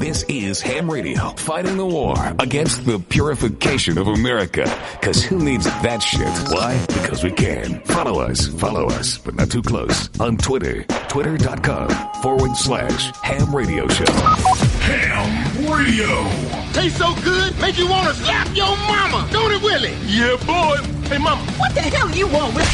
This is Ham Radio, fighting the war against the purification of America. Because who needs that shit? Why? Because we can. Follow us, but not too close. On Twitter, twitter.com/Ham Radio Show. Ham Radio. Tastes so good, make you want to slap your mama. Don't it, Willie? Yeah, boy. Hey, mama. What the hell you want with...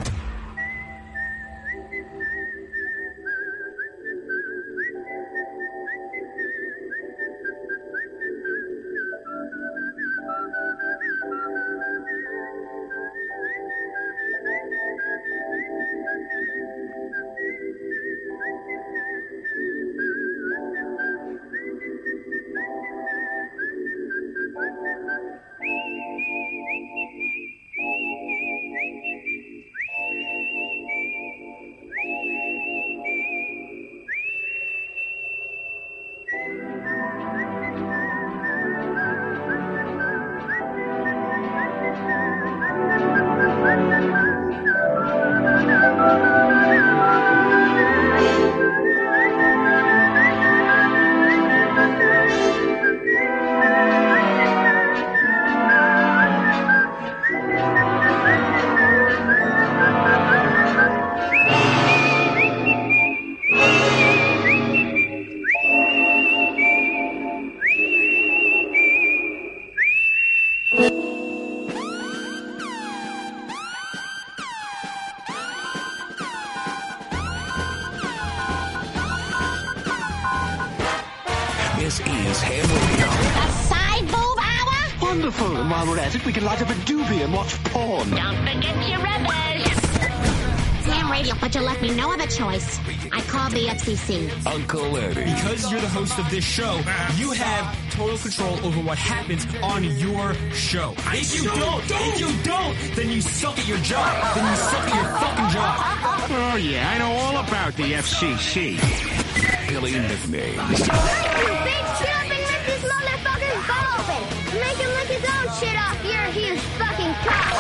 This is Ham Radio. The side boob hour? Wonderful, and while we're at it, we can light up a doobie and watch porn. Don't forget your rubbish. Ham Radio, but you left me no other choice. I called the FCC. Uncle Eddie. Because you're the host of this show, you have total control over what happens on your show. If you don't, then you suck at your job. Then you suck at your fucking job. Oh, yeah, I know all about the FCC. Billy nicknames. Big shit up and rip this motherfucker's ball open. Make him lick his own shit off your huge fucking cock.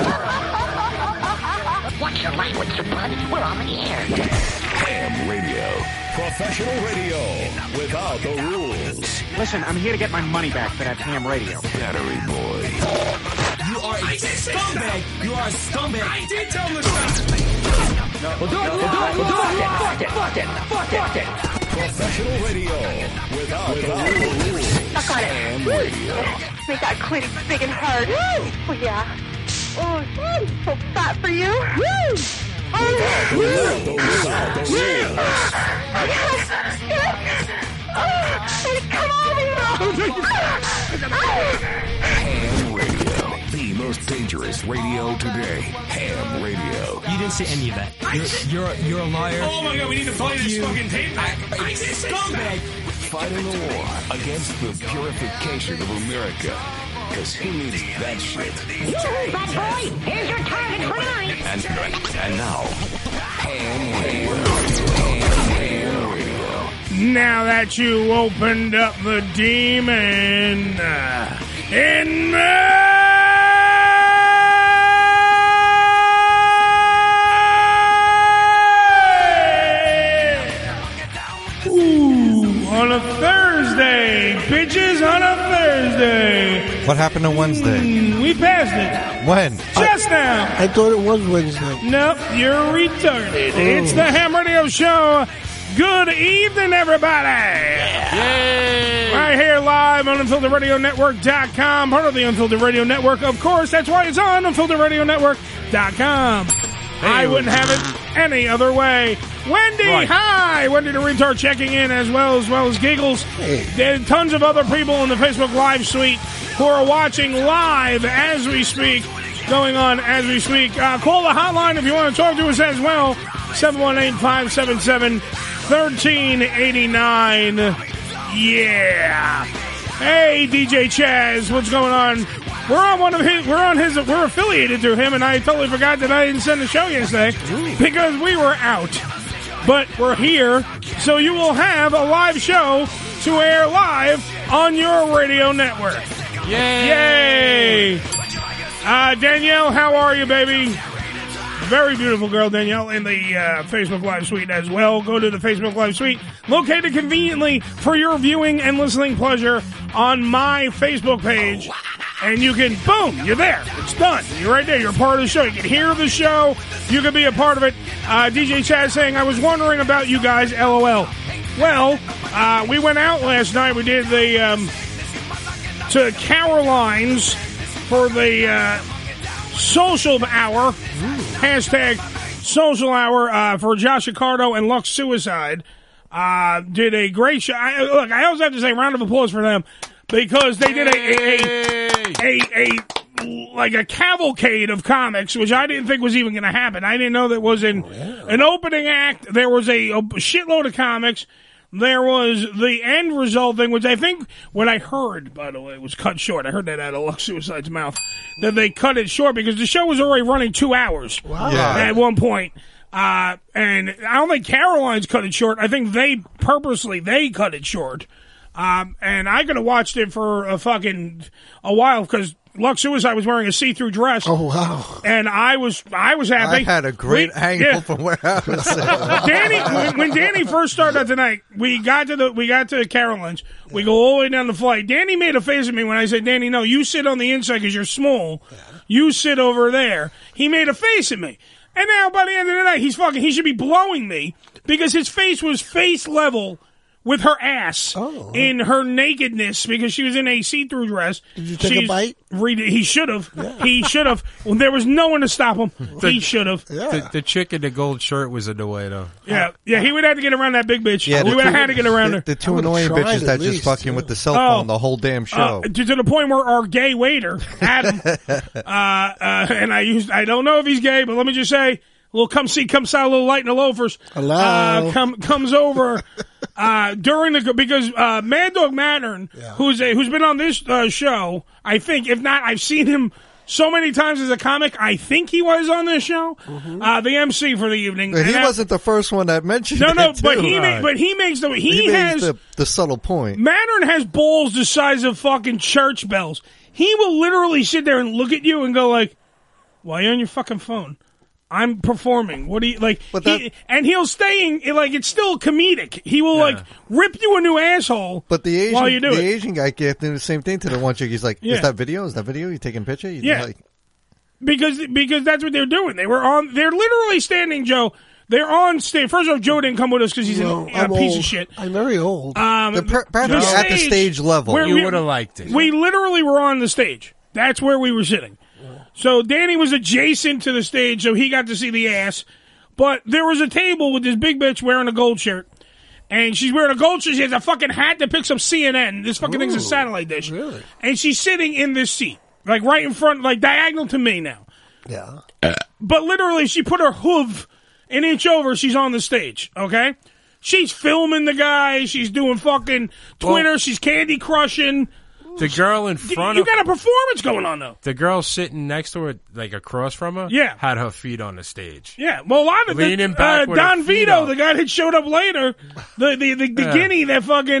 Watch your language, you bud. We're on the air. Ham Radio. Professional radio without the rules. Listen, I'm here to get my money back for that ham radio. Battery Boy. You are a scumbag. You are a scumbag. I did tell him to Fuck it. Professional radio without the rules. Suck on it. Ham Radio. Make that clit big and hard. Oh, yeah. Oh, so fat for you. Woo! Without the rules. Come on, Ham Radio. The most dangerous radio today. Ham Radio. You didn't say any of that. You're a liar. Oh my god, we need to play this fucking tape back. I said scumbag. Fighting the war against the purification of America. Because who needs that shit? Bad boy, here's your target for tonight. And now, Ham Radio. Ham Radio. Now that you opened up the demon in me. On a Thursday, bitches, on a Thursday. What happened on Wednesday? We passed it. When? Just now. I thought it was Wednesday. Nope, you're retarded. It's the Ham Radio Show. Good evening, everybody. Yay. Right here live on UnfilteredRadioNetwork.com, part of the Unfiltered Radio Network. Of course, that's why it's on UnfilteredRadioNetwork.com. I wouldn't have it any other way. Wendy, Right. hi! Wendy the retard checking in as well as Giggles. Hey. There are tons of other people in the Facebook Live suite who are watching live as we speak, going on as we speak. Call the hotline if you want to talk to us as well. 718-577-1389. Yeah. Hey, DJ Chaz, what's going on? We're affiliated to him, and I totally forgot that I didn't send the show yesterday because we were out. But we're here, so you will have a live show to air live on your radio network. Yay! Danielle, how are you, baby? Very beautiful girl, Danielle, in the Facebook Live suite as well. Go to the Facebook Live suite, located conveniently for your viewing and listening pleasure on my Facebook page. And you can, boom, you're there. It's done. You're right there. You're part of the show. You can hear the show. You can be a part of it. DJ Chad saying, I was wondering about you guys, LOL. Well, we went out last night. We did the to Caroline's for the social hour. Hashtag social hour for Josh Accardo and Lux Suicide. Did a great show. I also have to say round of applause for them because they did a cavalcade of comics, which I didn't think was even going to happen. I didn't know there was an opening act. There was a shitload of comics. There was the end result thing, which I think, what I heard, by the way, was cut short. I heard that out of Lux Suicide's mouth, that they cut it short because the show was already running 2 hours at one point. And I don't think Caroline's cut it short. I think they cut it short. And I could have watched it for a while because Lux Suicide was wearing a see-through dress. Oh wow! And I was happy. I had a great angle from where I was sitting. when Danny first started out tonight, we got to Caroline's. We go all the way down the flight. Danny made a face at me when I said, "Danny, no, you sit on the inside because you're small. You sit over there." He made a face at me, and now by the end of the night, he should be blowing me because his face was face level with her ass in her nakedness because she was in a see-through dress. Did you take a bite? He should have. Yeah. He should have. Well, there was no one to stop him. He should have. Yeah. The chick in the gold shirt was in the way, though. Yeah, he would have to get around that big bitch. Yeah, he would have had to get around her. The two annoying bitches that just fucking with the cell phone the whole damn show. To the point where our gay waiter, Adam, and I don't know if he's gay, but let me just say, a little come saw a little light in the loafers. Hello. Comes over because Mad Dog Mattern, who's been on this show, I think, if not, I've seen him so many times as a comic. I think he was on this show, the MC for the evening. But he wasn't the first one that mentioned it. No, but he makes the subtle point. Mattern has balls the size of fucking church bells. He will literally sit there and look at you and go like, "Why are you on your fucking phone? I'm performing. What do you like?" And he'll stay in, like, it's still comedic. He will like rip you a new asshole. But the while you do it. Asian guy kept doing the same thing to the one chick. He's like, "Is that video? Is that video? You taking a picture?" Because that's what they're doing. They're literally standing, Joe. They're on stage. First off, Joe didn't come with us because he's a piece of shit. I'm very old. Perhaps at the stage level, you would have liked it. We literally were on the stage. That's where we were sitting. So Danny was adjacent to the stage, so he got to see the ass. But there was a table with this big bitch wearing a gold shirt. And she's wearing a gold shirt. She has a fucking hat that picks up CNN. This fucking thing's a satellite dish. Really? And she's sitting in this seat. Like right in front, like diagonal to me now. Yeah. But literally, she put her hoof an inch over. She's on the stage, okay? She's filming the guy. She's doing fucking Twitter. She's candy crushing. The girl in front you got a performance going on, though. The girl sitting next to her, like across from her, had her feet on the stage. Yeah, well, a lot of leaning back with Don her feet Vito, up. the guy that showed up later, the guinea that fucking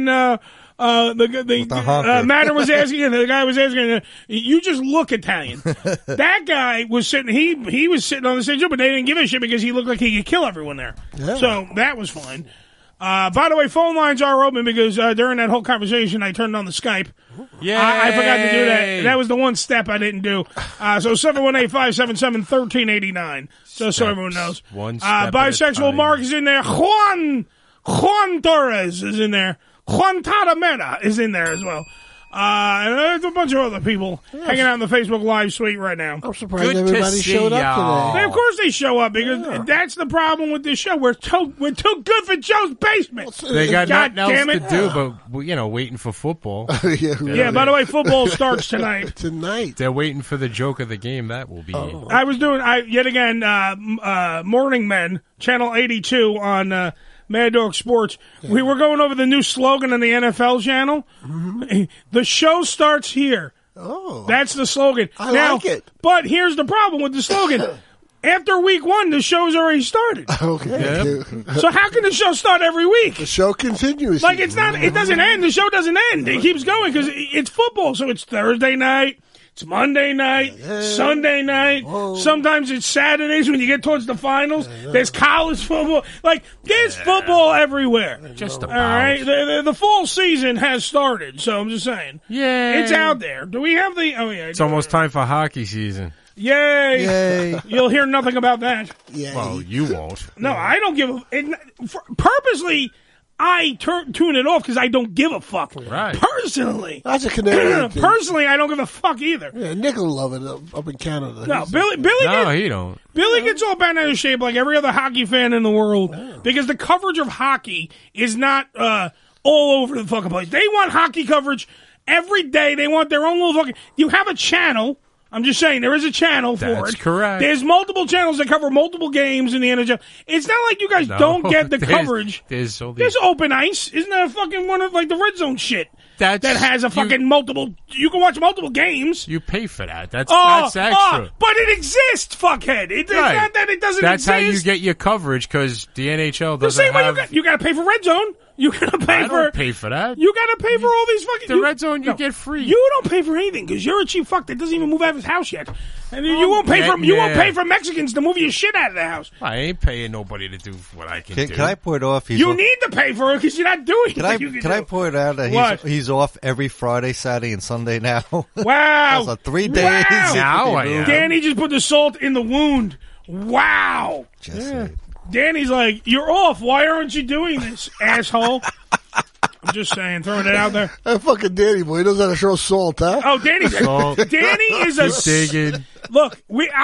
Matter was asking, the guy was asking, you just look Italian. That guy was sitting, he was sitting on the stage, but they didn't give a shit because he looked like he could kill everyone there. Yeah. So that was fine. By the way, phone lines are open because during that whole conversation, I turned on the Skype. Yeah, I forgot to do that. That was the one step I didn't do. So 718-577-1389. So everyone knows. One step Bisexual Mark is in there. Juan Torres is in there. Juan Taramera is in there as well. And there's a bunch of other people hanging out in the Facebook Live suite right now. I'm surprised everybody showed up today. Of course they show up because that's the problem with this show. We're too good for Joe's basement. They got nothing else to do but, waiting for football. Yeah, by the way, football starts tonight. Tonight. They're waiting for the joke of the game. That will be. I was doing, yet again, Morning Men, Channel 82 on Mad Dog Sports. Yeah. We were going over the new slogan on the NFL channel. Mm-hmm. The show starts here. Oh. That's the slogan. I like it. But here's the problem with the slogan. After week one, the show's already started. Okay. Yep. So how can the show start every week? The show continues. Like, it's not, it doesn't end. The show doesn't end. It keeps going because it's football. So it's Thursday night, It's Monday night, Sunday night. Sometimes it's Saturdays when you get towards the finals. There's college football. Like, there's football everywhere. Just about. All right? The fall season has started, so I'm just saying. Yay. It's out there. Do we have the... Oh, yeah. It's almost time for hockey season. Yay. You'll hear nothing about that. Well, you won't. No, I don't give a... Purposely... I tune it off because I don't give a fuck. Right. Personally. That's a Canadian thing. Personally, I don't give a fuck either. Yeah, Nick will love it up in Canada. No, Billy he don't. Billy gets all bent out of shape like every other hockey fan in the world because the coverage of hockey is not all over the fucking place. They want hockey coverage every day. They want their own little fucking... You have a channel... I'm just saying, there is a channel for it. That's correct. There's multiple channels that cover multiple games in the NHL. It's not like you guys don't get the coverage. There's Open Ice. Isn't that a fucking one of like the Red Zone shit? That has a fucking multiple... You can watch multiple games. You pay for that. That's extra. But it exists, fuckhead. It's not that it doesn't That's exist. how you get your coverage because the NHL doesn't the same have... way you got to pay for Red Zone. You gotta pay I don't pay for that. You gotta pay for all these fucking... The Red Zone you get free. You don't pay for anything because you're a cheap fuck that doesn't even move out of his house yet. And you won't pay for Mexicans to move your shit out of the house. I ain't paying nobody to do what I can do. Can I point off? You need to pay for it because you're not doing it. Can I point out that he's off every Friday, Saturday, and Sunday now? Wow. That's 3 days. Wow. Now I am. Danny just put the salt in the wound. Wow. Danny's like, you're off. Why aren't you doing this, asshole? I'm just saying, throwing it out there. That fucking Danny boy, he knows how to throw salt, huh? Oh, Danny is a... digging. Look,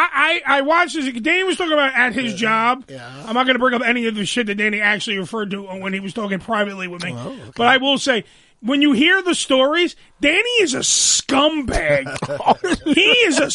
I watched this. Danny was talking about at his job. Yeah. I'm not going to bring up any of the shit that Danny actually referred to when he was talking privately with me. Oh, okay. But I will say, when you hear the stories, Danny is a scumbag. He is a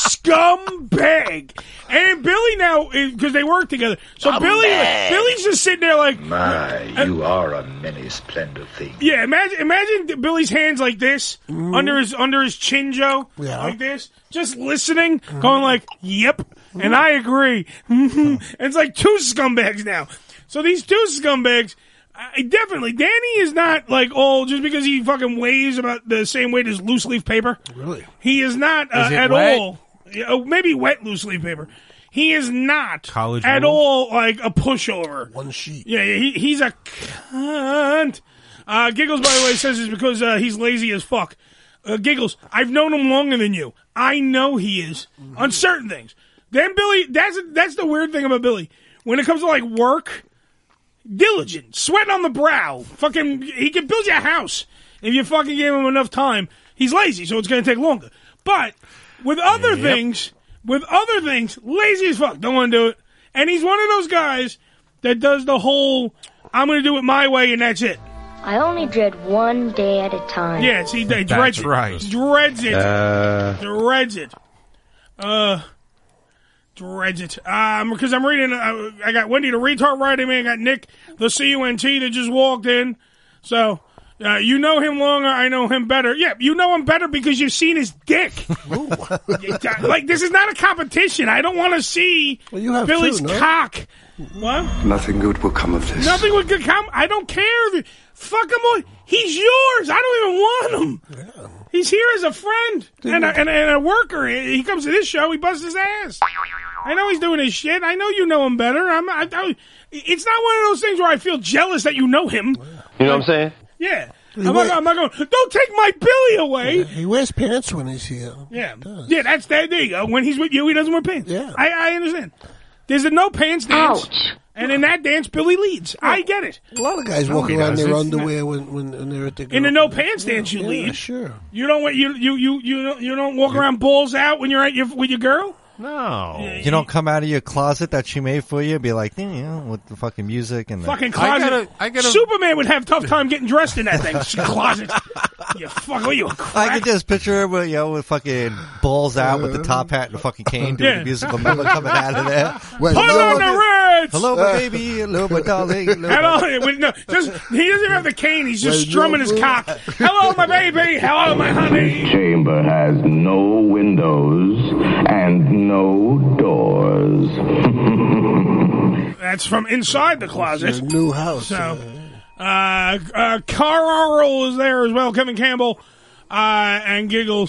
scumbag. And Billy now, because they work together, so Billy's just sitting there like... you are a many splendid thing. Yeah, imagine Billy's hands like this, under his chin, Joe, like this, just listening, going like, yep, and I agree. And it's like two scumbags now. So these two scumbags... definitely, Danny is not like just because he fucking weighs about the same weight as loose leaf paper. Really? He is not at all. Maybe wet loose leaf paper. He is not all like a pushover. One sheet. Yeah, he's a cunt. Giggles, by the way, says it's because he's lazy as fuck. Giggles, I've known him longer than you. I know he is on certain things. Then Billy, that's the weird thing about Billy. When it comes to like work. Diligent, sweat on the brow. Fucking, he can build you a house if you fucking give him enough time. He's lazy, so it's going to take longer. But with other things, lazy as fuck. Don't want to do it. And he's one of those guys that does the whole, I'm going to do it my way and that's it. I only dread one day at a time. Yes, he dreads it. That's right. Dreads it. Dreads it. Dreads it. Because I'm reading, I got Wendy the retard writing me, I got Nick the CUNT that just walked in. So, you know him longer, I know him better. Yeah, you know him better because you've seen his dick. Like, this is not a competition. I don't want to see Billy's cock. What? Nothing good will come of this. Nothing would come. I don't care. Fuck him all. He's yours. I don't even want him. Yeah. He's here as a friend and a worker. He comes to this show. He busts his ass. I know he's doing his shit. I know you know him better. It's not one of those things where I feel jealous that you know him. You know what I'm saying? Yeah. I'm not going, don't take my Billy away. Yeah, he wears pants when he's here. Yeah. Yeah, that's that. There you go. When he's with you, he doesn't wear pants. Yeah. I understand. There's a no pants dance. Ouch. And in that dance, Billy leads. I get it. A lot of guys walk around in their underwear when they're at the in the no pants dance. You lead. Yeah, sure. You don't walk around balls out when you're with your girl. No. You don't come out of your closet that she made for you and be like, with the fucking music and fucking closet. Superman would have a tough time getting dressed in that thing. Closet. You crack. I could just picture her with fucking balls out with the top hat and a fucking cane doing the musical number coming out of there. Put on the Reds! Hello, my baby. Hello, my darling. Hello. He doesn't even have the cane. He's just strumming his cock. Hello, my baby. Hello, my honey. Chamber has no windows and no doors. That's from inside the closet. It's a new house. So, Carl is there as well. Kevin Campbell and Giggles.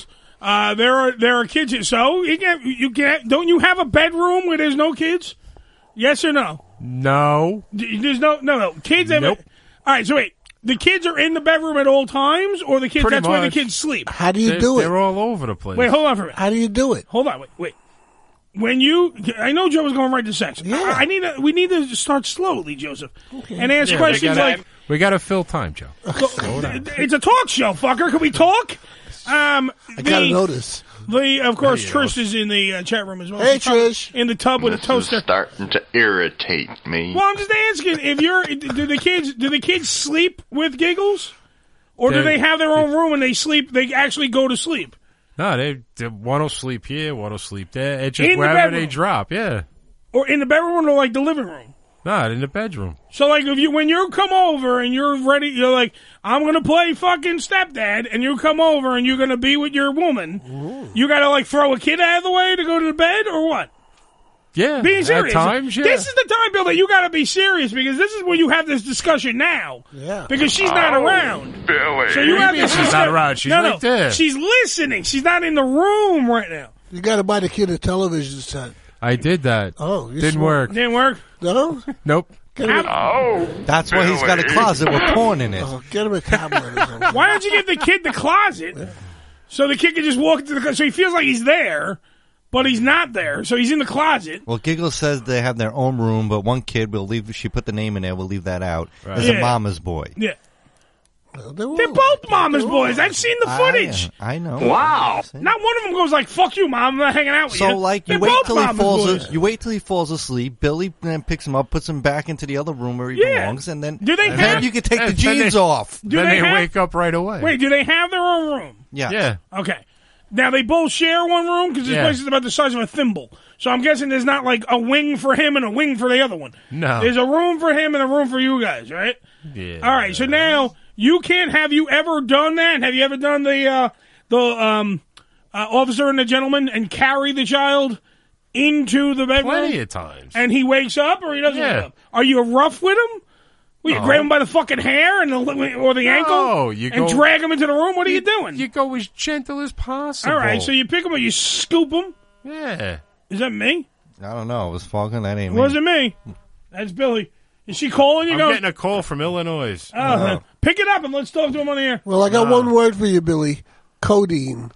There are kids. So you can. Don't you have a bedroom where there's no kids? Yes or no? No. There's no kids. Nope. All right. So wait. The kids are in the bedroom at all times, or the kids? Pretty that's where the much. kids sleep. How do you do it? They're all over the place. Wait, hold on for a minute. How do you do it? Hold on. Wait. When I know Joe was going right to sex. Yeah. We need to start slowly, Joseph, and ask questions like. We got to fill time, Joe. It's a talk show, fucker. Can we talk? I gotta notice. Of course, Trish is in the chat room as well. Hey, Trish, in the tub with a This toaster. is starting to irritate me. Well, I'm just asking if do the kids sleep with Giggles, or do they have their own room and they sleep? They actually go to sleep. No, they one will sleep here, one will sleep there. It's just In the wherever bedroom. they drop. Yeah. Or in the bedroom, or like the living room. Not in the bedroom. So, like, when you come over and you're ready, you're like, I'm going to play fucking stepdad, and you come over and you're going to be with your woman, you got to, like, throw a kid out of the way to go to the bed, or what? Yeah. Being serious. At times, yeah. This is the time, Bill, that you got to be serious, because this is where you have this discussion now. Yeah. Because she's not around. Billy. So you have this She's not around. She's right there. She's listening. She's not in the room right now. You got to buy the kid a television set. I did that. Oh, you Didn't work. Didn't work? No? Nope. That's why he's got a closet with porn in it. Oh, get him a tablet or something. Why don't you give the kid the closet so the kid can just walk into the closet? So he feels like he's there, but he's not there. So he's in the closet. Well, Giggles says they have their own room, but one kid will leave. She put the name in there. We'll leave that out. Right. As Yeah. a mama's boy. Yeah. They're both mama's boys. I've seen the footage. I know. Wow. Not one of them goes like, fuck you, Mom. I'm not hanging out with you. So, like, you They're wait both till he mama's falls. boys. You wait till he falls asleep. Billy then picks him up, puts him back into the other room where he Yeah. belongs, and then Do they then have- you can take the and then jeans they- off. Do Then they have- wake up right away. Wait, do they have their own room? Yeah. Yeah. Okay. Now, they both share one room because this Yeah. place is about the size of a thimble. So I'm guessing there's not like a wing for him and a wing for the other one. No. There's a room for him and a room for you guys, right? Yeah. All right, so now you can't. Have you ever done that? Have you ever done the officer and the gentleman and carry the child into the bedroom? Plenty of times. And he wakes up or he doesn't Yeah. wake up? Are you rough with him? Will you No. grab him by the fucking hair and or the ankle you and go- drag him into the room? What are you doing? You go as gentle as possible. All right, so you pick him up, you scoop him. Yeah. Is that me? I don't know. It was Falcon. That ain't It me. wasn't me. That's Billy. Is she calling you? I'm Go. getting a call from Illinois. Pick it up and let's talk to him on the air. Well, I got one word for you, Billy. Codeine.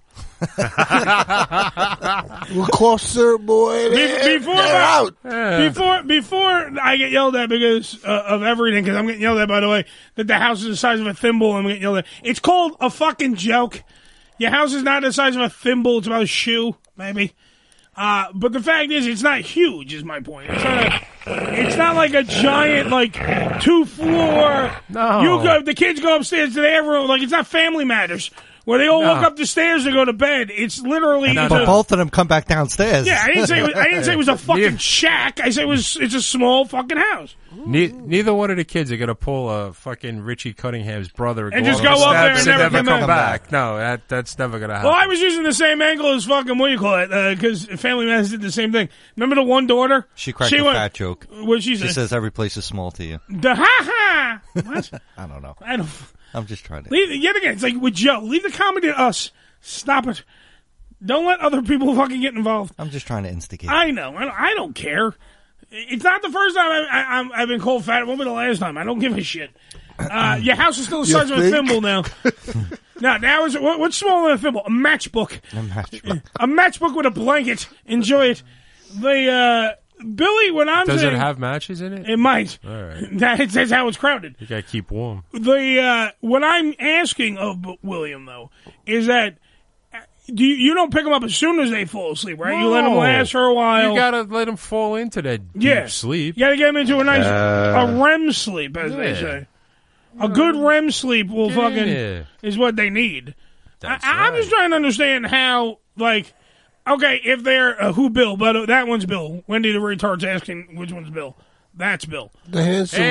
We'll cough syrup, boy. Before They're out. before I get yelled at because of everything, because I'm getting yelled at, by the way, that the house is the size of a thimble. I'm getting yelled at. It's called a fucking joke. Your house is not the size of a thimble. It's about a shoe, maybe. But the fact is, it's not huge. Is my point. It's not like a giant, like 2-floor. No. The kids go upstairs to their room. Like it's not Family Matters where they all walk up the stairs to go to bed. It's literally. But both of them come back downstairs. Yeah, I didn't say it was a fucking shack. I said it's a small fucking house. Neither one of the kids are going to pull a fucking Richie Cunningham's brother And just go up there and never come back. No, that's never going to happen. Well, I was using the same angle as fucking, what do you call it? Because Family Matters did the same thing. Remember the one daughter? She cracked a fat joke. What'd she say? She says every place is small to you. The ha-ha! What? I don't know. I don't... I'm just trying to. Yet again, it's like with Joe. Leave the comedy to us. Stop it. Don't let other people fucking get involved. I'm just trying to instigate. I know. I don't care. It's not the first time I've been called fat. It won't be the last time. I don't give a shit. Your house is still the size of a thimble now. Now is what's smaller than a thimble? A matchbook. A matchbook with a blanket. Enjoy it. Billy, when I'm Does saying, it have matches in it? It might. All right. That's how it's crowded. You got to keep warm. What I'm asking of William though is that you don't pick them up as soon as they fall asleep, right? You let them last for a while. You got to let them fall into that deep sleep. You got to get them into a nice a REM sleep, as they say. A good REM sleep will is what they need. I'm just trying to understand how, like, okay, if they're who Bill, but that one's Bill. Wendy the retard's asking which one's Bill. That's Bill. The handsome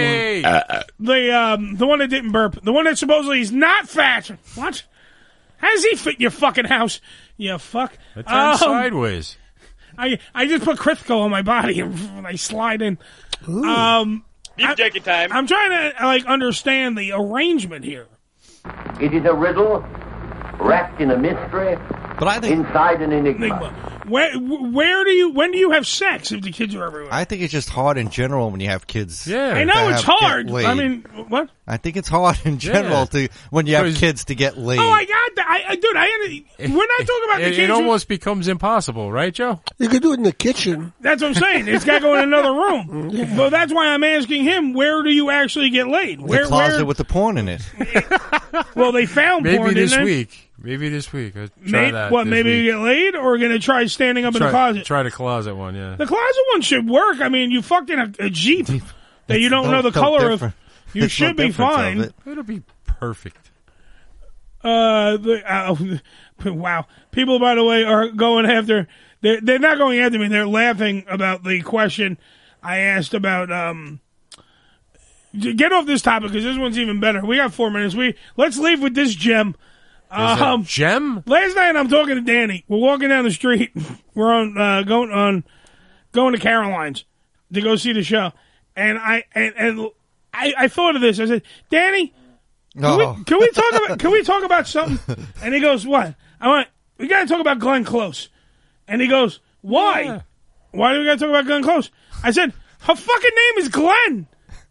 one. The one that didn't burp. The one that supposedly is not fat. What? How does he fit in your fucking house? You fuck. It turns sideways. I just put Krithko on my body and I slide in. You take your time. I'm trying to understand the arrangement here. It is a riddle wrapped in a mystery But I think inside an enigma. When do you have sex if the kids are everywhere? I think it's just hard in general when you have kids. Yeah, I know it's hard. I mean, what? I think it's hard in general when you have kids to get laid. Oh, I got that. Dude, we're not talking about the kids. It almost becomes impossible, right, Joe? You could do it in the kitchen. That's what I'm saying. It's got to go in another room. Yeah. But that's why I'm asking him, where do you actually get laid? The closet with the porn in it. Well, they found porn this in week. Maybe this week. Try that. What, maybe you get laid, or going to try standing up in the closet? Try the closet one, yeah. The closet one should work. I mean, you fucked in a Jeep that you don't know the color of. You should be fine. It'll be perfect. Wow. People, by the way, are going after... They're not going after me. They're laughing about the question I asked about... get off this topic, because this one's even better. We got 4 minutes. Let's leave with this gem. Gem? Last night, I'm talking to Danny. We're walking down the street. We're on going to Caroline's to go see the show. And I thought of this. I said, Danny... Can we talk about something? And he goes, what? I went, we got to talk about Glenn Close. And he goes, why? Yeah. Why do we got to talk about Glenn Close? I said, her fucking name is Glenn.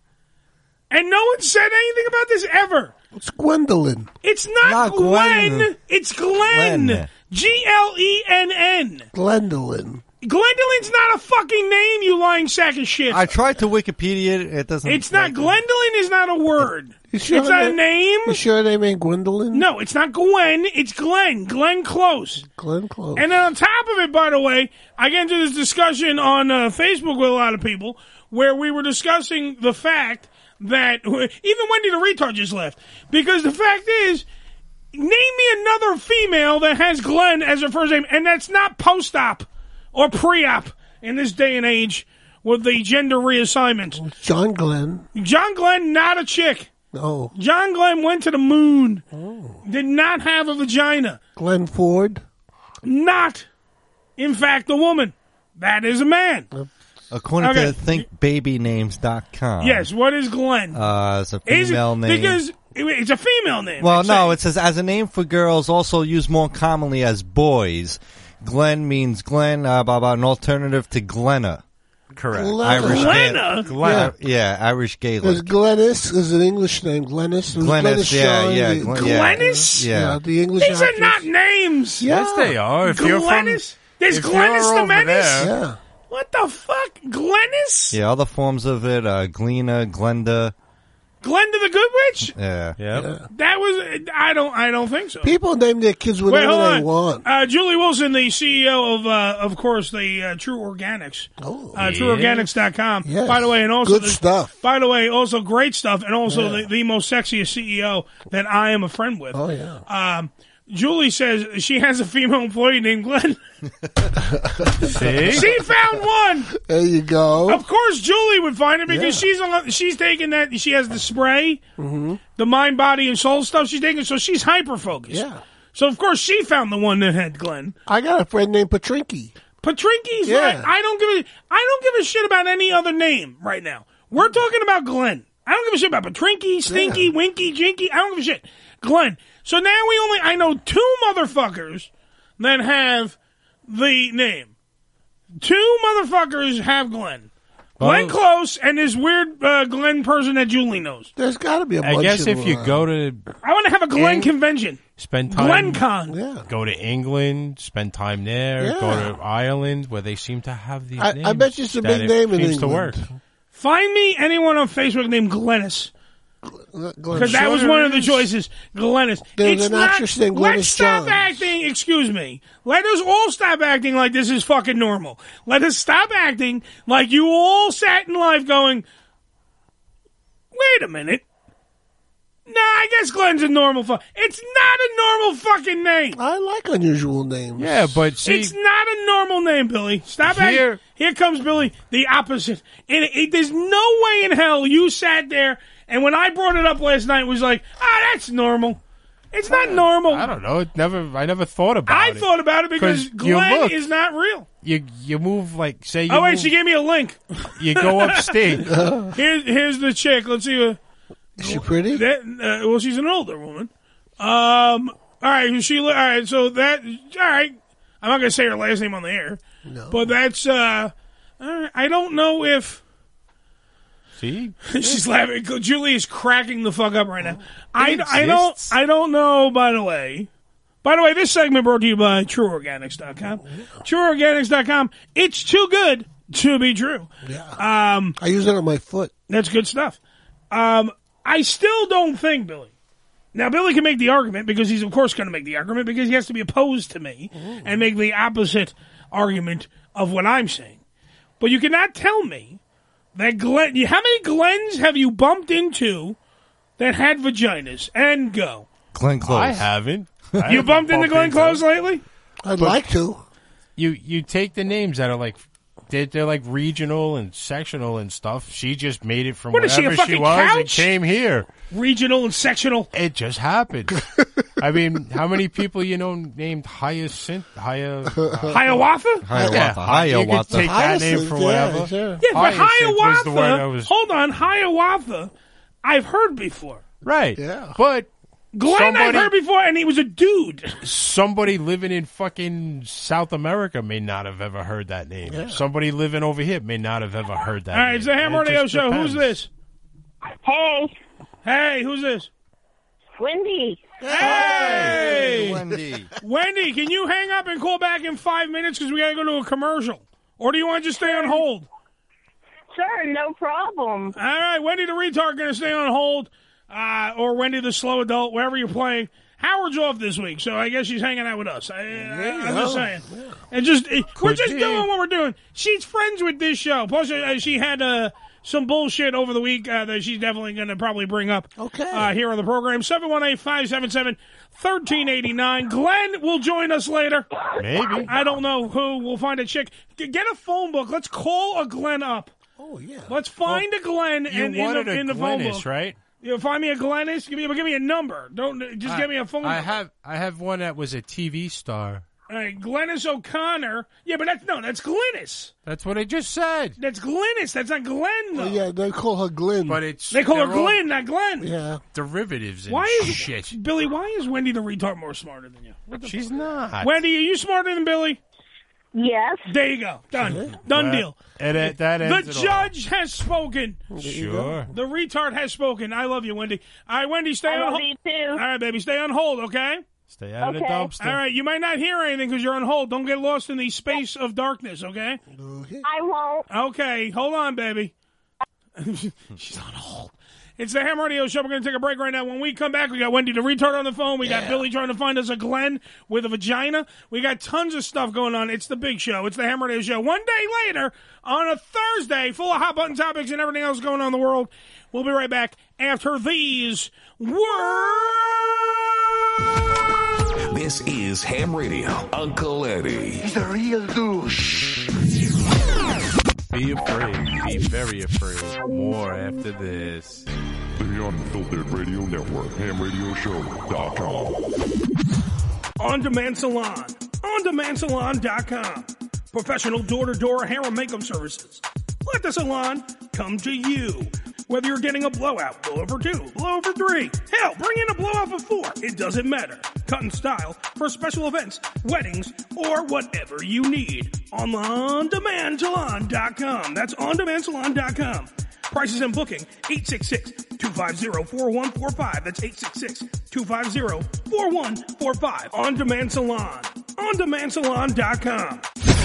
And no one said anything about this ever. It's Gwendolyn. It's not Glenn. It's Glenn. Glenn. Gwendolyn. Gwendolyn's not a fucking name, you lying sack of shit. I tried to Wikipedia it. It doesn't. It's not. Gwendolyn is not a word. Sure it's not a name. You sure they mean Gwendolyn? No, it's not Gwen. It's Glenn. Glenn Close. Glenn Close. And then on top of it, by the way, I get into this discussion on Facebook with a lot of people where we were discussing the fact that even Wendy the retard just left, because the fact is, name me another female that has Glenn as her first name, and that's not post-op or pre-op in this day and age with the gender reassignment. John Glenn. John Glenn, not a chick. No. John Glenn went to the moon. Oh. Did not have a vagina. Glenn Ford. Not, in fact, a woman. That is a man. According to thinkbabynames.com. Yes, what is Glenn? It's a female name. Because it's a female name. Well, no, it says, as a name for girls, also used more commonly as boys. Glenn means Glenn, an alternative to Glenna. Correct. Irish Glenna? Yeah, Irish Gaelic. There's Glennis is an English name. Glennis. Glennis, yeah. Glennis? Yeah, the English These are not names. Yeah. Yes, they are. If Glennis? There's Glennis the Menace? Yeah. What the fuck? Glennis? Yeah, other forms of it, Glena, Glenda. Glenda the Good Witch? Yeah. That was, I don't think so. People name their kids whatever they want. Julie Wilson, the CEO of course, the True Organics. Oh. TrueOrganics.com. Yes. By the way, and also good stuff. By the way, also great stuff, and also the most sexiest CEO that I am a friend with. Oh, yeah. Julie says she has a female employee named Glenn. See? She found one. There you go. Of course, Julie would find it because she's taking that. She has the spray, the mind, body, and soul stuff. She's taking, so she's hyper focused. Yeah. So of course she found the one that had Glenn. I got a friend named Patrinky. Patrinky's right. I don't give a shit about any other name right now. We're talking about Glenn. I don't give a shit about Patrinky, Stinky, Winky, Jinky. I don't give a shit. Glenn. So now I know 2 motherfuckers that have the name. 2 motherfuckers have Glenn. Glenn Close and this weird Glenn person that Julie knows. There's got to be a bunch I guess of if you go to... I want to have a Glenn convention. Spend time... GlenCon. Yeah. Go to England, spend time there, go to Ireland, where they seem to have these names. I bet you it's a big name in England. To work. Find me anyone on Facebook named Glennis. Because that was one of the choices. Glennis. There's an actress named Glennis Let's stop Jones. acting, excuse me. Let us all stop acting like this is fucking normal. Let us stop acting like you all sat in life going, wait a minute. Nah, I guess Glenn's a normal It's not a normal fucking name. I like unusual names. Yeah, but see... It's not a normal name, Billy. Stop acting. Here comes Billy, the opposite. There's no way in hell you sat there, and when I brought it up last night, it was like, that's normal. It's not normal. I don't know. I never thought about it. I thought about it because Glenn is not real. You move like, say you wait, she gave me a link. You go upstate. Here's the chick. Let's see. Is she pretty? Well, she's an older woman. All right, all right, so that, all right. I'm not going to say her last name on the air. No. But that's, I don't know if. See? She's laughing. Julie is cracking the fuck up right now. I don't know, by the way. By the way, this segment brought to you by TrueOrganics.com. TrueOrganics.com. It's too good to be true. Yeah. I use it on my foot. That's good stuff. I still don't think, Billy. Now, Billy can make the argument because he's, of course, going to make the argument because he has to be opposed to me and make the opposite argument of what I'm saying. But you cannot tell me that Glenn. How many Glens have you bumped into that had vaginas? And go. Glenn Close. I haven't. You bumped into Glenn Close lately? I'd like to. You take the names that are like they're like regional and sectional and stuff. She just made it from wherever she was couch? and came here. Regional and sectional. It just happened. I mean, how many people named Hiawatha? Hiawatha. You could take that name for whatever. Yeah, but Hiawatha. Hold on, Hiawatha. I've heard before. Right. Yeah. But Glenn, I've heard before, and he was a dude. Somebody living in fucking South America may not have ever heard that name. Yeah. Somebody living over here may not have ever heard that name. All right, it's the Ham Radio Show. Depends. Who's this? Hey, who's this? Wendy. Hey! Wendy. Wendy, can you hang up and call back in 5 minutes because we got to go to a commercial? Or do you want to just stay on hold? Sure, no problem. All right, Wendy the retard going to stay on hold. Or Wendy the slow adult, wherever you're playing. Howard's off this week, so I guess she's hanging out with us. I'm just saying. Yeah. And we're just doing what we're doing. She's friends with this show. Plus, she had some bullshit over the week that she's definitely going to probably bring up here on the program. 718-577-1389. Glenn will join us later. Maybe. I don't know who. We'll find a chick. Get a phone book. Let's call a Glenn up. Oh, yeah. Let's find a Glenn in the phone book. Right? You find me a Glennis. Give me a number. Don't just give me a phone number. I have one that was a TV star. All right, Glennis O'Connor. Yeah, but that's Glennis. That's what I just said. That's Glennis. That's not Glenn, though. Oh, yeah, they call her Glenn. But they call her Glenn, not Glenn. Yeah. Derivatives and shit. Billy, why is Wendy the retard more smarter than you? She's not. Wendy, are you smarter than Billy? Yes. There you go. Done. Done deal. The judge has spoken. Sure. The retard has spoken. I love you, Wendy. All right, Wendy, stay on hold. I love you, too. All right, baby, stay on hold, okay? Stay out of the dumpster. All right, you might not hear anything because you're on hold. Don't get lost in the space of darkness, okay? I won't. Okay, hold on, baby. She's on hold. It's the Ham Radio Show. We're going to take a break right now. When we come back, we got Wendy the retard on the phone. We got Billy trying to find us a Glenn with a vagina. We got tons of stuff going on. It's the big show. It's the Ham Radio Show. One day later, on a Thursday, full of hot button topics and everything else going on in the world. We'll be right back after these words. This is Ham Radio. Uncle Eddie. He's a real douche. Be afraid. Be very afraid. More after this. The Unfiltered Radio Network. HamRadioShow.com. On-Demand Salon. OnDemandSalon.com. Professional door-to-door hair and makeup services. Let the salon come to you. Whether you're getting a blowout, blow over 2, blow over 3. Hell, bring in a blowout for 4. It doesn't matter. Cut and style for special events, weddings, or whatever you need. On OnDemandSalon.com. That's OnDemandSalon.com. Prices and booking, 866-250-4145. That's 866-250-4145. On Demand Salon. OnDemandSalon.com.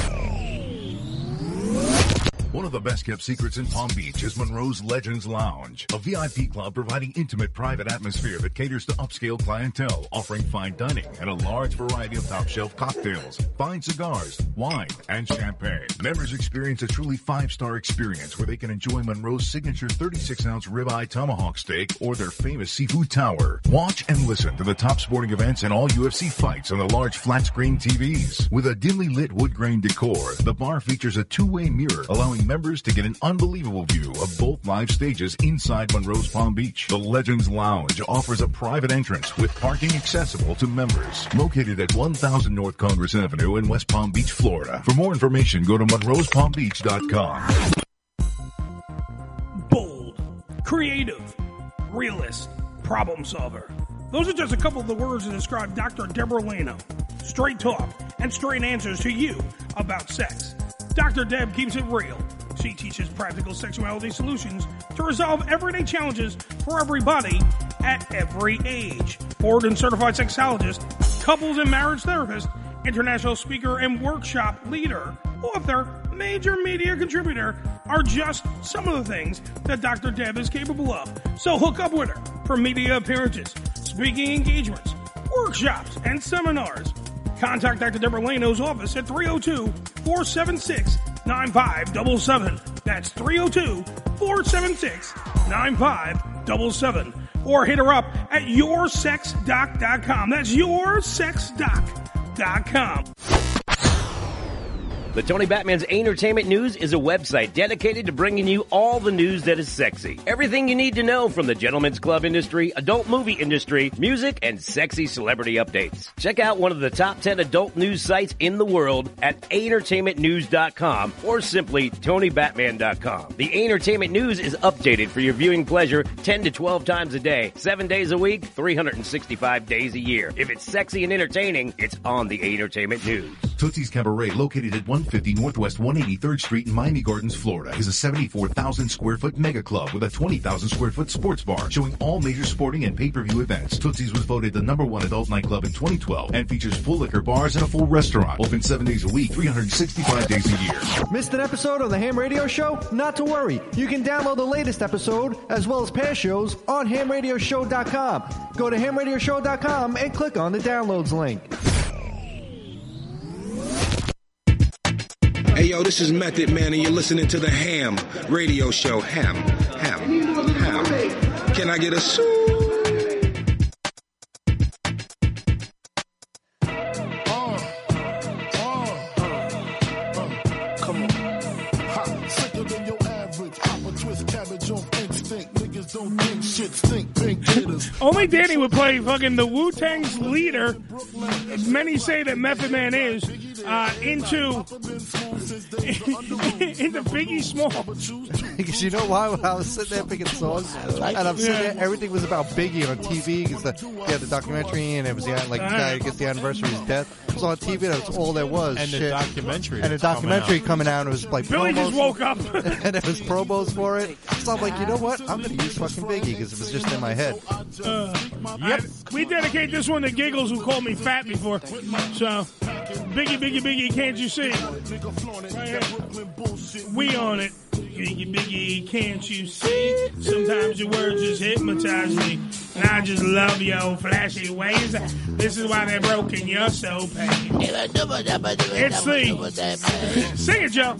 One of the best-kept secrets in Palm Beach is Monroe's Legends Lounge, a VIP club providing intimate, private atmosphere that caters to upscale clientele, offering fine dining and a large variety of top-shelf cocktails, fine cigars, wine, and champagne. Members experience a truly 5-star experience where they can enjoy Monroe's signature 36-ounce ribeye tomahawk steak or their famous seafood tower. Watch and listen to the top sporting events and all UFC fights on the large flat-screen TVs. With a dimly lit wood grain decor, the bar features a two-way mirror, allowing members to get an unbelievable view of both live stages inside Monroe's Palm Beach. The Legends Lounge offers a private entrance with parking accessible to members. Located at 1000 North Congress Avenue in West Palm Beach, Florida. For more information, go to monroespalmbeach.com. Bold, creative, realist, problem solver. Those are just a couple of the words that describe Dr. Deborah Leno. Straight talk and straight answers to you about sex. Dr. Deb keeps it real. She teaches practical sexuality solutions to resolve everyday challenges for everybody at every age. Board and certified sexologist, couples and marriage therapist, international speaker and workshop leader, author, major media contributor are just some of the things that Dr. Deb is capable of. So hook up with her for media appearances, speaking engagements, workshops, and seminars. Contact Dr. Deborah Leno's office at 302-476-9577. That's 302-476-9577. Or hit her up at yoursexdoc.com. That's yoursexdoc.com. The Tony Batman's Entertainment News is a website dedicated to bringing you all the news that is sexy. Everything you need to know from the gentleman's club industry, adult movie industry, music, and sexy celebrity updates. Check out one of the top 10 adult news sites in the world at entertainmentnews.com or simply TonyBatman.com. The Entertainment News is updated for your viewing pleasure 10 to 12 times a day, 7 days a week, 365 days a year. If it's sexy and entertaining, it's on the Entertainment News. Tootsie's Cabaret, located at 150 Northwest 183rd Street in Miami Gardens, Florida, is a 74,000 square foot mega club with a 20,000 square foot sports bar showing all major sporting and pay-per-view events. Tootsie's was voted the #1 adult nightclub in 2012 and features full liquor bars and a full restaurant. Open 7 days a week, 365 days a year. Missed an episode of the Ham Radio Show? Not to worry. You can download the latest episode as well as past shows on hamradioshow.com. Go to hamradioshow.com and click on the downloads link. Hey, yo, this is Method Man, and you're listening to the Ham Radio Show. Ham. Can I get a Come on. Hot, sicker than your average. Hop a twist cabbage on instinct. Niggas don't think shit, think pink hitters. Only Danny would play fucking the Wu-Tang's leader. Many say that Method Man is into Biggie Smalls. Because you know why? When I was sitting there picking songs, and I'm sitting there, everything was about Biggie on TV. Because he had the documentary, and it was I guess the anniversary of his death. It was on TV. That's all there was. And shit. the documentary. And the documentary coming out. It was like Billy promos, just woke up. and it was promos for it. So I'm like, you know what? I'm going to use fucking Biggie because it was just in my head. Yep. We dedicate this one to Giggles, who called me fat before. So, Biggie, can't you see? We on it. Biggie, can't you see? Sometimes your words just hypnotize me. And I just love your flashy ways. This is why they're broken. You're so pain. It's the... Sing it, Joe.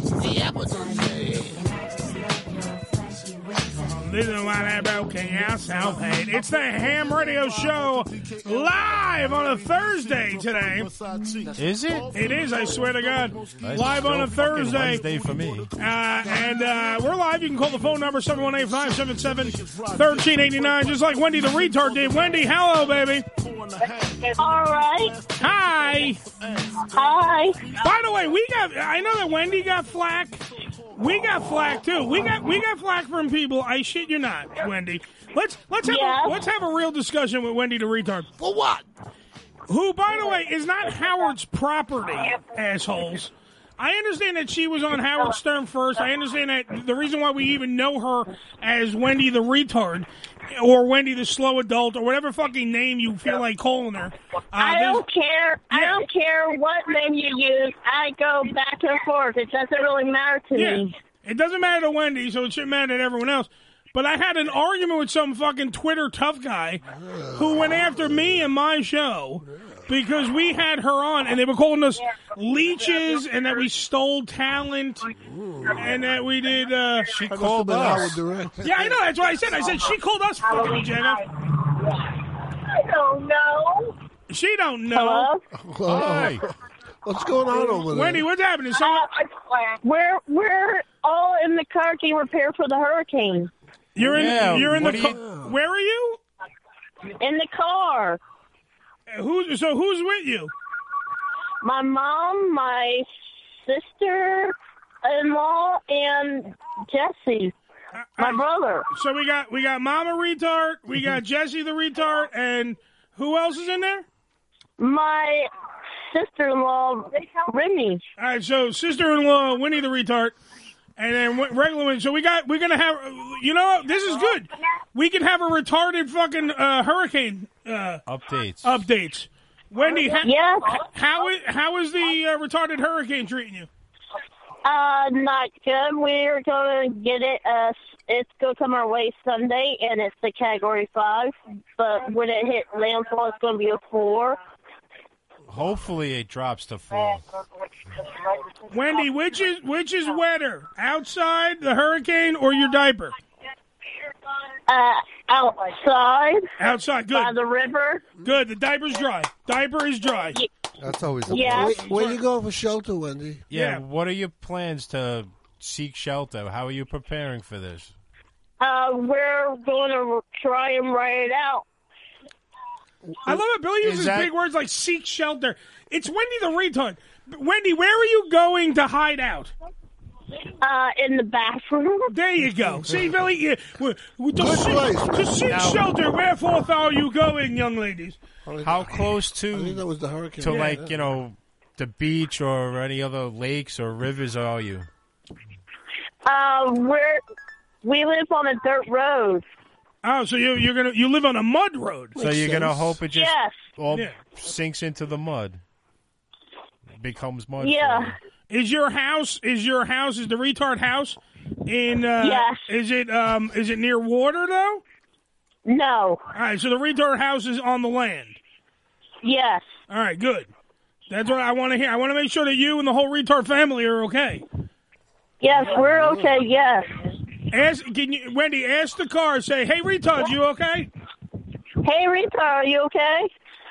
This is why they're broken. You're so pain. It's the Ham Radio Show live on a Thursday today. Is it? It is, I swear to God. Nice. Live on a Thursday. Wednesday for me. And we're live. You can call the phone number 718-577-1389, just like Wendy the retard did. Wendy, hello, baby. All right. Hi. Hi. By the way, I know that Wendy got flack. We got flack too. We got flack from people. I shit you not, Wendy. Let's have a real discussion with Wendy the retard. For what? Who, by the way, is not Howard's property, assholes. I understand that she was on Howard Stern first. I understand that the reason why we even know her as Wendy the retard or Wendy the slow adult or whatever fucking name you feel like calling her. I don't care. Yeah. I don't care what name you use. I go back and forth. It doesn't really matter to me. It doesn't matter to Wendy, so it shouldn't matter to everyone else. But I had an argument with some fucking Twitter tough guy who went after me and my show because we had her on and they were calling us leeches and that we stole talent and that we did... she called us. Yeah, I know. That's what I said. I said she called us fucking Jenna. I don't know. She don't know. Hello? Hi. What's going on over there? Wendy, what's happening? We're all in the car getting prepared for the hurricane. You're in the car. Where are you? In the car. Who's with you? My mom, my sister-in-law, and Jesse. My brother. So we got Mama Retard, we got Jesse the Retard, and who else is in there? My sister-in-law, Remy. All right, so sister-in-law, Winnie the Retard, and then regular one. So we're gonna have, you know, this is good. We can have a retarded fucking hurricane updates. Wendy, how is the retarded hurricane treating you? Not good. We're gonna get it. It's gonna come our way Sunday, and it's the Category 5. But when it hit landfall, it's gonna be a 4. Hopefully, it drops to 4. Wendy, which is wetter, outside the hurricane or your diaper? Outside. Outside, good. By the river. Good. The diaper's dry. Diaper is dry. That's always a Where you going for shelter, Wendy? Yeah. What are your plans to seek shelter? How are you preparing for this? We're going to try and write it out. I love it. Billy uses big words like seek shelter. It's Wendy the Retard. Wendy, where are you going to hide out? In the bathroom. There you go. See, Billy, to seek shelter, wherefore are you going, young ladies? How close to I think that was the hurricane. to like you know the beach or any other lakes or rivers are you? We live on a dirt road. Oh, so you live on a mud road. So you're gonna hope it just all sinks into the mud, becomes mud. Yeah. Is the retard house in? Yes. Is it near water though? No. All right, so the retard house is on the land. Yes. All right, good. That's what I want to hear. I want to make sure that you and the whole retard family are okay. Yes, we're okay. Yes. Wendy, ask the car. Say, "Hey, retard, you okay?" Hey, retard, are you okay?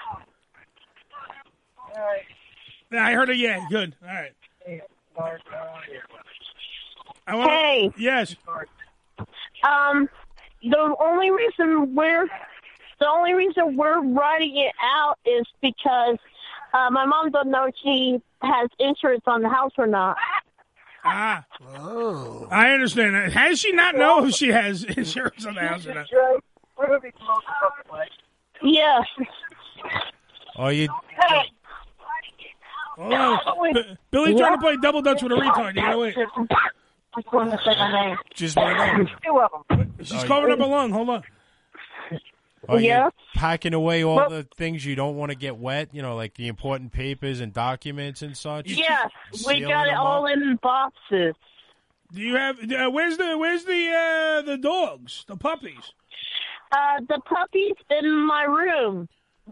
I heard a yeah. Good. All right. Hey. Yes. The only reason we're writing it out is because my mom doesn't know if she has insurance on the house or not. Ah. Oh. I understand that. Has she not know if she has insurance on the house or not? Yes. Oh, you. Hold on. Billy's trying to play double dutch with a retard. You gotta wait. Just wait. She's covering up a lung. Hold on. Are you packing away all the things you don't want to get wet? You know, like the important papers and documents and such. Yes, we got it all in boxes. Do you have? Where's the dogs? The puppies? The puppies in my room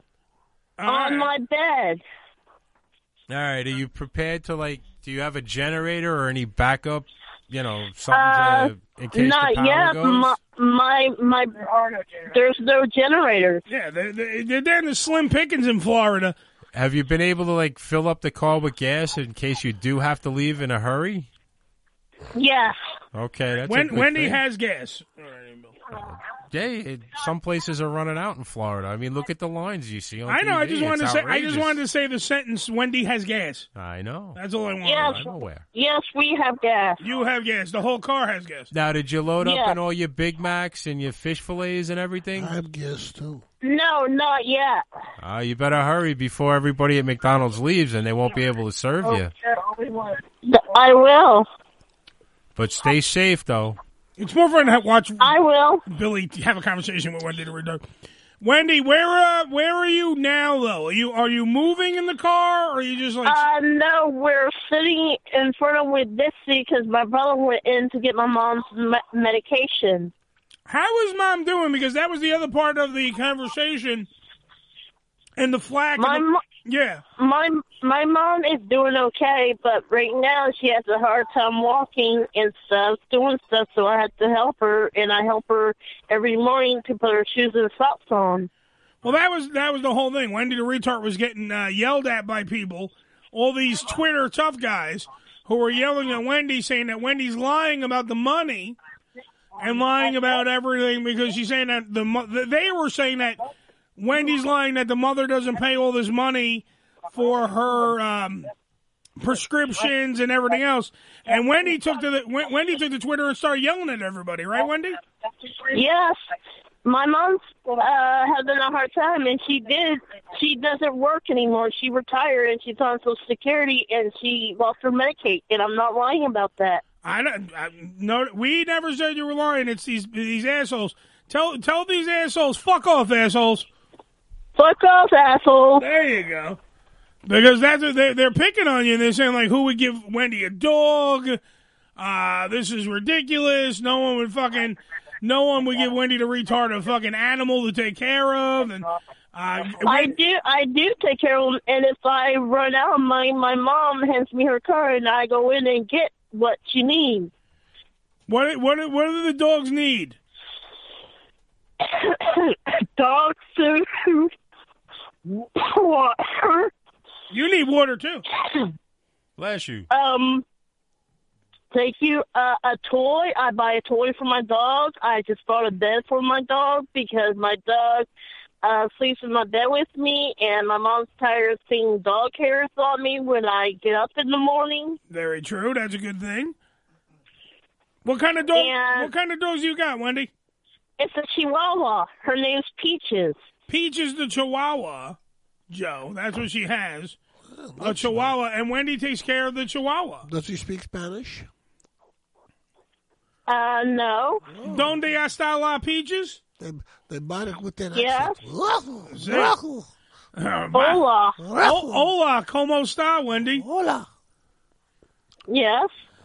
on my bed. All right. Are you prepared to do you have a generator or any backup? You know, something in case not the power yet. goes? My there's no generators. Yeah, they're down to Slim Pickens in Florida. Have you been able to fill up the car with gas in case you do have to leave in a hurry? Yes. Okay, that's Wendy has gas. Yeah, some places are running out in Florida. I mean, look at the lines you see on I know. TV. I just wanted to say. I outrageous. just wanted to say the sentence. Wendy has gas. I know. That's all I want. Yes. I'm aware. Yes, we have gas. You have gas. The whole car has gas. Now, did you load up Yeah. in all your Big Macs and your fish fillets and everything? I have gas too. No, not yet. You better hurry before everybody at McDonald's leaves and they won't be able to serve you. I will. But stay safe, though. It's more fun to watch. I will. Billy have a conversation with Wendy the Retard. Wendy, where are you now though? Are you moving in the car, or are you just No, we're sitting in front of with this seat because my brother went in to get my mom's medication. How is Mom doing? Because that was the other part of the conversation. And the flag. Yeah. My mom is doing okay, but right now she has a hard time walking and stuff, doing stuff, so I have to help her, and I help her every morning to put her shoes and socks on. Well, that was the whole thing. Wendy the Retard was getting yelled at by people, all these Twitter tough guys who were yelling at Wendy, saying that Wendy's lying about the money and lying about everything because she's saying that they were saying that Wendy's lying that the mother doesn't pay all this money for her prescriptions and everything else. And Wendy took to Twitter and started yelling at everybody, right, Wendy? Yes. My mom's having a hard time, and she doesn't work anymore. She retired, and she's on Social Security, and she lost her Medicaid, and I'm not lying about that. No, we never said you were lying. It's these assholes. Tell these assholes, fuck off, assholes. Fuck off, assholes. There you go. Because that's what they're picking on you. And they're saying, like, who would give Wendy a dog? This is ridiculous. No one would give Wendy the retard a fucking animal to take care of. And I do take care of them. And if I run out, my mom hands me her card, and I go in and get what she needs. What do the dogs need? Dog food, water. You need water too. Bless you. Take you a toy. I buy a toy for my dog. I just bought a bed for my dog because my dog sleeps in my bed with me, and my mom's tired of seeing dog hairs on me when I get up in the morning. Very true. That's a good thing. What kind of dog? What kind of dogs you got, Wendy? It's a Chihuahua. Her name's Peaches. Peaches the Chihuahua, Joe. That's what she has. A Chihuahua, and Wendy takes care of the Chihuahua. Does he speak Spanish? No. Donde está la Peaches? They bite it with that Yes. accent. Hola. Hola, ¿cómo está, Wendy? Hola. Yes.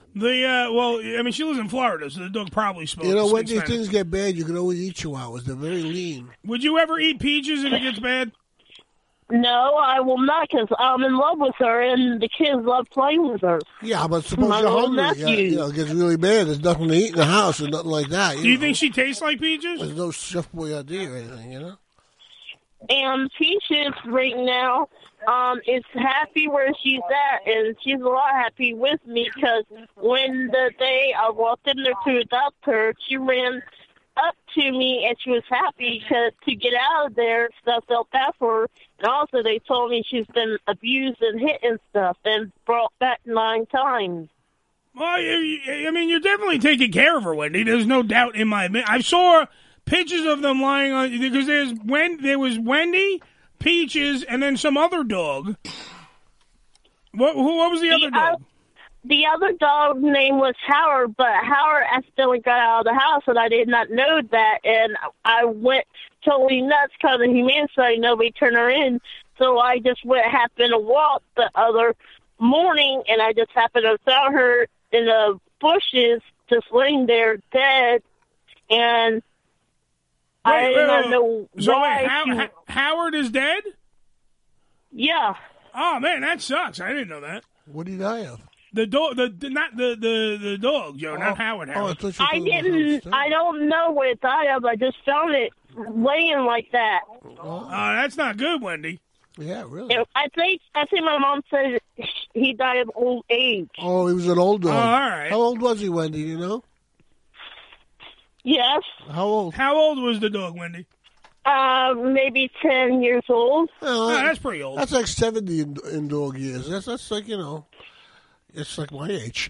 She lives in Florida, so the dog probably smokes. You know, when these things get bad, you can always eat Chihuahuas. They're very lean. Would you ever eat Peaches if it gets bad? No, I will not, because I'm in love with her, and the kids love playing with her. Yeah, but suppose you're hungry, it gets really bad. There's nothing to eat in the house or nothing like that. Do you think she tastes like Peaches? There's no Chef Boyardee or anything, you know? And Peaches right now is happy where she's at, and she's a lot happy with me, because when the day I walked in there to adopt her, she ran up to me, and she was happy because to get out of there, stuff felt bad for her. And also, they told me she's been abused and hit and stuff, and brought back 9 times. Well, I mean, you're definitely taking care of her, Wendy. There's no doubt in my opinion. I saw pictures of them lying on, because there was Wendy, Peaches, and then some other dog. What was the other dog? The other dog's name was Howard, but Howard accidentally got out of the house, and I did not know that, and I went totally nuts because of Humane Society. Nobody turned her in, so I just happened to walk the other morning, and I just happened to found her in the bushes, just laying there dead, and I did not know why. Howard is dead? Yeah. Oh, man, that sucks. I didn't know that. What did he die of? The dog, not the dog, Joe, not Howard. I don't know what it died of. I just found it laying like that. Oh, that's not good, Wendy. Yeah, really. I think my mom said he died of old age. Oh, he was an old dog. Oh, all right. How old was he, Wendy? You know? Yes. How old? How old was the dog, Wendy? Maybe 10 years old. Oh, that's pretty old. That's like 70 in dog years. That's like, you know, it's like my age.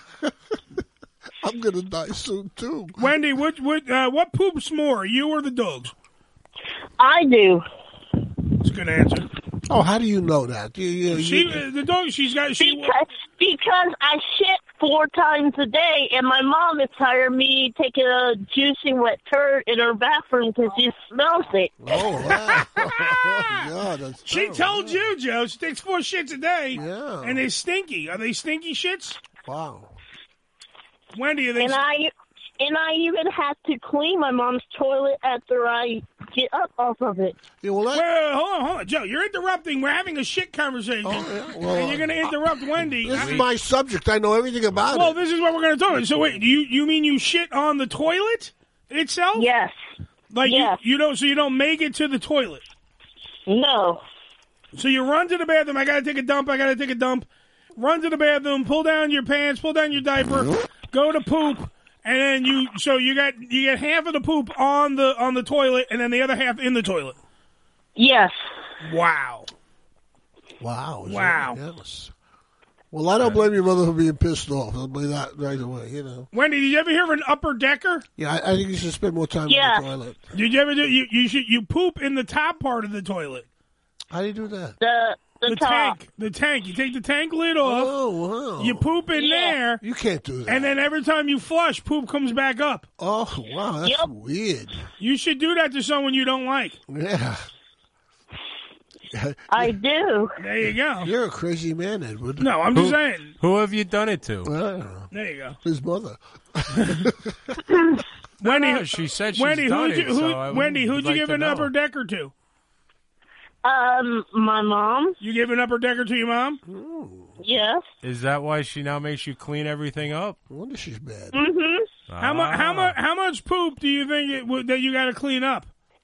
I'm gonna die soon too. Wendy, what poops more, you or the dogs? I do. That's a good answer. Oh, how do you know that? The dog, because I shit 4 times a day, and my mom is tired of me taking a juicy wet turd in her bathroom because she smells it. Oh, wow. God, that's she told you, Joe. She takes 4 shits a day, yeah, and they're stinky. Are they stinky shits? Wow. Wendy, are they? And I even have to clean my mom's toilet after I get up off of it. Yeah, well, hold on, Joe. You're interrupting. We're having a shit conversation, and you're going to interrupt Wendy. This is my subject. I know everything about it. Well, this is what we're going to talk about. So wait, you mean you shit on the toilet itself? Yes. Like yes. You don't make it to the toilet? No. So you run to the bathroom. I got to take a dump. Run to the bathroom. Pull down your pants. Pull down your diaper. Go to poop. And then you get half of the poop on the toilet, and then the other half in the toilet. Yes. Wow. Wow. Wow. Yes. Well, I don't blame your mother for being pissed off. I'll blame that right away, you know. Wendy, did you ever hear of an upper decker? Yeah, I think you should spend more time in the toilet. Did you ever do? You poop in the top part of the toilet. How do you do that? The top. tank. The tank. You take the tank lid off. Oh, wow. You poop in there. You can't do that. And then every time you flush, poop comes back up. Oh, wow, that's weird. You should do that to someone you don't like. Yeah. I do. There you go. You're a crazy man, Edward. No, I'm just saying. Who have you done it to? I don't know. There you go. His mother. Wendy, she said she's Wendy, done who'd you, it, so I Wendy, would who'd you like give to an know. upper decker to? My mom. You give an upper decker to your mom? Yes. Is that why she now makes you clean everything up? I wonder if she's bad. Mm-hmm. How much poop do you think that you got to clean up?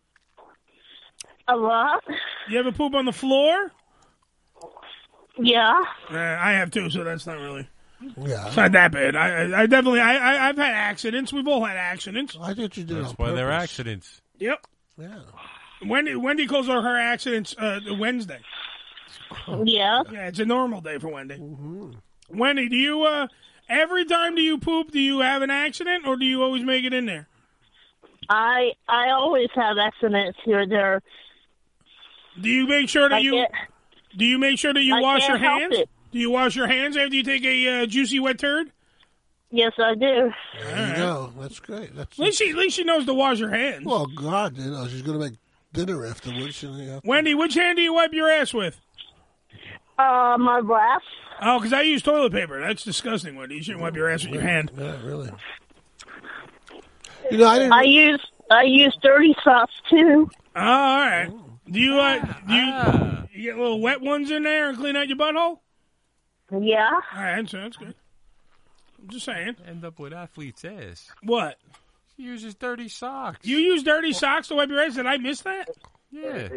A lot. You ever poop on the floor? Yeah. I have too, so that's not really. Yeah. It's not that bad. I definitely. I've had accidents. We've all had accidents. I think you did. That's why they're accidents. Yep. Yeah. Wendy calls her accidents Wednesday. Yeah. Yeah, it's a normal day for Wendy. Wendy, do you every time do you poop? Do you have an accident, or do you always make it in there? I always have accidents here or there. Do you make sure that Do you make sure that you wash your can't help hands? it. Do you wash your hands after you take a juicy wet turd? Yes, I do. There you go. That's great. That's At least she knows to wash her hands. Well, God, you know, she's going to make dinner afterwards. Wendy, which hand do you wipe your ass with? My left. Oh, because I use toilet paper. That's disgusting, Wendy. You shouldn't wipe your ass with your hand. Yeah, really. You know, I use dirty socks too. Oh, all right. Do you you get little wet ones in there and clean out your butthole? Yeah. All right, so that's good. I'm just saying. End up with athlete's ass. What? She uses dirty socks. You use dirty socks to wipe your ass? Did I miss that? Yeah.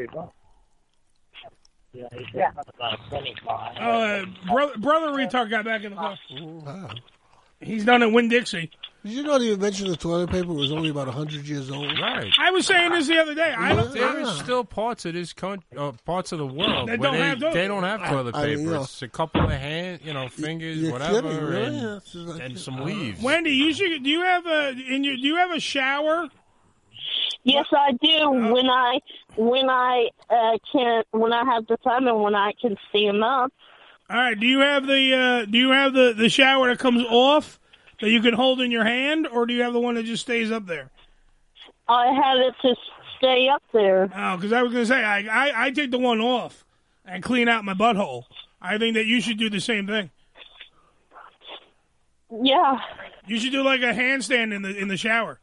Brother retard got back in the car. He's done at Winn-Dixie. Did you not even mention the toilet paper was only about 100 years old? Right. I was saying this the other day. There's still parts of this parts of the world That where don't have toilet they don't have toilet I mean, paper. you know. It's a couple of fingers, You're whatever, kidding, really? and some leaves. Wendy, do you have a shower? Yes, I do. When I have the time and when I can stand up. All right. Do you have the shower that comes off that you can hold in your hand, or do you have the one that just stays up there? I have it to stay up there. Oh, because I was going to say I take the one off and clean out my butthole. I think that you should do the same thing. Yeah. You should do like a handstand in the shower.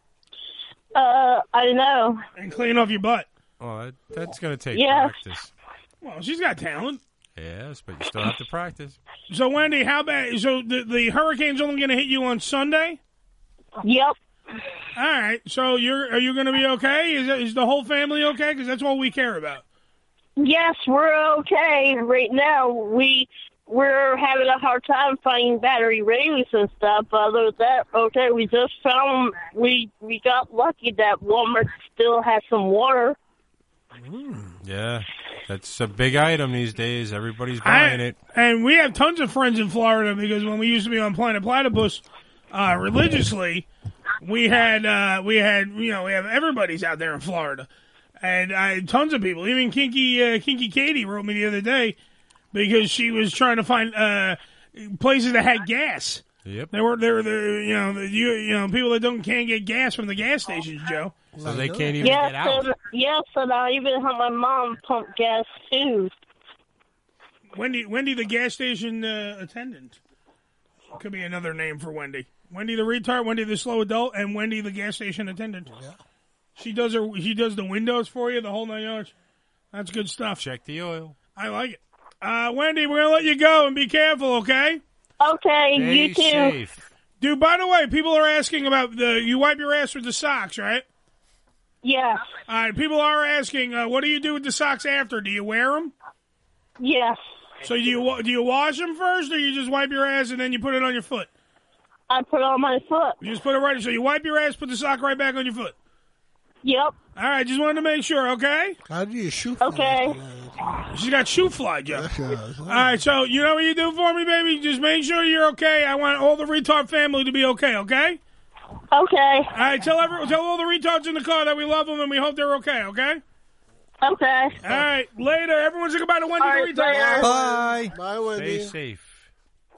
I know. And clean off your butt. Oh, that's going to take Yes. practice. Well, she's got talent. Yes, but you still have to practice. So, Wendy, how bad? So the hurricane's only going to hit you on Sunday? Yep. All right. So are you going to be okay? Is the whole family okay? Because that's all we care about. Yes, we're okay right now. We're having a hard time finding battery rings and stuff. But other than that, okay, we just found we got lucky that Walmart still has some water. Yeah, that's a big item these days. Everybody's buying it. And we have tons of friends in Florida because when we used to be on Planet Platypus religiously, we have everybody's out there in Florida, and tons of people. Even Kinky Katie wrote me the other day because she was trying to find places that had gas. Yep. There were people that can't get gas from the gas stations, Joe. So they can't even get out. Yes, and I even have my mom pump gas too. Wendy, the gas station attendant. Could be another name for Wendy. Wendy the retard, Wendy the slow adult, and Wendy the gas station attendant. Yeah. She does the windows for you, the whole 9 yards. That's good stuff. Check the oil. I like it. Wendy, we're gonna let you go and be careful, okay? Okay, Stay you too. safe. Dude, by the way, people are asking about you wipe your ass with the socks, right? Yes. All right, people are asking, what do you do with the socks after? Do you wear them? Yes. So do you wash them first, or you just wipe your ass and then you put it on your foot? I put it on my foot. You just put it right. So you wipe your ass, put the sock right back on your foot. Yep. All right, just wanted to make sure, okay? How do you shoot? Okay. She's got shoe fly, Joe. All right, so you know what you do for me, baby? Just make sure you're okay. I want all the retard family to be okay, okay? Okay. All right, tell all the retards in the car that we love them and we hope they're okay, okay? Okay. All right, later. Everyone say goodbye to Wendy the retard. later. Bye. Bye, Wendy. Stay safe.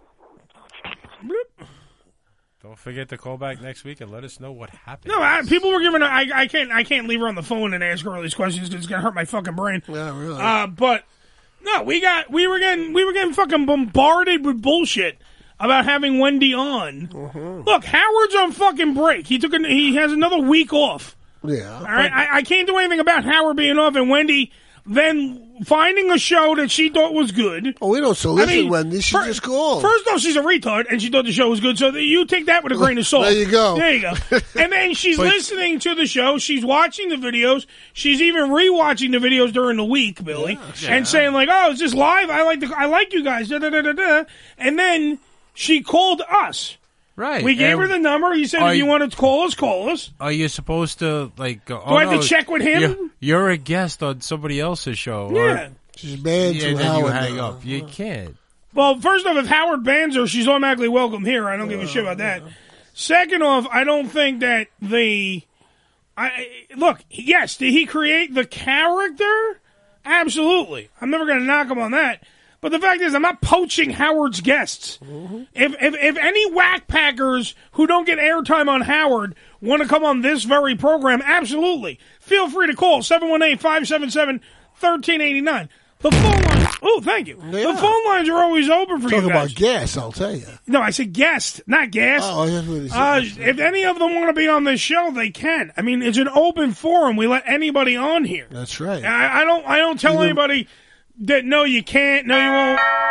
Don't forget to call back next week and let us know what happened. No, people were giving. I can't leave her on the phone and ask her all these questions because it's gonna hurt my fucking brain. Yeah, really. But no, we were getting fucking bombarded with bullshit about having Wendy on. Mm-hmm. Look, Howard's on fucking break. He has another week off. Yeah. All right, I can't do anything about Howard being off and Wendy then finding a show that she thought was good. Oh, we don't solicit Wendy. She just called. First off, she's a retard, and she thought the show was good, so you take that with a grain of salt. There you go. There you go. And then she's listening to the show. She's watching the videos. She's even rewatching the videos during the week, Billy, and saying, like, oh, is this live? I like you guys. Da, da, da, da, da. And then she called us. Right. We gave her the number. He said, if you want to call us. Are you supposed to, like... Do I have to check with him? You're a guest on somebody else's show. Yeah. She's banned and then Howard you hang now. up. You can't. Well, first off, if Howard bans her, she's automatically welcome here. I don't give a shit about that. Second off, I don't think that look, yes, did he create the character? Absolutely. I'm never going to knock him on that. But the fact is, I'm not poaching Howard's guests. Mm-hmm. If any whack packers who don't get airtime on Howard want to come on this very program, absolutely. Feel free to call 718-577-1389. The phone lines. Oh, thank you. Yeah. The phone lines are always open for Talk you guys. about gas, I'll tell you. No, I said guest, not gas. Oh, that's what he said. If any of them want to be on this show, they can. I mean, it's an open forum. We let anybody on here. That's right. I don't tell anybody that no, you can't, no, you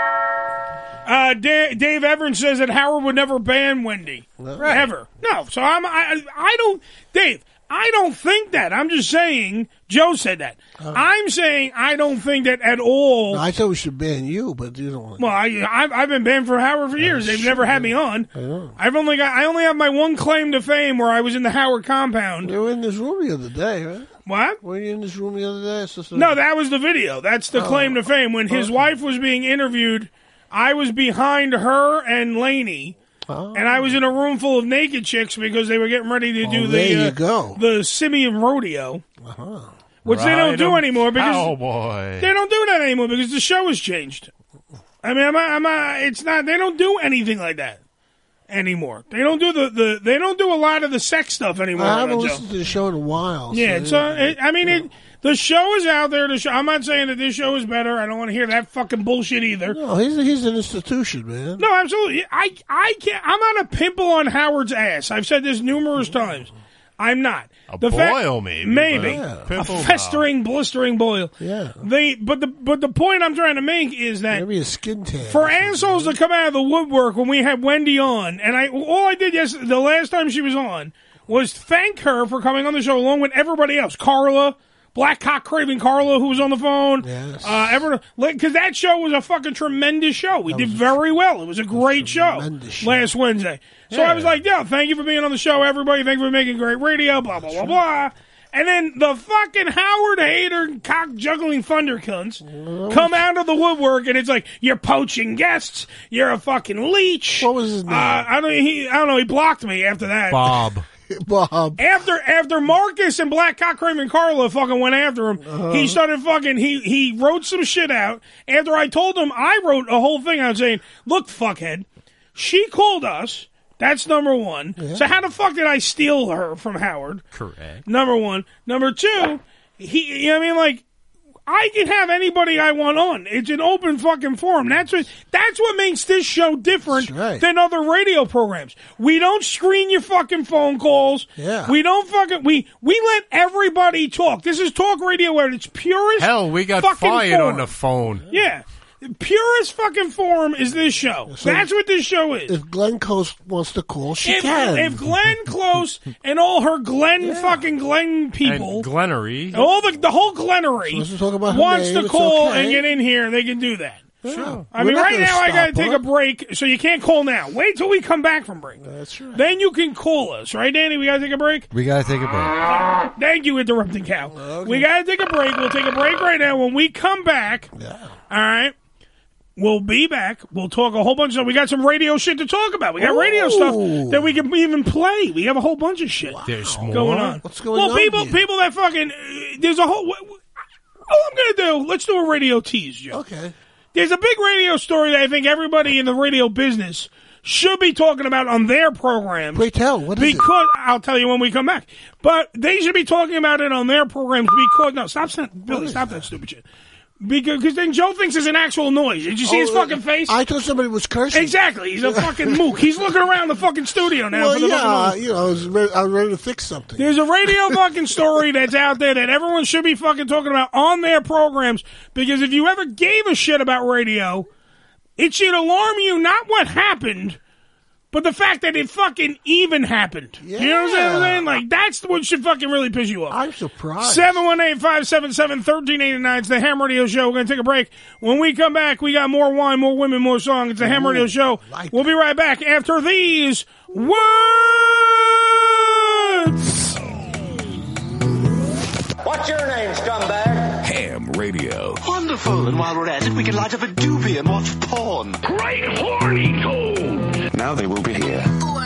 won't. Dave Evans says that Howard would never ban Wendy, ever. No, so I don't, Dave. I don't think that. I'm just saying. Joe said that. I'm saying I don't think that at all. No, I thought we should ban you, but you don't want. Well, I've been banned for Howard for years. They've never had me on. I know. I only have my one claim to fame where I was in the Howard compound. You were in this room the other day, right? What? Were you in this room the other day? No, that was the video. That's the claim to fame. When his wife was being interviewed, I was behind her and Laney. And I was in a room full of naked chicks because they were getting ready to do the Simeon Rodeo, which they don't do anymore because they don't do that anymore because the show has changed. I mean, it's not. They don't do anything like that anymore. They don't do they don't do a lot of the sex stuff anymore. I haven't listened to the show in a while. Yeah, the show is out there. I'm not saying that this show is better. I don't want to hear that fucking bullshit either. No, he's an institution, man. No, absolutely. I can't. I'm not a pimple on Howard's ass. I've said this numerous times. I'm not. Boil, maybe. A festering, blistering boil. Yeah. But the point I'm trying to make is that maybe a skin tan. For assholes to come out of the woodwork when we had Wendy on, and all I did the last time she was on was thank her for coming on the show along with everybody else, Carla. Black Cock Craving Carla, who was on the phone. Yes. Because that show was a fucking tremendous show. We did very well. It was a great show last Wednesday. So I was like, thank you for being on the show, everybody. Thank you for making great radio, blah, blah, blah, blah. And then the fucking Howard hater, cock-juggling thunder cunts come out of the woodwork, and it's like, you're poaching guests. You're a fucking leech. What was his name? I don't know. He blocked me after that. Bob. After Marcus and Black Cock Craving Carla fucking went after him, he started fucking, he wrote some shit out. After I told him, I wrote a whole thing out saying, look, fuckhead, she called us. That's number one. Yeah. So how the fuck did I steal her from Howard? Correct. Number one. Number two, I can have anybody I want on. It's an open fucking forum. That's what makes this show different than other radio programs. We don't screen your fucking phone calls. Yeah. We don't fucking we let everybody talk. This is talk radio where it's purest. Hell, we got fired forum. on the phone. Yeah. Purest fucking forum is this show. So that's what this show is. If Glenn Close wants to call, she can. If Glenn Close and all her fucking Glenn people, and Glennery, all the whole Glennery wants to call and get in here, they can do that. Sure. I mean, right now I got to take a break, so you can't call now. Wait till we come back from break. That's right. Then you can call us. Right, Danny? We got to take a break? We got to take a break. Thank you, Interrupting Cow. Okay. We got to take a break. We'll take a break right now. When we come back, all right, we'll be back. We'll talk a whole bunch of stuff. We got some radio shit to talk about. We got radio stuff that we can even play. We have a whole bunch of shit There's more going on. What's going on? Well, people that fucking there's a whole. All I'm gonna do. Let's do a radio tease, Joe. Okay. There's a big radio story that I think everybody in the radio business should be talking about on their programs. Pray tell, what is it? Because I'll tell you when we come back. But they should be talking about it on their programs because Billy, stop that stupid shit. Because then Joe thinks it's an actual noise. Did you see his fucking face? I thought somebody was cursing. Exactly. He's a fucking mook. He's looking around the fucking studio now. Well, for the I was ready to fix something. There's a radio fucking story that's out there that everyone should be fucking talking about on their programs, because if you ever gave a shit about radio, it should alarm you not what happened, but the fact that it fucking even happened. Yeah. You know what I'm saying? Like, that's what should fucking really piss you off. I'm surprised. 718-577-1389. It's the Ham Radio Show. We're going to take a break. When we come back, we got more wine, more women, more songs. It's the Ham Radio Show. We'll be right back after these words. What's your name, scumbag? Ham Radio. Wonderful. And while we're at it, we can light up a doobie and watch porn. Great horny toad. Now they will be here.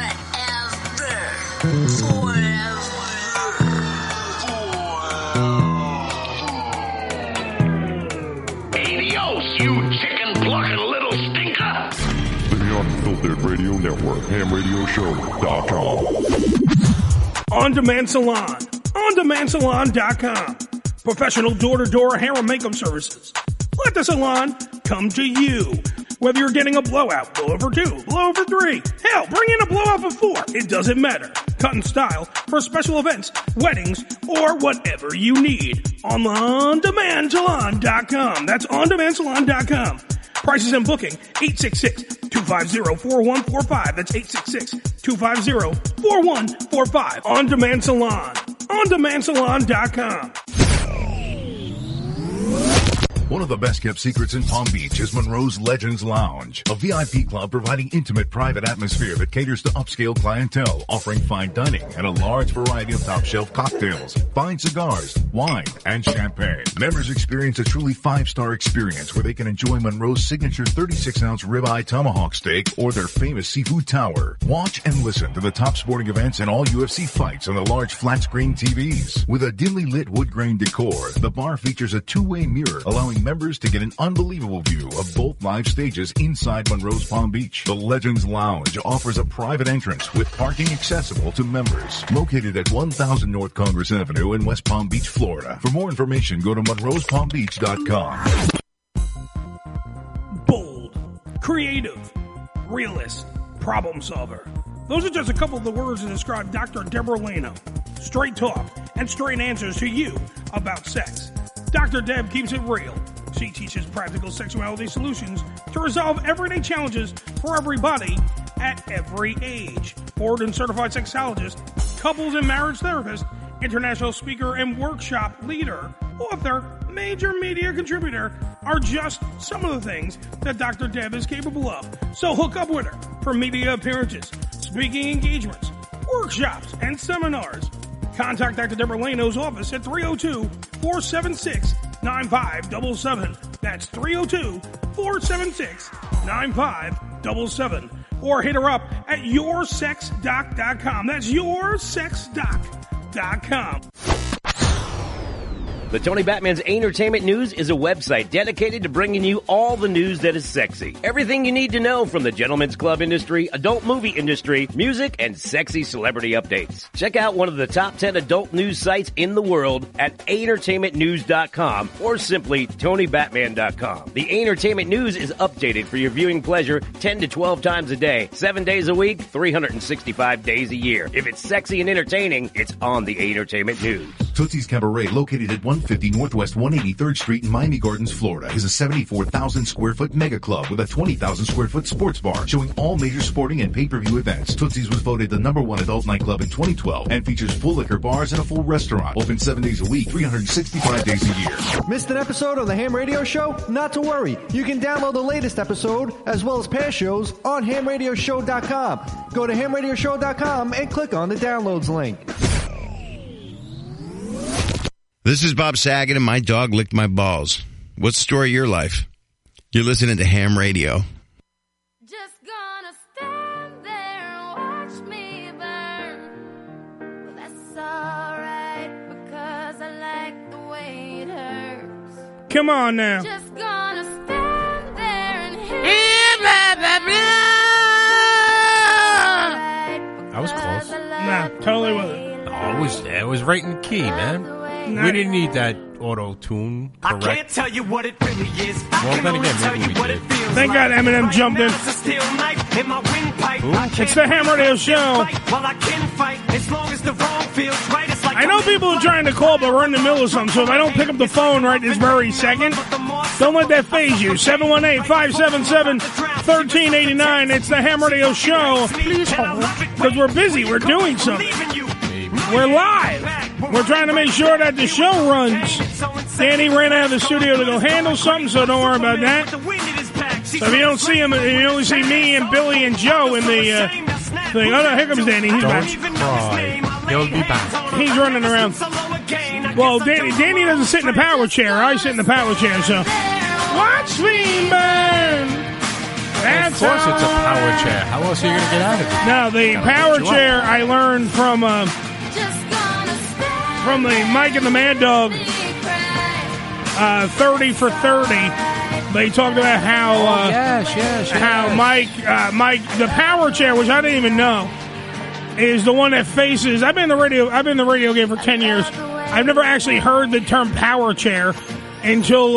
Adios, you chicken-plucking little stinker. The Unfiltered Radio Network, hamradioshow.com. On-Demand Salon. OnDemandSalon.com. Professional door-to-door hair and makeup services. Let the salon come to you. Whether you're getting a blowout, blowout for 2, blowout for 3, hell, bring in a blowout for 4. It doesn't matter. Cut and style for special events, weddings, or whatever you need. On OnDemandSalon.com. That's OnDemandSalon.com. Prices and booking, 866-250-4145. That's 866-250-4145. On Demand Salon. OnDemandSalon.com. One of the best-kept secrets in Palm Beach is Monroe's Legends Lounge, a VIP club providing intimate private atmosphere that caters to upscale clientele, offering fine dining and a large variety of top-shelf cocktails, fine cigars, wine, and champagne. Members experience a truly 5-star experience where they can enjoy Monroe's signature 36-ounce ribeye tomahawk steak or their famous seafood tower. Watch and listen to the top sporting events and all UFC fights on the large flat-screen TVs. With a dimly lit wood grain decor, the bar features a two-way mirror, allowing members to get an unbelievable view of both live stages inside Monroe's Palm Beach. The Legends Lounge offers a private entrance with parking accessible to members. Located at 1000 North Congress Avenue in West Palm Beach, Florida. For more information, go to monroespalmbeach.com. Bold, creative, realist, problem solver. Those are just a couple of the words that describe Dr. Deborah Leno. Straight talk and straight answers to you about sex. Dr. Deb keeps it real. She teaches practical sexuality solutions to resolve everyday challenges for everybody at every age. Board and certified sexologist, couples and marriage therapist, international speaker and workshop leader, author, major media contributor are just some of the things that Dr. Deb is capable of. So hook up with her for media appearances, speaking engagements, workshops, and seminars. Contact Dr. Deborah Leno's office at 302-476-9577. That's 302-476-9577. Or hit her up at yoursexdoc.com. That's yoursexdoc.com. The Tony Batman's Entertainment News is a website dedicated to bringing you all the news that is sexy. Everything you need to know from the gentlemen's club industry, adult movie industry, music, and sexy celebrity updates. Check out one of the top 10 adult news sites in the world at entertainmentnews.com or simply tonybatman.com. The Entertainment News is updated for your viewing pleasure 10 to 12 times a day, 7 days a week, 365 days a year. If it's sexy and entertaining, it's on the Entertainment News. Tootsie's Cabaret, located at 150 Northwest 183rd Street in Miami Gardens, Florida, is a 74,000 square foot mega club with a 20,000 square foot sports bar showing all major sporting and pay-per-view events. Tootsie's was voted the #1 adult nightclub in 2012 and features full liquor bars and a full restaurant. Open 7 days a week, 365 days a year. Missed an episode of the Ham Radio Show? Not to worry. You can download the latest episode as well as past shows on hamradioshow.com. Go to hamradioshow.com and click on the downloads link. This is Bob Saget, and my dog licked my balls. What's the story of your life? You're listening to Ham Radio. Just gonna stand there and watch me burn. Well, that's alright, because I like the way it hurts. Come on now. Just gonna stand there and hear That was close. Nah, totally wasn't. No, it was right in the key, man. We didn't need that auto-tune, correct? I can't tell you what it really is. Well, then again, maybe we did. Thank God Eminem jumped in. It's the Ham Radio Show. I know people are trying to call, but we're in the middle of something, so if I don't pick up the phone right this very second, don't let that phase you. 718-577-1389. It's the Ham Radio Show. Please hold, because we're busy. We're doing something. We're live. We're trying to make sure that the show runs. Danny ran out of the studio to go handle something, so don't worry about that. So if you don't see him, you only see me and Billy and Joe in the thing. Oh, no, here comes Danny. He's back. Cry. He'll be back. He's running around. Well, Danny doesn't sit in the power chair. I sit in the power chair, so. Watch me burn. Of course it's a power chair. How else are you going to get out of it? No, the power chair I learned from the Mike and the Mad Dog 30 for 30. They talked about how how Mike the power chair, which I didn't even know, is the one that faces. I've been in the radio game for 10 years. I've never actually heard the term power chair until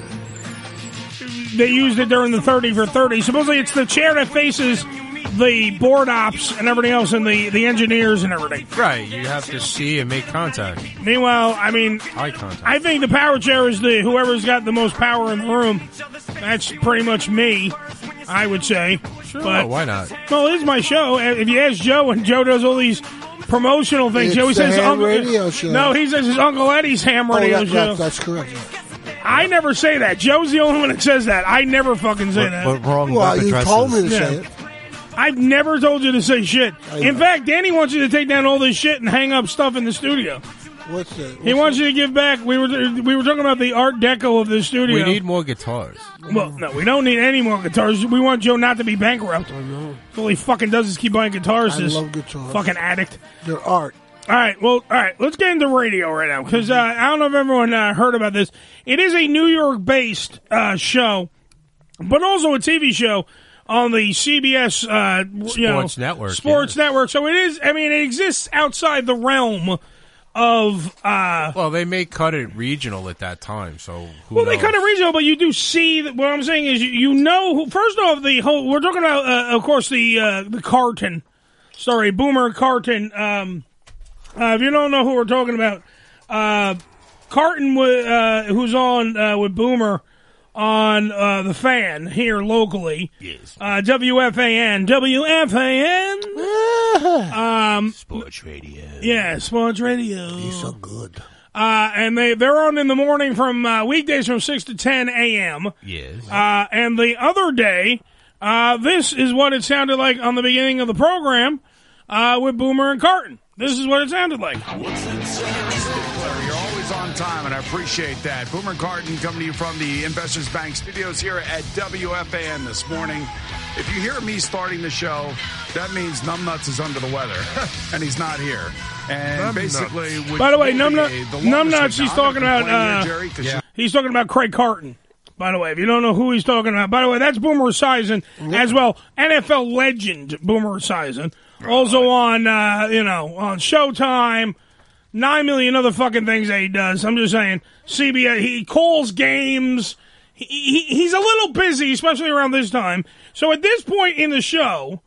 they used it during the 30 for 30. Supposedly it's the chair that faces the board ops and everything else and the engineers and everything. Right, you have to see and make contact. Meanwhile, I mean, eye contact. I think the power chair is whoever's got the most power in the room. That's pretty much me, I would say. Sure, but, why not? Well, it is my show. If you ask Joe, and Joe does all these promotional things, It's Joe the Ham Radio Show. No, he says it's Uncle Eddie's Ham Radio Show. That's correct. I never say that. Joe's the only one that says that. I never fucking say that. But wrong Well, you told me to say it. I've never told you to say shit. In fact, Danny wants you to take down all this shit and hang up stuff in the studio. What's that? He wants you to give back. We were talking about the Art Deco of the studio. We need more guitars. Well, no, we don't need any more guitars. We want Joe not to be bankrupt. All he fucking does is keep buying guitars. I This love guitars. fucking addict. They're art. All right, let's get into radio right now, because I don't know if everyone heard about this. It is a New York-based show, but also a TV show on the CBS Sports Network. Sports Network. So it is, I mean, it exists outside the realm of... well, they may cut it regional at that time, so who knows? They cut it regional, but you do see... What I'm saying is, you know... First off, the whole... We're talking about, of course, the Carton story, Boomer Carton. If you don't know who we're talking about, Carton, who's on with Boomer on the Fan here locally. Yes. WFAN. Sports radio. Yeah, sports radio. He's so good. And they're on in the morning from weekdays from 6 to 10 a.m. Yes. And the other day, this is what it sounded like on the beginning of the program with Boomer and Carton. This is what it sounded like. You're always on time, and I appreciate that. Boomer Carton coming to you from the Investors Bank studios here at WFAN this morning. If you hear me starting the show, that means Numbnuts is under the weather, and he's not here. And basically, by the way, Numbnuts, he's talking about. He's talking about Craig Carton. By the way, if you don't know who he's talking about, by the way, that's Boomer Esiason as well. NFL legend Boomer Esiason. Also on, on Showtime, 9 million other fucking things that he does. I'm just saying, CBS, he calls games. He's a little busy, especially around this time. So at this point in the show,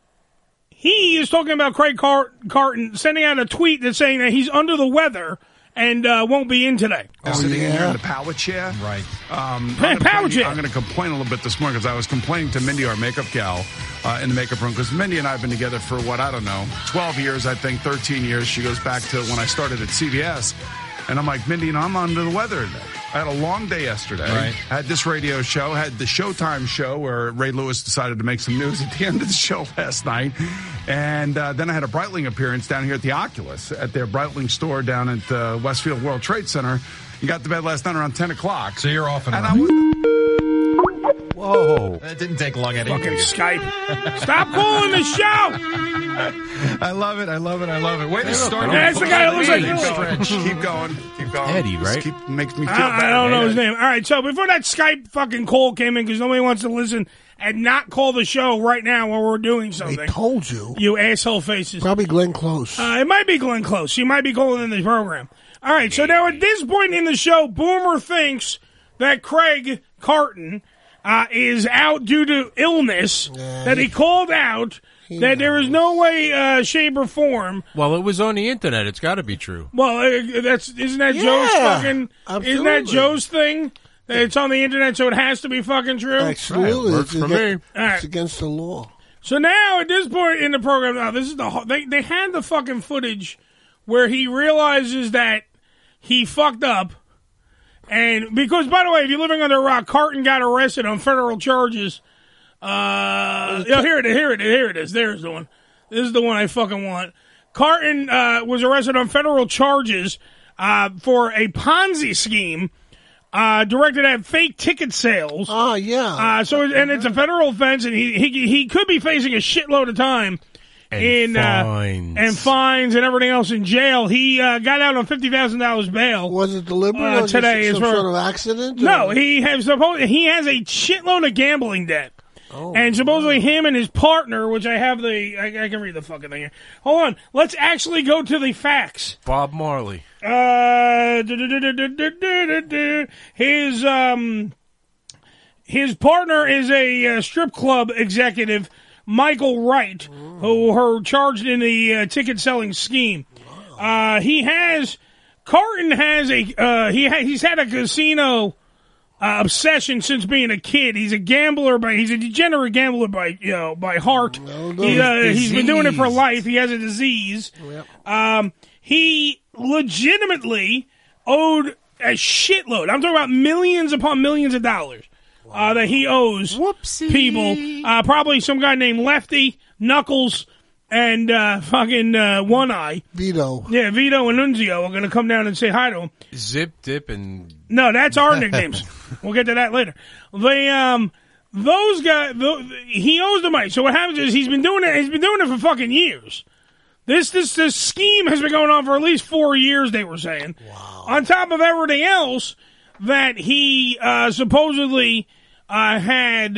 he is talking about Craig Carton sending out a tweet that's saying that he's under the weather and won't be in today. Sitting in here in the power chair. Right. Power chair. I'm going to complain a little bit this morning because I was complaining to Mindy, our makeup gal, in the makeup room, because Mindy and I have been together for, 12 years, I think, 13 years. She goes back to when I started at CBS. And I'm like, Mindy, I'm under the weather today. I had a long day yesterday. Right. Had this radio show, had the Showtime show where Ray Lewis decided to make some news at the end of the show last night. And then I had a Breitling appearance down here at the Oculus at their Breitling store down at Westfield World Trade Center. You got to bed last night around 10 o'clock. So you're off and I on. was... Whoa. That didn't take long, Eddie. Fucking Skype. Stop calling the show. I love it. Way to start. That's the guy that looks like Keep going. Eddie, right? Makes me feel bad. I don't know his name. All right, so before that Skype fucking call came in, because nobody wants to listen and not call the show right now while we're doing something. They told you. You asshole faces. Probably Glenn Close. It might be Glenn Close. She might be calling in the program. All right, so now at this point in the show, Boomer thinks that Craig Carton is out due to illness, that he called out, that there is no way, shape, or form. Well, it was on the internet. It's got to be true. Well, isn't that Joe's fucking? Absolutely. Isn't that Joe's thing? That it's on the internet, so it has to be fucking true. Absolutely, Right, works for me. It's against the law. So now at this point in the program, now this is they had the fucking footage where he realizes that he fucked up. And because, by the way, if you're living under a rock, Carton got arrested on federal charges. Here it is. There's the one. This is the one I fucking want. Carton was arrested on federal charges for a Ponzi scheme directed at fake ticket sales. Oh, yeah. And it's a federal offense, and he could be facing a shitload of time. And fines and everything else in jail. He got out on $50,000 bail. Was it deliberate today? Some sort of accident? No, he has a shitload of gambling debt. Oh, and supposedly him and his partner, which I have I can read the fucking thing here. Hold on, let's actually go to the facts. Bob Marley. His partner is a strip club executive, Michael Wright, who are charged in the ticket selling scheme. Carton has he's had a casino obsession since being a kid. He's a gambler, he's a degenerate gambler by heart. He's been doing it for life. He has a disease. Yep. He legitimately owed a shitload. I'm talking about millions upon millions of dollars. That he owes people. Probably some guy named Lefty, Knuckles, and fucking One Eye. Vito. Yeah, Vito and Nunzio are going to come down and say hi to him. Zip, Dip, and... No, that's our nicknames. We'll get to that later. Those guys, he owes the money. So what happens is he's been doing it for fucking years. This scheme has been going on for at least 4 years, they were saying. Wow. On top of everything else that he supposedly... let's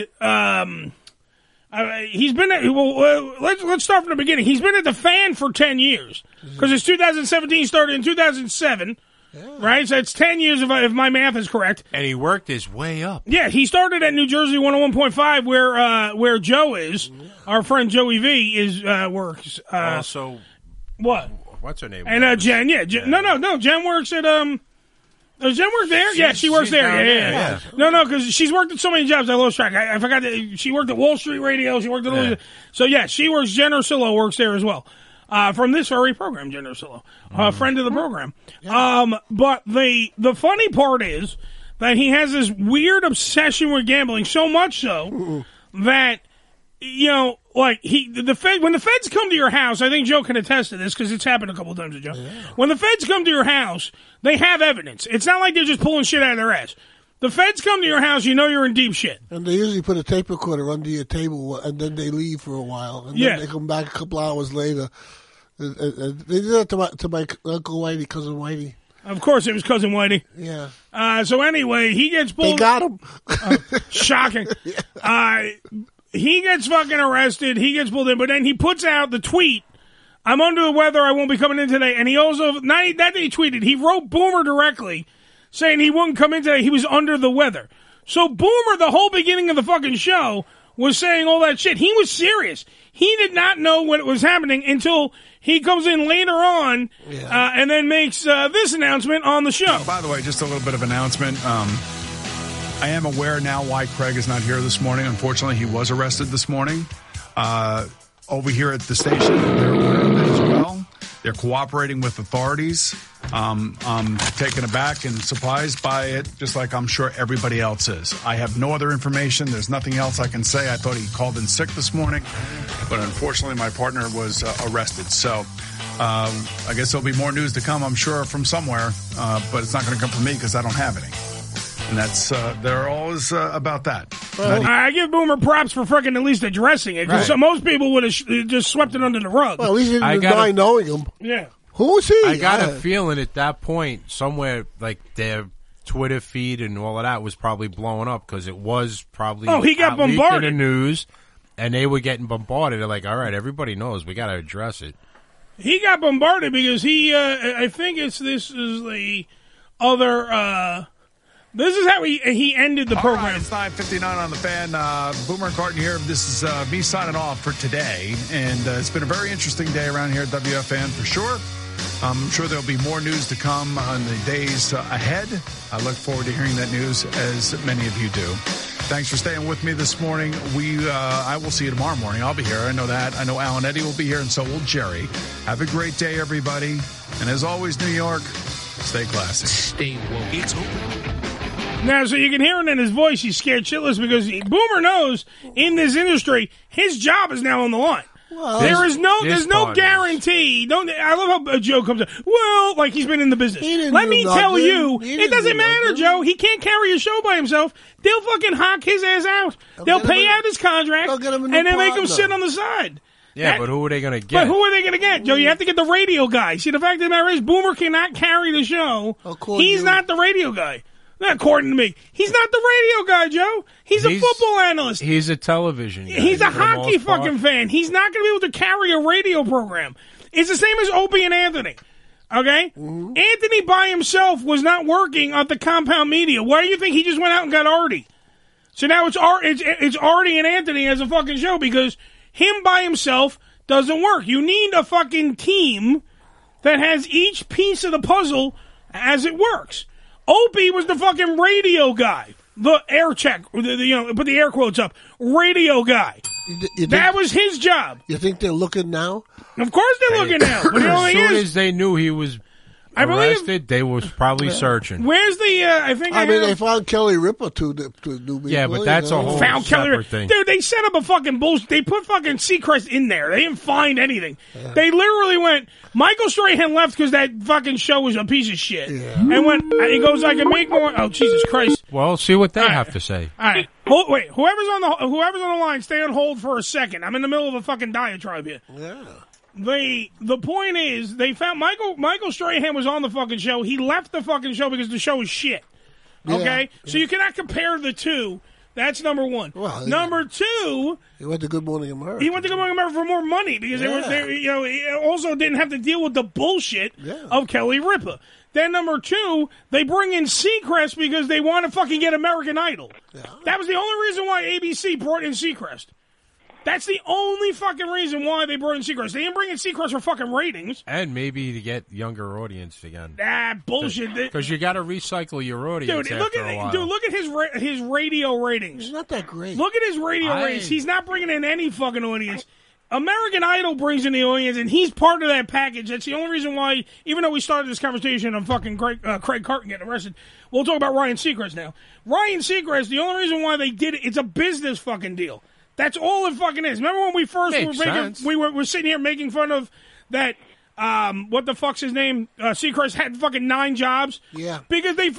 start from the beginning. He's been at the Fan for 10 years because his 2017 started in 2007, right? So it's 10 years if my math is correct. And he worked his way up. Yeah, he started at New Jersey 101.5 where Joe is. Our friend Joey V works. Also, what? What's her name? And Jen, no, Jen works at Does Jen work there? Yeah, she works there. Yeah. No, because she's worked at so many jobs, I lost track. I forgot that she worked at Wall Street Radio. She worked at So, yeah, she works. Jen Ursillo works there as well. From this very program, Jen Ursillo. Friend of the program. Yeah. But the funny part is that he has this weird obsession with gambling, so much so that, like when the feds come to your house, I think Joe can attest to this because it's happened a couple of times to Joe. Yeah. When the feds come to your house, they have evidence. It's not like they're just pulling shit out of their ass. The feds come to your house, you know you're in deep shit. And they usually put a tape recorder under your table, and then they leave for a while, and then they come back a couple hours later. They did that to my Uncle Whitey, Cousin Whitey. Of course, it was Cousin Whitey. Yeah. So anyway, he gets pulled. They got him. Shocking. He gets fucking arrested. He gets pulled in, but then he puts out the tweet, "I'm under the weather. I won't be coming in today." And he also, that day he tweeted, he wrote Boomer directly saying he wouldn't come in today. He was under the weather. So Boomer, the whole beginning of the fucking show, was saying all that shit. He was serious. He did not know what was happening until he comes in later on and then makes this announcement on the show. By the way, just a little bit of announcement. I am aware now why Craig is not here this morning. Unfortunately, he was arrested this morning. Over here at the station, they're aware of it as well. They're cooperating with authorities. I'm taken aback and surprised by it, just like I'm sure everybody else is. I have no other information. There's nothing else I can say. I thought he called in sick this morning, but unfortunately my partner was arrested. So I guess there'll be more news to come, I'm sure, from somewhere, but it's not going to come from me because I don't have any. And that's, they're always about that. Well, I give Boomer props for freaking at least addressing it, because most people would have just swept it under the rug. Well, at least he didn't deny knowing him. Yeah. Who was he? I got a feeling at that point, somewhere, like, their Twitter feed and all of that was probably blowing up, because it was probably he got bombarded in the news, and they were getting bombarded. They're like, all right, everybody knows, we got to address it. He got bombarded because he, I think this is the other, this is how he ended the program. All right, it's 9:59 on the fan. Boomer and Carton here. This is me signing off for today. And it's been a very interesting day around here at WFAN for sure. I'm sure there'll be more news to come on the days ahead. I look forward to hearing that news, as many of you do. Thanks for staying with me this morning. I will see you tomorrow morning. I'll be here. I know that. I know Alan Eddy will be here, and so will Jerry. Have a great day, everybody. And as always, New York, stay classy. Stay woke. It's open. Now, so you can hear it in his voice. He's scared shitless because Boomer knows in this industry his job is now on the line. Well, there's no guarantee. I love how Joe comes up. Well, like he's been in the business. Let me tell you, it doesn't matter, Joe. He can't carry a show by himself. They'll fucking hock his ass out. They'll pay out his contract, and then make him sit on the side. Yeah, but who are they going to get? But who are they going to get, Joe? You have to get the radio guy. See, the fact of the matter is, Boomer cannot carry the show. He's not the radio guy. Not according to me. He's not the radio guy, Joe. He's a football analyst. He's a television guy. He's a hockey fucking fan. He's not going to be able to carry a radio program. It's the same as Opie and Anthony. Okay? Mm-hmm. Anthony by himself was not working at the Compound Media. Why do you think he just went out and got Artie? So now it's Artie and Anthony as a fucking show because him by himself doesn't work. You need a fucking team that has each piece of the puzzle as it works. Opie was the fucking radio guy. The air check, put the air quotes up. Radio guy. That was his job. You think they're looking now? Of course they're looking now. But as soon as they knew he was arrested, they was probably searching. Where's the, they found Kelly Ripa to do me. Yeah, but that's a whole separate thing. Dude, they set up a fucking bullshit. They put fucking Seacrest in there. They didn't find anything. Yeah. They literally went, Michael Strahan left because that fucking show was a piece of shit. Yeah. And he goes, I can make more. Oh, Jesus Christ. Well, see what they have to say. All right. Wait, whoever's on the line, stay on hold for a second. I'm in the middle of a fucking diatribe here. Yeah. The point is, they found Michael Strahan was on the fucking show. He left the fucking show because the show was shit. Okay? Yeah. So you cannot compare the two. That's number one. Well, number two, he went to Good Morning America. He went to Good Morning America for more money because he also didn't have to deal with the bullshit of Kelly Ripa. Then number two, they bring in Seacrest because they want to fucking get American Idol. Yeah. That was the only reason why ABC brought in Seacrest. That's the only fucking reason why they brought in Seacrest. They didn't bring in Seacrest for fucking ratings. And maybe to get younger audience again. Bullshit. Because you got to recycle your audience look at his radio ratings. It's not that great. Look at his radio ratings. He's not bringing in any fucking audience. American Idol brings in the audience, and he's part of that package. That's the only reason why, even though we started this conversation on fucking Craig Carton getting arrested, we'll talk about Ryan Seacrest now. Ryan Seacrest, the only reason why they did it, it's a business fucking deal. That's all it fucking is. Remember when we first were sitting here making fun of that, what the fuck's his name? Seacrest had fucking 9 jobs? Yeah. Because they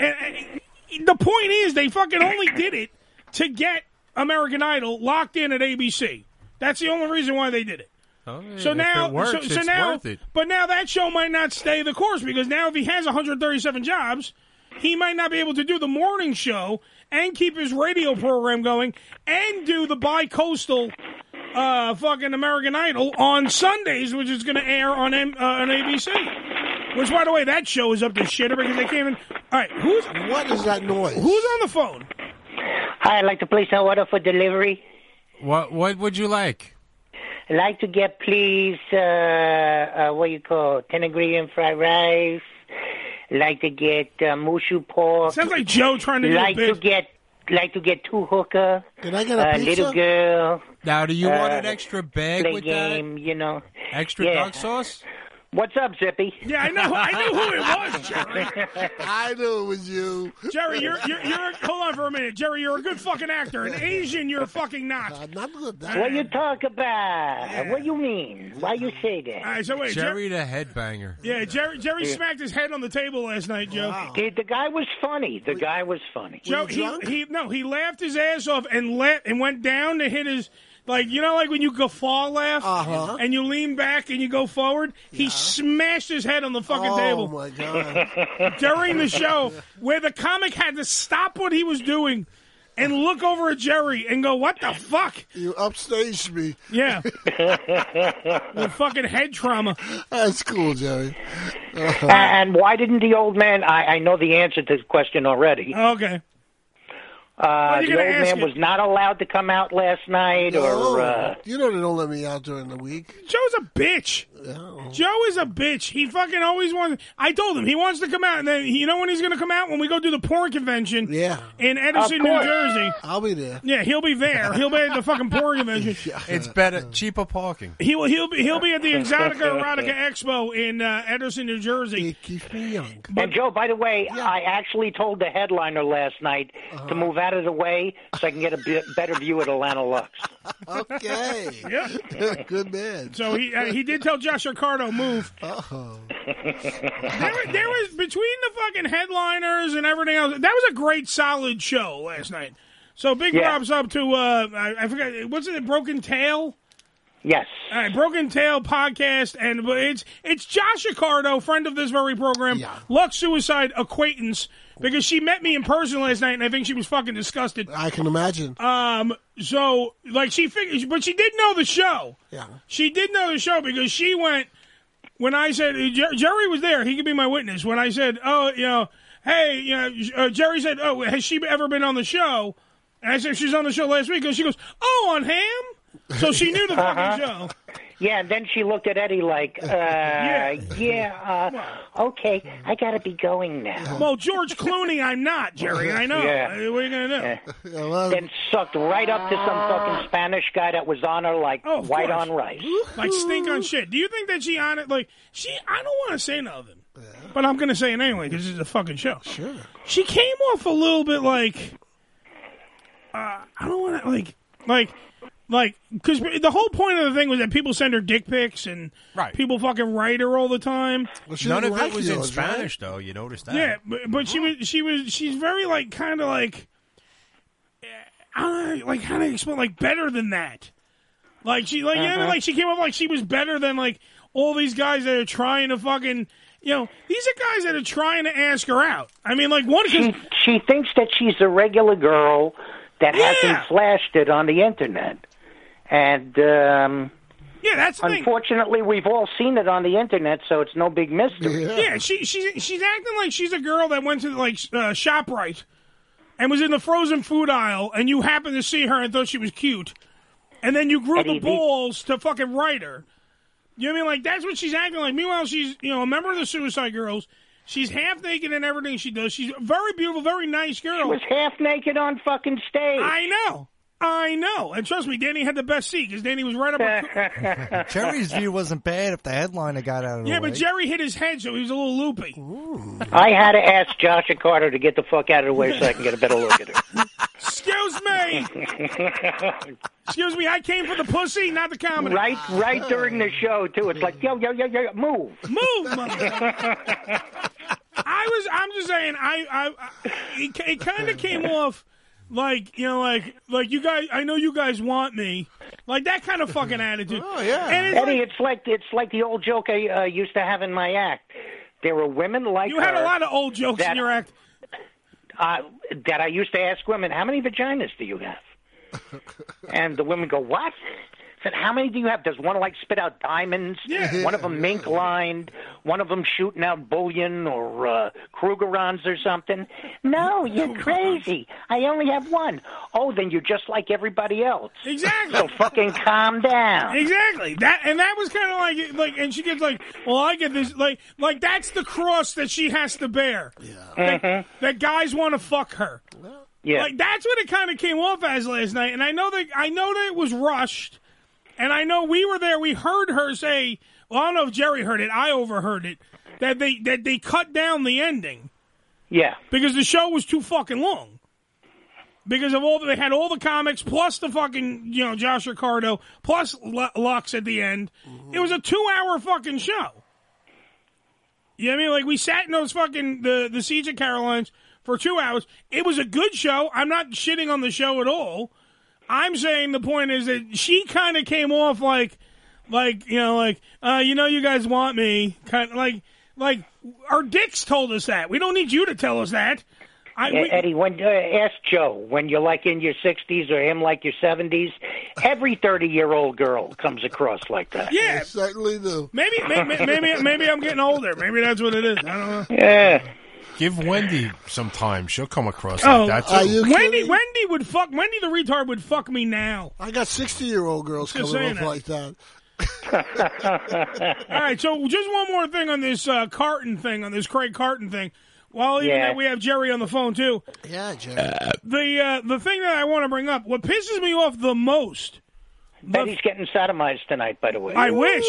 the point is, they fucking only did it to get American Idol locked in at ABC. That's the only reason why they did it. Oh, yeah, so now, if it works, it's worth it. But now that show might not stay the course because now if he has 137 jobs, he might not be able to do the morning show and keep his radio program going and do the bi-coastal fucking American Idol on Sundays, which is going to air on ABC. Which, by the way, that show is up to shitter because they came in. All right, what is that noise? Who's on the phone? Hi, I'd like to place an order for delivery. What would you like? I'd like to get, please, what you call 10-ingredient fried rice. I'd like to get mushu pork. Sounds like Joe trying to like to get 2 hookah. Can I get a pizza? Little girl. Now, do you want an extra bag play with game, that? You know. Extra dog sauce? What's up, Zippy? Yeah, I knew who it was, Jerry. I knew it was you. Jerry, you're hold on for a minute. Jerry, you're a good fucking actor. An Asian, you're fucking not. Not good. What you talk about? Yeah. What you mean? Why you say that? All right, so wait, Jerry the headbanger. Yeah, Jerry smacked his head on the table last night, Joe. Wow. The guy was funny. Joe, he laughed his ass off and went down to hit his. Like, you know, like when you guffaw laugh and you lean back and you go forward? Yeah. He smashed his head on the fucking table. Oh, my God. During the show, where the comic had to stop what he was doing and look over at Jerry and go, what the fuck? You upstaged me. Yeah. With fucking head trauma. That's cool, Jerry. And why didn't the old man... I know the answer to this question already. Okay. The old man was not allowed to come out last night, or you know they don't let me out during the week. Joe's a bitch. Oh. Joe is a bitch. He fucking always wants. I told him he wants to come out, and then you know when he's going to come out when we go do the porn convention. Yeah. In Edison, New Jersey. I'll be there. Yeah, he'll be there. He'll be at the fucking porn convention. It's better, cheaper parking. He'll be at the Exotica Erotica Expo in Edison, New Jersey. It keeps me young. And Joe, by the way, I actually told the headliner last night to move out of the way so I can get a better view at Atlanta Lux. Okay. Yeah. Good man. So he did tell Josh Ricardo move. Oh. There was between the fucking headliners and everything else. That was a great, solid show last night. So big props up to I forgot what's it, Broken Tail. Yes. All right, Broken Tail podcast, and it's Josh Ricardo, friend of this very program, Lux Suicide acquaintance, because she met me in person last night, and I think she was fucking disgusted. I can imagine. So like she figured, but she did know the show. Yeah. She did know the show because she went when I said Jerry was there. He could be my witness. When I said, Jerry said, oh, has she ever been on the show? And I said she's on the show last week, and she goes, oh, on Ham. So she knew the fucking show. Yeah, and then she looked at Eddie like, okay, I gotta be going now. Well, George Clooney, I'm not, Jerry, I know. Yeah. What are you gonna do? Then sucked right up to some fucking Spanish guy that was on her like white on rice. Like stink on shit. Do you think that she on it, like, I don't want to say nothing, but I'm gonna say it anyway, because this is a fucking show. Sure. She came off a little bit like, I don't want to, like, because the whole point of the thing was that people send her dick pics and people fucking write her all the time. Well, none of it was in Spanish, though. You noticed that? Yeah, but she's very like kind of like, like how to explain, like better than that. Like she like she came up like she was better than like all these guys that are trying to fucking. You know, these are guys that are trying to ask her out. I mean, like one. She thinks that she's a regular girl that hasn't flashed it on the internet. And that's the unfortunately, we've all seen it on the internet, so it's no big mystery. Yeah, she's acting like she's a girl that went to like ShopRite and was in the frozen food aisle, and you happened to see her and thought she was cute, and then you grew the balls to fucking write her. You know what I mean? Like that's what she's acting like. Meanwhile, she's a member of the Suicide Girls. She's half naked in everything she does. She's a very beautiful, very nice girl. She was half naked on fucking stage. I know. And trust me, Danny had the best seat because Danny was right up. Jerry's view wasn't bad if the headliner got out of the way. Yeah, but Jerry hit his head, so he was a little loopy. Ooh. I had to ask Josh and Carter to get the fuck out of the way so I can get a better look at her. Excuse me. Excuse me, I came for the pussy, not the comedy. Right during the show, too. It's like, yo, move. Move, motherfucker. I'm just saying, it kind of came off like, you know, like you guys, I know you guys want me. Like that kind of fucking attitude. Oh, yeah. And Eddie, it's like the old joke I used to have in my act. There were women like you had a lot of old jokes in your act. That I used to ask women, how many vaginas do you have? And the women go, what? said, how many do you have? Does one like spit out diamonds? Yeah. One of them mink lined? One of them shooting out bullion or Krugerrands or something? No, you're crazy. I only have one. Oh, then you're just like everybody else. Exactly. So fucking calm down. Exactly. That was kind of like, and she gets like, well, I get this, like that's the cross that she has to bear. Yeah. That guys want to fuck her. Yeah. Like that's what it kind of came off as last night, and I know that it was rushed, and I know we were there. We heard her say, well, I don't know if Jerry heard it. I overheard it that they cut down the ending. Yeah. Because the show was too fucking long. Because of they had all the comics plus the fucking Josh Ricardo plus Lux at the end. Mm-hmm. It was a 2-hour fucking show. You know what I mean? Like we sat in those fucking the Siege of Carolines for 2 hours. It was a good show. I'm not shitting on the show at all. I'm saying the point is that she kind of came off like you guys want me, kind of like our dicks told us that. We don't need you to tell us that. Eddie, ask Joe when you're like in your 60s or him like your 70s. Every 30-year-old girl comes across like that. Yeah, certainly do. Maybe I'm getting older. Maybe that's what it is. I don't know. Yeah. Give Wendy some time. She'll come across like that too. Wendy the retard would fuck me now. I got 60-year-old girls Just coming saying up like that. All right, so just one more thing on this Carton thing, on this Craig Carton thing. Well, even though we have Jerry on the phone too. Yeah, Jerry. The thing that I want to bring up, what pisses me off the most. Betty's getting sodomized tonight, by the way. I wish.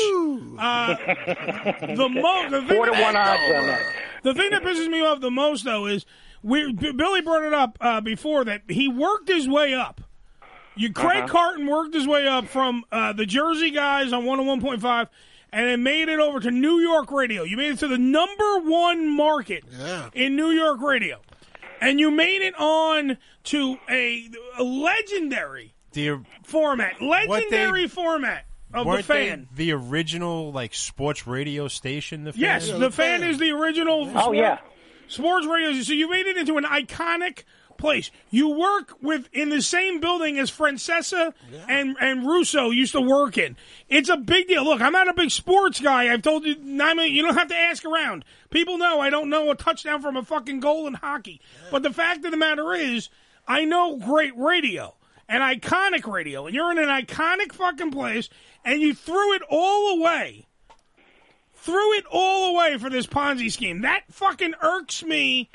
The 4-1 odds on that. The thing that pisses me off the most, though, is Billy brought it up before that he worked his way up. Craig Carton worked his way up from the Jersey guys on 101.5 and then made it over to New York radio. You made it to the -- market in New York radio. And you made it on to a legendary format. Legendary format of The Fan. The original sports radio station, The Fan? Yes, The Fan is the original sports radio. So you made it into an iconic place. You work in the same building as Francesa and Russo used to work in. It's a big deal. Look, I'm not a big sports guy. I've told you, you don't have to ask around. People know I don't know a touchdown from a fucking goal in hockey. But the fact of the matter is, I know great radio. An iconic radio. And you're in an iconic fucking place, and you threw it all away. Threw it all away for this Ponzi scheme. That fucking irks me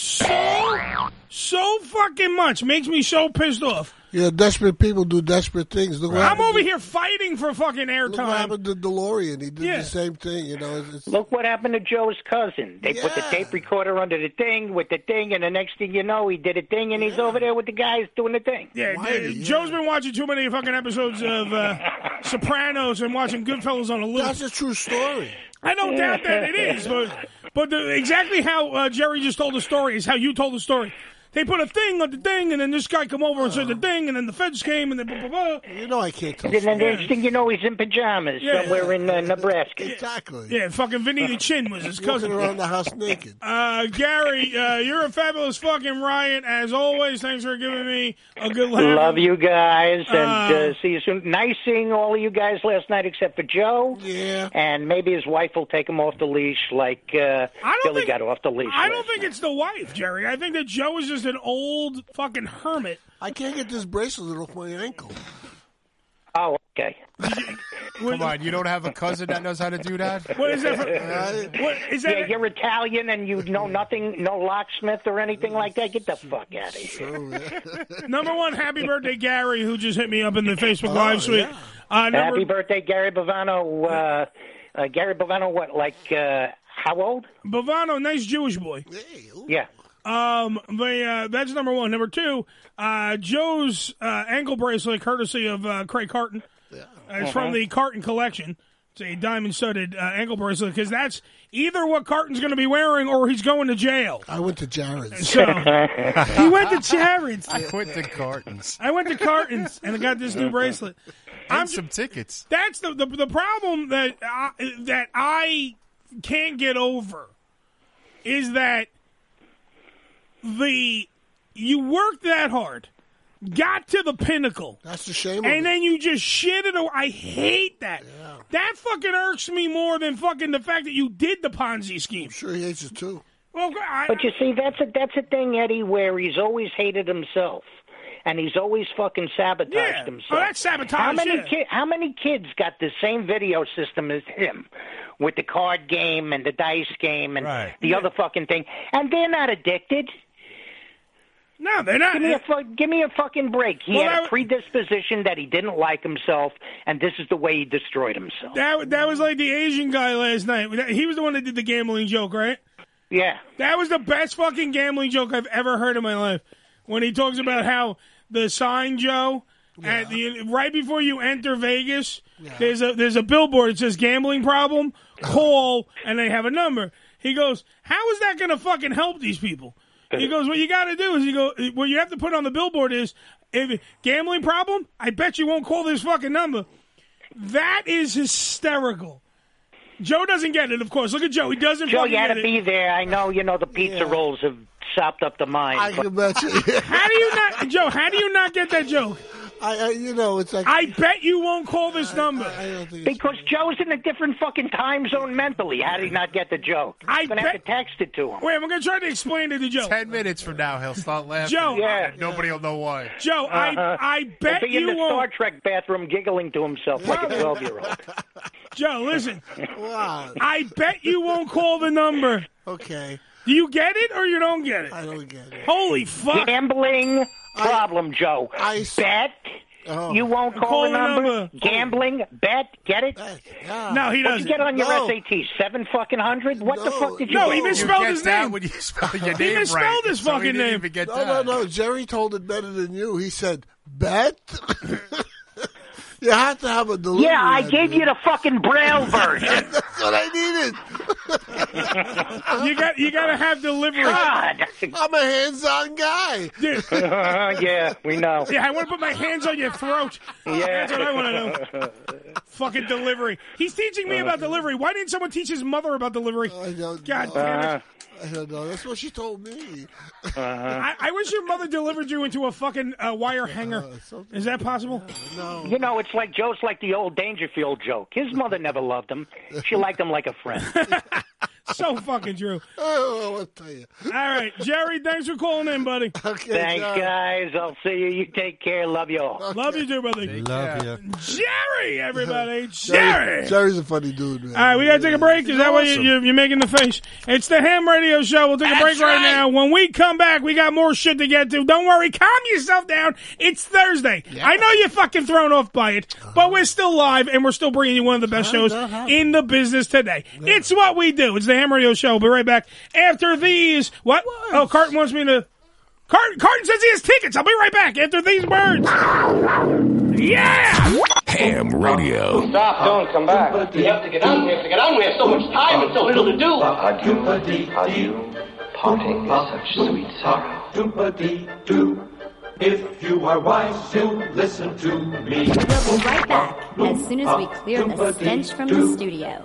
so fucking much. Makes me so pissed off. Yeah, desperate people do desperate things. I'm over here fighting for fucking airtime. Look what happened to DeLorean. He did the same thing. Look what happened to Joe's cousin. They put the tape recorder under the thing with the thing, and the next thing you know, he did a thing, and he's over there with the guys doing the thing. Yeah, Joe's been watching too many fucking episodes of Sopranos and watching Goodfellas on a loop. That's a true story. I don't doubt that it is, but exactly how Jerry just told the story is how you told the story. They put a thing on the thing, and then this guy come over and said the thing, and then the feds came, and then blah, blah, blah. You know I can't tell. And then the next thing you know, he's in pajamas somewhere in Nebraska. Exactly. Yeah, fucking Vinny the Chin was his cousin. Walking around the house naked. Gary, you're a fabulous fucking riot, as always. Thanks for giving me a good laugh. Love you guys, and see you soon. Nice seeing all of you guys last night, except for Joe. Yeah. And maybe his wife will take him off the leash like Billy got off the leash. I don't think it's the wife, Jerry. I think that Joe is just an old fucking hermit. I can't get this bracelet off my ankle. Oh, okay. Come on, you don't have a cousin that knows how to do that? What is that? What is that? Yeah, you're Italian and you know nothing, no locksmith or anything like that. Get the fuck out of here. Number one, happy birthday, Gary, who just hit me up in the Facebook Live suite. Happy birthday, Gary Bavano. Gary Bavano, what, how old? Bavano, nice Jewish boy. Yeah. That's number one. Number two, Joe's ankle bracelet, courtesy of Craig Carton. It's from the Carton collection. It's a diamond-studded ankle bracelet, because that's either what Carton's going to be wearing or he's going to jail. I went to Jared's. So, he went to Jared's. I went to Carton's. I went to Carton's, and I got this new bracelet. And some tickets. That's the problem that I can't get over is that you work that hard. got to the pinnacle. That's the shame. And then you just shit it away. I hate that. Yeah. That fucking irks me more than fucking the fact that you did the Ponzi scheme. I'm sure he hates it too. Well, but you see, that's a thing, Eddie, where he's always hated himself. And he's always fucking sabotaged himself. Oh, that's sabotage. How many kids got the same video system as him, with the card game and the dice game and the other fucking thing, and they're not addicted? No, they're not. Give me a fucking break. He had a predisposition that he didn't like himself, and this is the way he destroyed himself. That was like the Asian guy last night. He was the one that did the gambling joke, right? Yeah. That was the best fucking gambling joke I've ever heard in my life. When he talks about how the sign, Joe, right before you enter Vegas, there's a billboard. It says gambling problem, call, and they have a number. He goes, how is that going to fucking help these people? He goes, what you got to do is, what you have to put on the billboard is, if gambling problem, I bet you won't call this fucking number. That is hysterical. Joe doesn't get it, of course. Look at Joe. He doesn't Joe, fucking you had get to it. be there. I know, the pizza rolls have sopped up the mind. I can bet you. How do you not, Joe, how do you not get that joke? It's like... I bet you won't call this number. Because Joe's in a different fucking time zone mentally. How did he not get the joke? I'm going to have to text it to him. Wait, I'm going to try to explain it to Joe. 10 minutes from now, he'll start laughing. Joe, nobody will know why. Joe, I bet He'll be you in the won't. Star Trek bathroom giggling to himself like a 12-year-old. Joe, listen. Wow. I bet you won't call the number. Okay. Do you get it or you don't get it? I don't get it. Holy fuck. Gambling problem, Joe. Bet. You won't call the number. Gambling, bet, get it? No, he doesn't. What you get on your SAT? 700? What the fuck did you No, do? he misspelled his name. When you spell your He name misspelled right. his So he fucking didn't name. even get that. No. Jerry told it better than you. He said, bet? You have to have a delivery. Yeah, I gave you the fucking Braille version. That's what I needed. You got to have delivery. God. I'm a hands-on guy. Yeah, we know. Yeah, I want to put my hands on your throat. Yeah. That's what I want to know. Fucking delivery. He's teaching me about delivery. Why didn't someone teach his mother about delivery? God damn it. I don't know. That's what she told me. I wish your mother delivered you into a fucking wire hanger. Is that possible? No. It's like Joe's like the old Dangerfield joke. His mother never loved him. She liked him like a friend. So fucking true. Oh, I'll tell you. All right, Jerry, thanks for calling in, buddy. Okay, Thanks, guys. I'll see you. You take care. Love you all. Love you too, brother. Love you. Jerry, everybody. Jerry. Jerry's a funny dude, man. All right, we got to take a break. Is that why you're making the face? It's the Ham Radio Show. We'll take a break right now. When we come back, we got more shit to get to. Don't worry. Calm yourself down. It's Thursday. I know you're fucking thrown off by it, but we're still live, and we're still bringing you one of the best shows in the business today. It's what we do. It's the Ham Radio Show. We'll be right back after these. What? Oh, Carton wants me to... Carton says he has tickets. I'll be right back after these words. Yeah! Ham Radio. Stop, don't come back. We have to get on. We have so much time and so little to do. Adieu, parting is such sweet sorrow. Do-ba-dee-do. If you are wise, you'll listen to me. We'll be right back as soon as we clear the stench from the studio.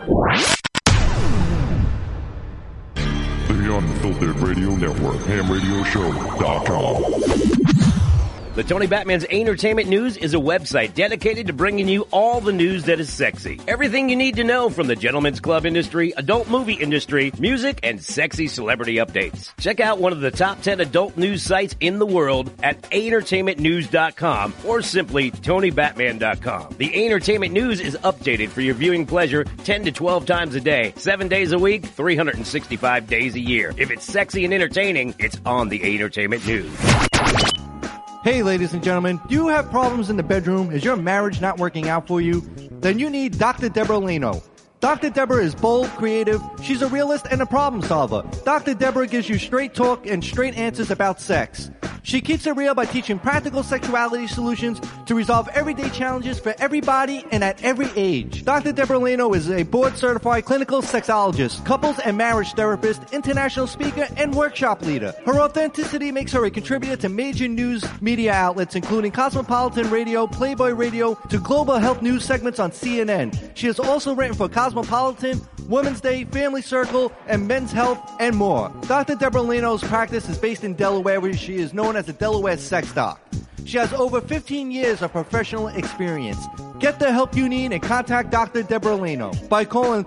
The Unfiltered Radio Network, HamRadioShow.com. The Tony Batman's Entertainment News is a website dedicated to bringing you all the news that is sexy. Everything you need to know from the gentlemen's club industry, adult movie industry, music, and sexy celebrity updates. Check out one of the top 10 adult news sites in the world at entertainmentnews.com or simply TonyBatman.com. The Entertainment News is updated for your viewing pleasure 10 to 12 times a day, 7 days a week, 365 days a year. If it's sexy and entertaining, it's on the Entertainment News. Hey, ladies and gentlemen, do you have problems in the bedroom? Is your marriage not working out for you? Then you need Dr. Deborah Leno. Dr. Deborah is bold, creative, she's a realist and a problem solver. Dr. Deborah gives you straight talk and straight answers about sex. She keeps it real by teaching practical sexuality solutions to resolve everyday challenges for everybody and at every age. Dr. Deborah Leno is a board-certified clinical sexologist, couples and marriage therapist, international speaker, and workshop leader. Her authenticity makes her a contributor to major news media outlets, including Cosmopolitan Radio, Playboy Radio, to global health news segments on CNN. She has also written for Cosmopolitan, Women's Day, Family Circle, and Men's Health, and more. Dr. Deborah Leno's practice is based in Delaware, where she is known as the Delaware Sex Doc. She has over 15 years of professional experience. Get the help you need and contact Dr. Deborah Leno by calling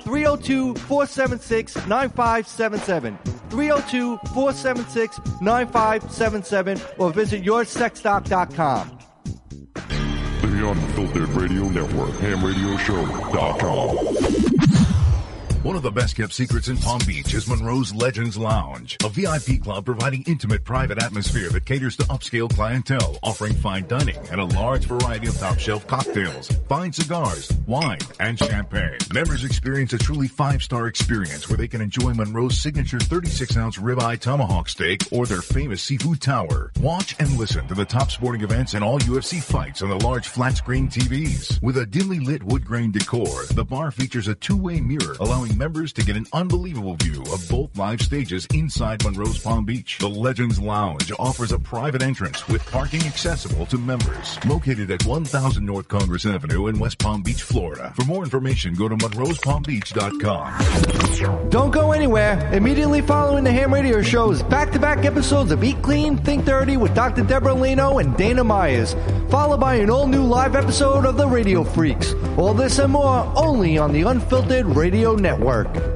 302-476-9577, 302-476-9577, or visit yoursexdoc.com. The Unfiltered Radio Network, hamradioshow.com. One of the best-kept secrets in Palm Beach is Monroe's Legends Lounge, a VIP club providing intimate private atmosphere that caters to upscale clientele, offering fine dining and a large variety of top-shelf cocktails, fine cigars, wine, and champagne. Members experience a truly 5-star experience where they can enjoy Monroe's signature 36-ounce ribeye tomahawk steak or their famous seafood tower. Watch and listen to the top sporting events and all UFC fights on the large flat-screen TVs. With a dimly lit wood grain decor, the bar features a two-way mirror, allowing members to get an unbelievable view of both live stages inside Monroe's Palm Beach. The Legends Lounge offers a private entrance with parking accessible to members. Located at 1000 North Congress Avenue in West Palm Beach, Florida. For more information, go to monroespalmbeach.com. Don't go anywhere. Immediately following the Ham Radio Show's back-to-back episodes of Eat Clean, Think Dirty with Dr. Deborah Leno and Dana Myers, followed by an all-new live episode of The Radio Freaks. All this and more only on the Unfiltered Radio Network.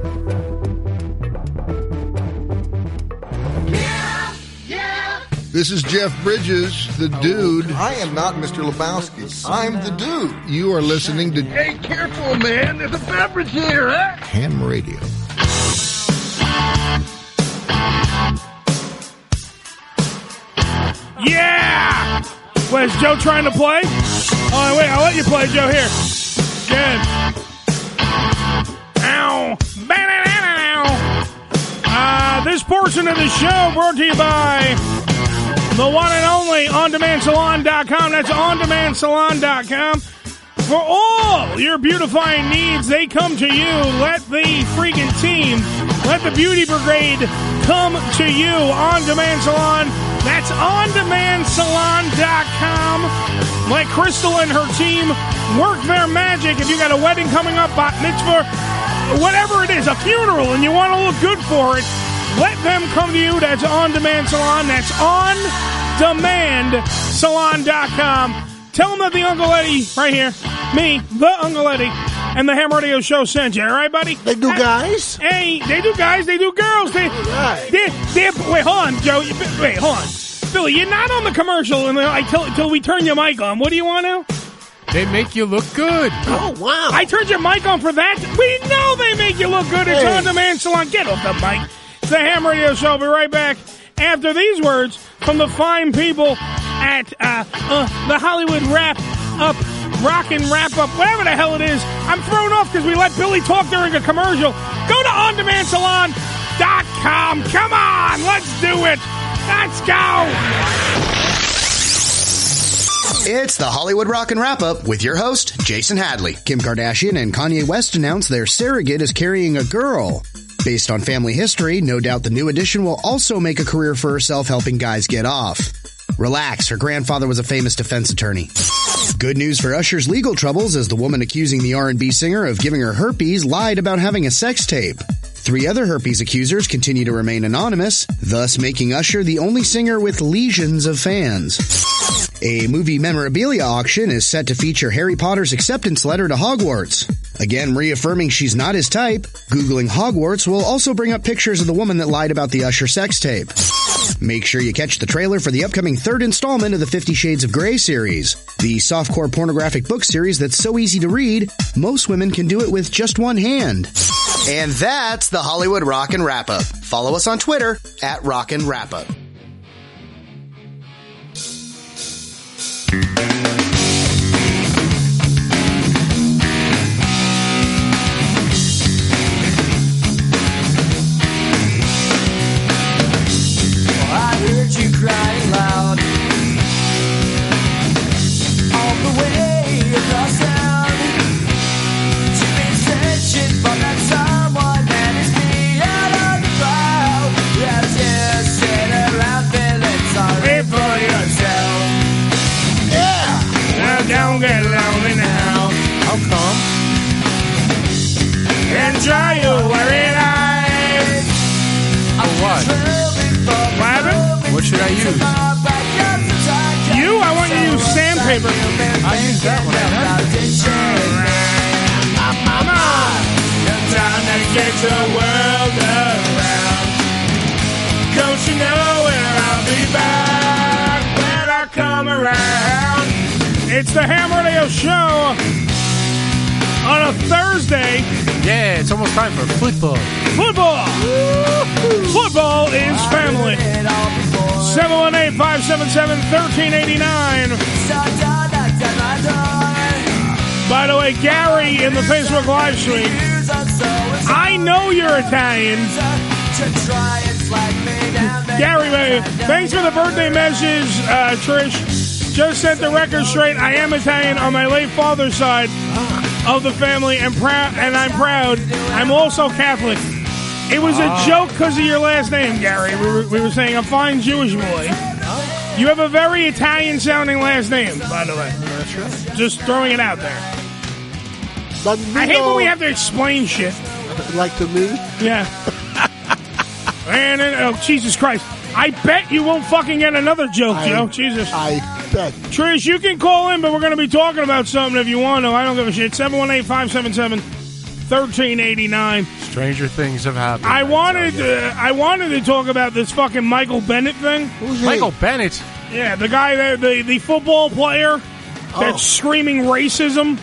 This is Jeff Bridges, the dude. I am not Mr. Lebowski. I'm the dude. You are listening to Hey, careful, man. There's a beverage here, huh? Ham Radio. Yeah! What, is Joe trying to play? Oh, wait, I'll let you play, Joe. Here. Good. Ow. This portion of the show brought to you by the one and only OnDemandSalon.com. That's OnDemandSalon.com. For all your beautifying needs, they come to you. Let the freaking team, let the Beauty Brigade come to you. On Demand Salon. That's OnDemandSalon.com. Let Crystal and her team work their magic. If you got a wedding coming up, bat mitzvah, whatever it is, a funeral, and you want to look good for it, let them come to you. That's On Demand Salon. That's OnDemandSalon.com. Tell them that the Uncle Eddie, right here, me, the Uncle Eddie, and the Ham Radio Show sent you. All right, buddy? They do guys? Hey, they do guys. They do girls. Wait, hold on, Joe. Wait, hold on. Billy, you're not on the commercial until we turn your mic on. What do you want now? They make you look good. Oh, wow. I turned your mic on for that? We know they make you look good. It's On Demand Salon. Get off the mic. It's the Ham Radio Show. I'll be right back after these words from the fine people at the Hollywood Wrap-Up, Rockin' Wrap-Up, whatever the hell it is. I'm thrown off because we let Billy talk during a commercial. Go to OnDemandSalon.com. Come on, let's do it. Let's go. It's the Hollywood Rockin' Wrap-Up with your host, Jason Hadley. Kim Kardashian and Kanye West announced their surrogate is carrying a girl. Based on family history, no doubt the new addition will also make a career for herself helping guys get off. Relax, her grandfather was a famous defense attorney. Good news for Usher's legal troubles as the woman accusing the R&B singer of giving her herpes lied about having a sex tape. 3 other herpes accusers continue to remain anonymous, thus making Usher the only singer with legions of fans. A movie memorabilia auction is set to feature Harry Potter's acceptance letter to Hogwarts. Again, reaffirming she's not his type, Googling Hogwarts will also bring up pictures of the woman that lied about the Usher sex tape. Make sure you catch the trailer for the upcoming 3rd installment of the 50 Shades of Grey series, the softcore pornographic book series that's so easy to read, most women can do it with just one hand. And that's the Hollywood Rockin' Wrap-Up. Follow us on Twitter at Rockin' Wrap-Up. I heard you crying loud all the way across town. You've been searching for that someone that is beyond on the crowd. Yeah, just sit around feeling sorry for yourself. Yeah, now don't get lonely now. How come? Enjoy your worried eyes. For what? What happened? What should I use? You? I want you to use sandpaper. I use that one. Time to get the world around. Don't you know where I'll be back when I come around? It's the Ham Radio Show on a Thursday. Yeah, it's almost time for football. Football! Football is family. 718-577-1389. By the way, Gary in the Facebook live stream, I know you're Italian. Gary, thanks for the birthday message, Trish. Just set the record straight. I am Italian on my late father's side of the family, and I'm proud. I'm also Catholic. It was a joke because of your last name, Gary. We were saying a fine Jewish boy. You have a very Italian-sounding last name, by the way. That's right. Just throwing it out there. I hate when we have to explain shit. Like to me? Yeah. Oh, Jesus Christ. I bet you won't fucking get another joke, Joe. Jesus. I bet. Trish, you can call in, but we're going to be talking about something if you want to. I don't give a shit. 718-577-1389. Stranger things have happened. I wanted to talk about this fucking Michael Bennett thing. Who's Michael Bennett? Yeah, the guy, the football player that's screaming racism.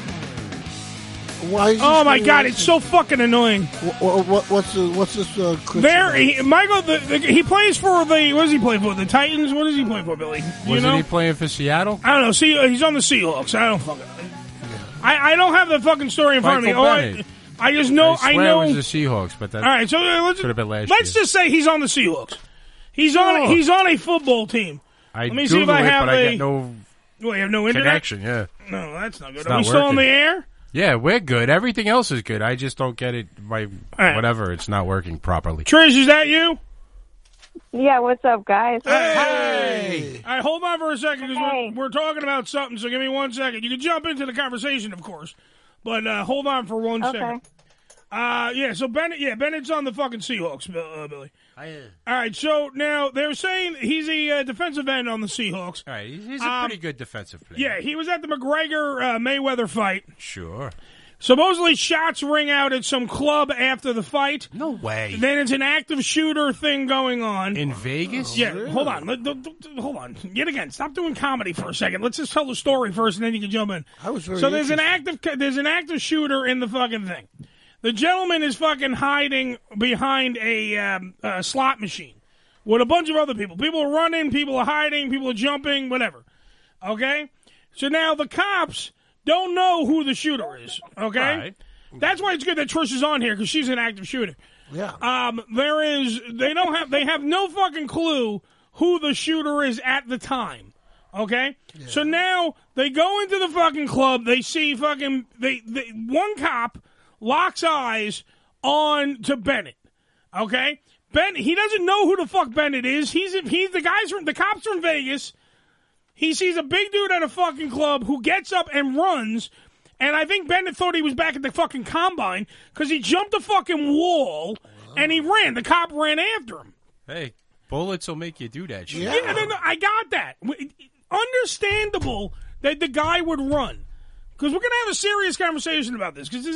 Why is oh my God! It's so fucking annoying. What's this? Michael. He plays for the. What does he play for? The Titans. What does he play for, Billy? Wasn't he playing for Seattle? I don't know. See, he's on the Seahawks. I don't fucking. I don't have the fucking story in front of me. I just know. I know it was the Seahawks, but that. All right, so could have been last let's just say he's on the Seahawks. He's on a football team. Let me see if I have I get no. Well, you have no internet connection. Yeah. No, that's not good. It's Are not we still on the working. air? Yeah, we're good. Everything else is good. I just don't get it. Whatever, it's not working properly. Trish, is that you? Yeah, what's up, guys? Hey! All right, hold on for a second because we're talking about something, so give me 1 second. You can jump into the conversation, of course, but hold on for 1 second. So Bennett's on the fucking Seahawks, Billy. All right, so now they're saying he's a defensive end on the Seahawks. All right, he's a pretty good defensive player. Yeah, he was at the McGregor-Mayweather fight. Sure. Supposedly shots ring out at some club after the fight. No way. Then it's an active shooter thing going on. In Vegas? Yeah, really? Hold on. Yet again, stop doing comedy for a second. Let's just tell the story first and then you can jump in. There's an active shooter in the fucking thing. The gentleman is fucking hiding behind a slot machine with a bunch of other people. People are running, people are hiding, people are jumping, whatever. Okay? So now the cops don't know who the shooter is. Okay? Right. That's why it's good that Trish is on here, because she's an active shooter. Yeah. They have no fucking clue who the shooter is at the time. Okay? Yeah. So now they go into the fucking club, they see fucking one cop locks eyes on to Bennett. Okay? He doesn't know who the fuck Bennett is. He's the cops from Vegas. He sees a big dude at a fucking club who gets up and runs, and I think Bennett thought he was back at the fucking combine because he jumped a fucking wall and he ran. The cop ran after him. Hey, bullets will make you do that shit. Yeah, no, I got that. Understandable that the guy would run. Because we're going to have a serious conversation about this. Because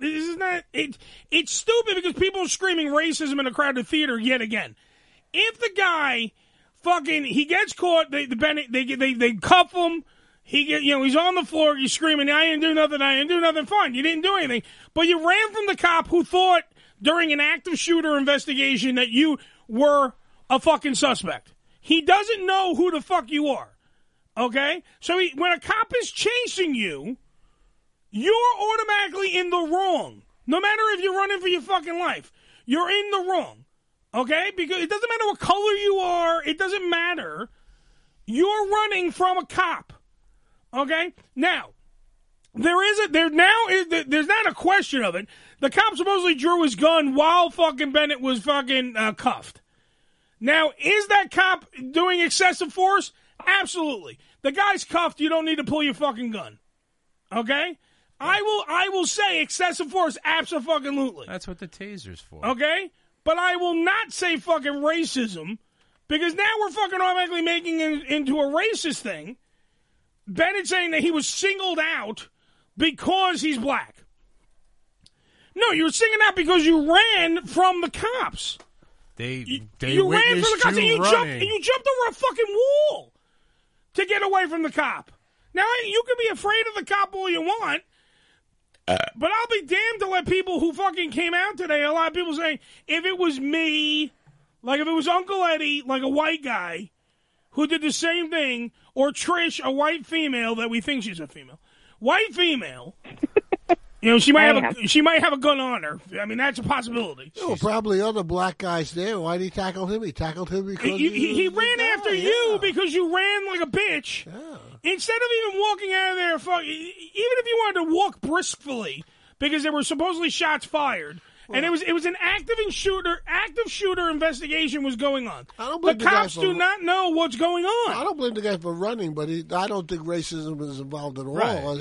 it's stupid because people are screaming racism in a crowded theater yet again. If the guy he gets caught, they cuff him, he's on the floor, he's screaming, I didn't do nothing, fine, you didn't do anything. But you ran from the cop who thought during an active shooter investigation that you were a fucking suspect. He doesn't know who the fuck you are. Okay? So when a cop is chasing you, you're automatically in the wrong. No matter if you're running for your fucking life. You're in the wrong. Okay? Because it doesn't matter what color you are. It doesn't matter. You're running from a cop. Okay? Now, there's not a question of it. The cop supposedly drew his gun while fucking Bennett was fucking cuffed. Now, is that cop doing excessive force? Absolutely. The guy's cuffed. You don't need to pull your fucking gun. Okay? I will say excessive force, absolutely. That's what the taser's for. Okay? But I will not say fucking racism Because now we're fucking automatically making it into a racist thing. Bennett saying that he was singled out because he's black. No, you were singled out because you ran from the cops. They you ran from the cops and you jumped over a fucking wall to get away from the cop. Now, you can be afraid of the cop all you want, but I'll be damned to let people who fucking came out today, a lot of people saying, if it was me, like if it was Uncle Eddie, like a white guy, who did the same thing, or Trish, a white female that we think she's a female. White female, she might have a gun on her. I mean, that's a possibility. There were probably other black guys there. Why did he tackle him? He tackled him because he ran after you because you ran like a bitch. Yeah. Instead of even walking out of there, even if you wanted to walk briskly, because there were supposedly shots fired, and it was an active shooter investigation was going on. The cops do not know what's going on. I don't blame the guy for running, but I don't think racism is involved at all. Right.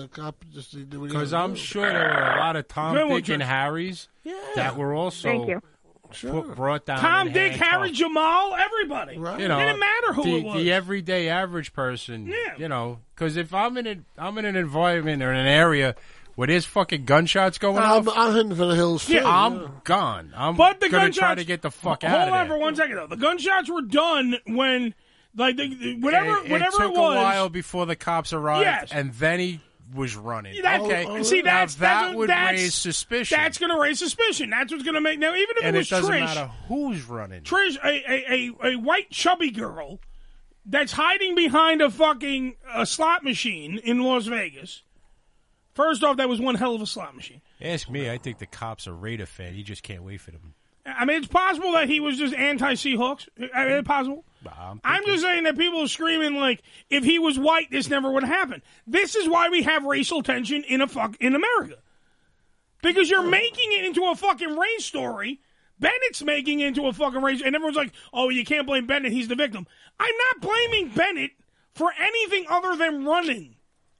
Because I'm sure there were a lot of Tom, Dick, and Harrys that were also brought down. Tom, Dick, Harry, Jamal, everybody. Right. It didn't matter who it was. The everyday average person. Because if I'm in an environment or in an area where there's fucking gunshots going off, I'm heading for the hills too. I'm gone. I'm going to try to get the fuck out of there. Hold on for 1 second, though. The gunshots were done when, whatever it took it was. a while before the cops arrived, Yes. and then he was running. See, that would raise suspicion. That's going to raise suspicion. That's what's going to make... Now, even if it was doesn't Trish... matter who's running. Trish, a white chubby girl that's hiding behind a fucking slot machine in Las Vegas... First off, that was one hell of a slot machine. Ask me. I think the cop's a Raider fan. He just can't wait for them. I mean, it's possible that he was just anti-Seahawks. I mean, it's possible. I'm just saying that people are screaming like, if he was white, this never would have happened. This is why we have racial tension in America. Because you're making it into a fucking race story. Bennett's making it into a fucking race, and everyone's like, oh, you can't blame Bennett. He's the victim. I'm not blaming Bennett for anything other than running.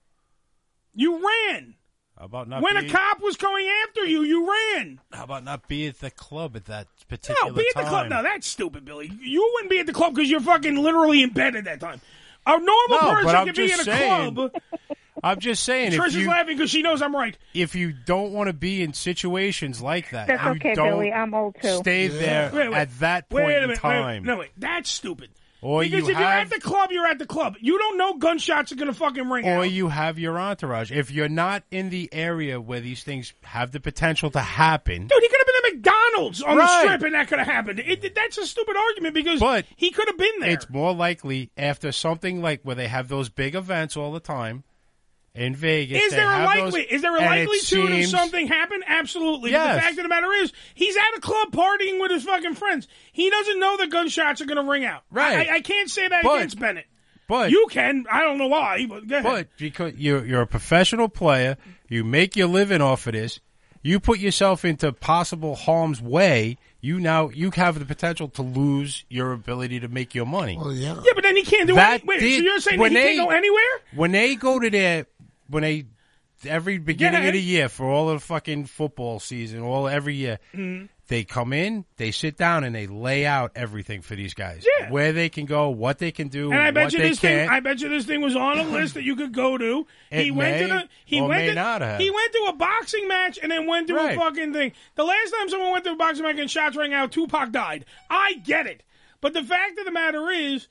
You ran. How about not when a cop was going after you, you ran. How about not be at the club at that particular time? No, be at the club. No, that's stupid, Billy. You wouldn't be at the club because you're fucking literally in bed at that time. A normal person could be in a club. I'm just saying. Trish is laughing because she knows I'm right. If you don't want to be in situations like that, that's okay, Billy. I'm old too. Stay there at that point in time. Wait. That's stupid. Or because if you're at the club, you're at the club. You don't know gunshots are going to fucking ring out. Or you have your entourage. If you're not in the area where these things have the potential to happen... Dude, he could have been at McDonald's on the strip and that could have happened. that's a stupid argument because he could have been there. It's more likely after something like where they have those big events all the time in Vegas. Is there a likelihood of something happen? Absolutely. Yes. But the fact of the matter is, he's at a club partying with his fucking friends. He doesn't know that gunshots are going to ring out. Right. I can't say that against Bennett. But you can. I don't know why. But go ahead. But because you're a professional player, you make your living off of this. You put yourself into possible harm's way. You have the potential to lose your ability to make your money. Oh yeah. Yeah, but then he can't do that. Wait, so you're saying that he can't go anywhere? When they go to every beginning of the year for all of the fucking football season, every year, they come in, they sit down, and they lay out everything for these guys. Yeah. Where they can go, what they can do, and I bet what you they this can't. thing. I bet you this thing was on a list that you could go to. He went to a boxing match and then went to a fucking thing. The last time someone went to a boxing match and shots rang out, Tupac died. I get it, but the fact of the matter is,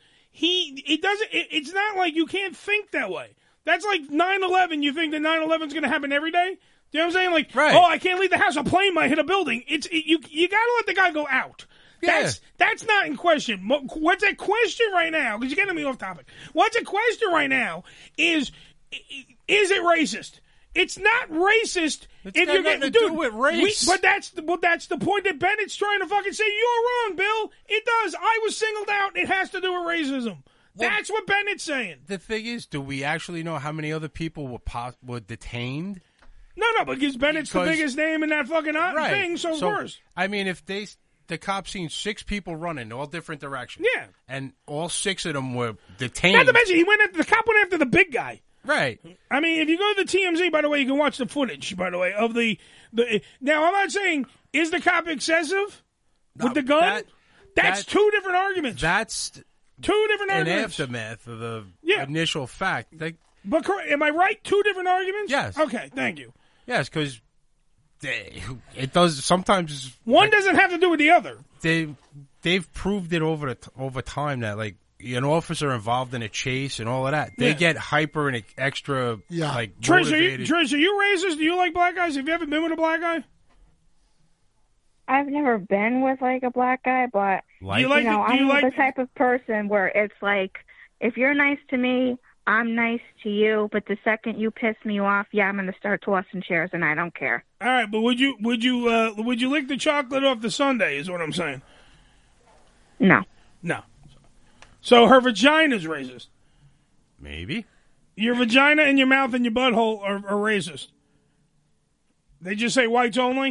it's not like you can't think that way. That's like 9/11. You think that 9/11 is going to happen every day? You know what I'm saying? Like, oh, I can't leave the house. A plane might hit a building. You got to let the guy go out. Yeah. That's not in question. What's at question right now, because you're getting me off topic, what's at question right now is it racist? It's not racist if you're getting to do with race. But that's the point that Bennett's trying to fucking say. You're wrong, Bill. It does. I was singled out. It has to do with racism. That's what Bennett's saying. The thing is, do we actually know how many other people were detained? No, because Bennett's the biggest name in that fucking thing, so of course. I mean, if the cops seen 6 people running all different directions, and all 6 of them were detained. Not to mention, the cop went after the big guy. Right. I mean, if you go to the TMZ, by the way, you can watch the footage, by the way, of the now, I'm not saying, is the cop excessive with the gun? That's two different arguments. That's two different an arguments. aftermath of the Yeah. initial fact. But am I right? Two different arguments? Yes. Okay, thank you. Yes, because it does sometimes. One doesn't have to do with the other. They've proved it over time that like an officer involved in a chase and all of that, they get hyper and extra like Trish, motivated. are you racist? Do you like black guys? Have you ever been with a black guy? I've never been with like a black guy, but Like- Do you like know, the- do you I'm like the type of person where it's like, if you're nice to me, I'm nice to you. But the second you piss me off, I'm going to start tossing chairs, and I don't care. All right, but would you lick the chocolate off the sundae? Is what I'm saying. No. No. So her vagina's racist. Maybe. Your vagina and your mouth and your butthole are racist. They just say whites only.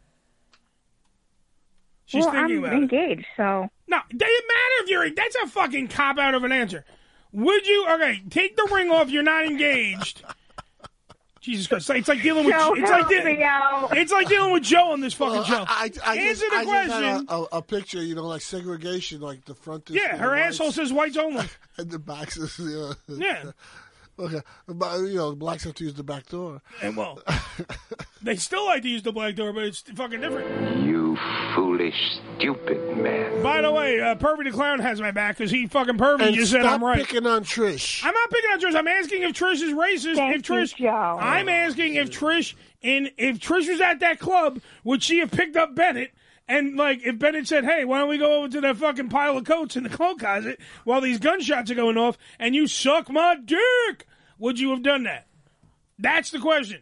She's well, thinking I'm about it. engaged, so No, it doesn't matter if you're. That's a fucking cop out of an answer. Would you? Okay, take the ring off. You're not engaged. Jesus Christ! It's like dealing with. Joe, It's like, help me out. it's like dealing with Joe on this fucking show. Answer the I question. just had a picture, like segregation, like the front is Yeah, for her whites, asshole says whites only. and the back says Yeah. Okay, but blacks have to use the back door. And well, they still like to use the black door, but it's fucking different. You foolish, stupid man. By the way, Pervy the Clown has my back because he fucking Pervy And just said stop I'm right. picking on Trish. I'm not picking on Trish. I'm asking if Trish is racist. Thank you, Joe. I'm asking if Trish was at that club, would she have picked up Bennett? And like, if Bennett said, "Hey, why don't we go over to that fucking pile of coats in the coat closet while these gunshots are going off, and you suck my dick," would you have done that? That's the question.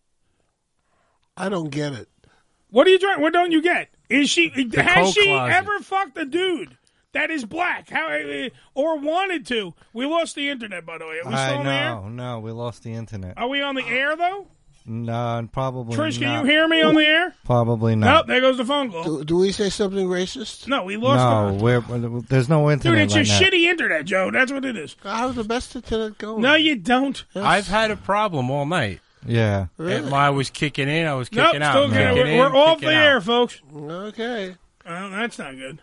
I don't get it. What are you trying? What don't you get? Has she coat closet. ever fucked a dude that is black? Or wanted to? We lost the internet, by the way. Are we still on the air? No, we lost the internet. Are we on the air though? No, probably Trish, not. can you hear me on the air? Probably Nope, not. there goes the phone call. Do we say something racist? No, we lost There's no Dude, internet it's right your now. shitty internet, Joe. That's what it is. How's the best internet going? No, you don't. I've had a problem all night. Yeah. I was kicking in, I was kicking Nope, out. still kidding. Kicking in, We're off the kicking air, out. folks. Okay. Well, that's not good.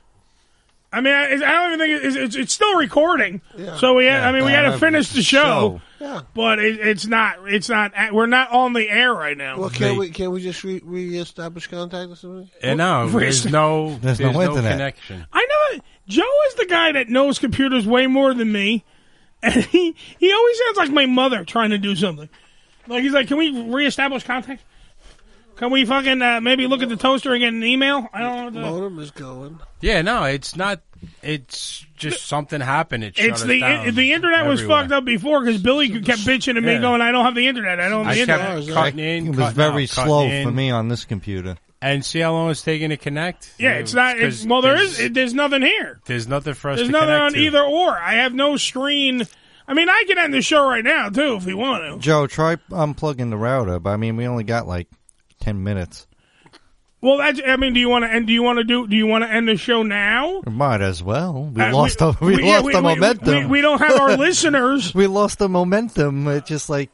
I mean, I don't even think it's still recording. Yeah. So we got to finish the show. Yeah. But it's not. We're not on the air right now. Well, can we just reestablish contact or something? And no, there's no internet. connection. I know Joe is the guy that knows computers way more than me, and he always sounds like my mother trying to do something. Like he's like, "Can we reestablish contact? Can we fucking maybe look at the toaster and get an email?" I don't know. Modem is going. Yeah, no, it's not. It's just something happened. It shut It's us the down internet was everywhere. fucked up before because Billy kept bitching at me, Yeah. going, "I don't have the internet. I don't have the I kept internet." cutting in. It was cutting very out, slow cutting for in. me on this computer. And see how long it's taking to connect? Yeah, it's not. There's nothing here. There's nothing for us There's to nothing connect on to. either or. I have no screen. I mean, I can end the show right now too if you want to. Joe, try unplugging the router, but I mean, we only got like 10 minutes. Well, that's. I mean, do you want to end? Do you want to end the show now? Might as well. We Uh, lost the momentum. We don't have our listeners. We lost the momentum. It's just like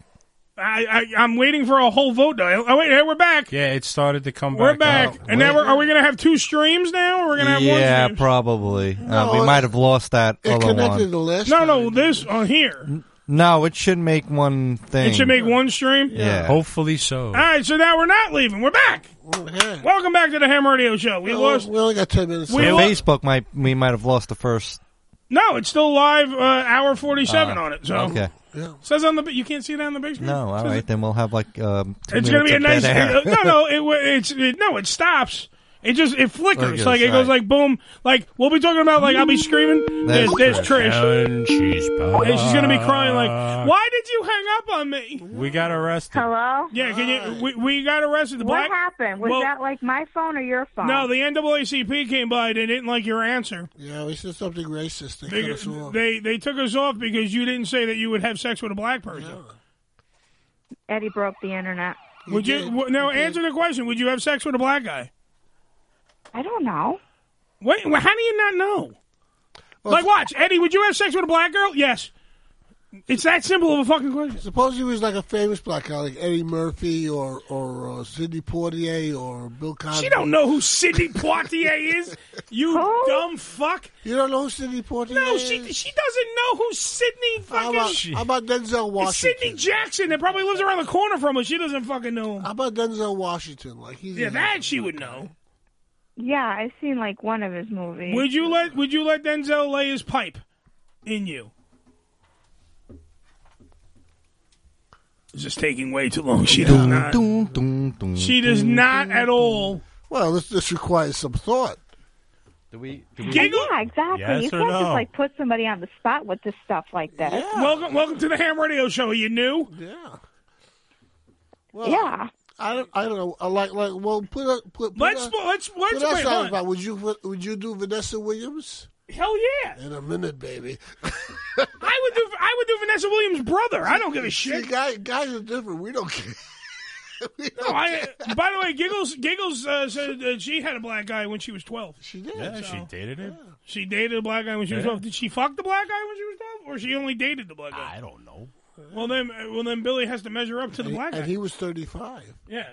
I'm waiting for a whole vote. Oh wait, hey, we're back. Yeah, it started to come We're back. back, and now are we going to have two streams now, or we're going to have one? yeah, stream? probably. No, we might have lost that It other connected one. the last No, this on here. No, it should make one thing. It should make one stream. Yeah. Hopefully so. All right, so now we're not leaving. We're back. Yeah. Welcome back to the Ham Radio Show. We lost. We only got 10 minutes. We left. lost. We might have lost the first. No, it's still live. Hour 47 on it. So Okay. says on the. You can't see that on the big screen. No, all right, then we'll have like 2 It's going to be a nice. minutes of dead air. No, it stops. It flickers. Flickers, Like it goes right. like boom. Like we'll be talking about. Like I'll be screaming. There's Trish. And she's back. And she's going to be crying like, "Why did you hang up on me?" We got arrested. Hello? Yeah, can you? We got arrested. The What black. happened? Was Well, that like my phone or your phone? No, the NAACP came by. They didn't like your answer. Yeah, we said something racist. They cut us off. They took us off because you didn't say that you would have sex with a black person. Eddie broke the internet. Would you? No, answer the question. Would you have sex with a black guy? I don't know. Wait, how do you not know? Like, watch, Eddie. Would you have sex with a black girl? Yes. It's that simple of a fucking question. Suppose he was like a famous black guy, like Eddie Murphy or Sidney Poitier or Bill Cosby. She don't know who Sidney Poitier is. You dumb fuck. You don't know who Sidney Poitier No, is? she doesn't know who Sidney fucking. How about Denzel Washington? It's Sidney Jackson that probably lives around the corner from her. She doesn't fucking know him. How about Denzel Washington? Like Yeah, that she would know. Yeah, I've seen like one of his movies. Would you let Denzel lay his pipe in you? It's just taking way too long. She does not. She does not at all. Well, this requires some thought. Yeah, exactly. Yes You or can't no? just like put somebody on the spot with this stuff like this. Welcome to the Ham Radio Show. Are you new? Yeah. Well, yeah. I don't know. Well, put Let's put wait, us hold on on. about. Would you do Vanessa Williams? Hell yeah! In a minute, baby. I would do Vanessa Williams' brother. I don't give a shit. See, guys are different. We don't care. No, by the way, Giggles said that she had a black guy when she was 12. She did. Yeah, she dated him. She dated a black guy when she was 12. Did she fuck the black guy when she was 12, or she only dated the black guy? I don't know. Well, then Billy has to measure up to the black guy. And he was 35. Yeah.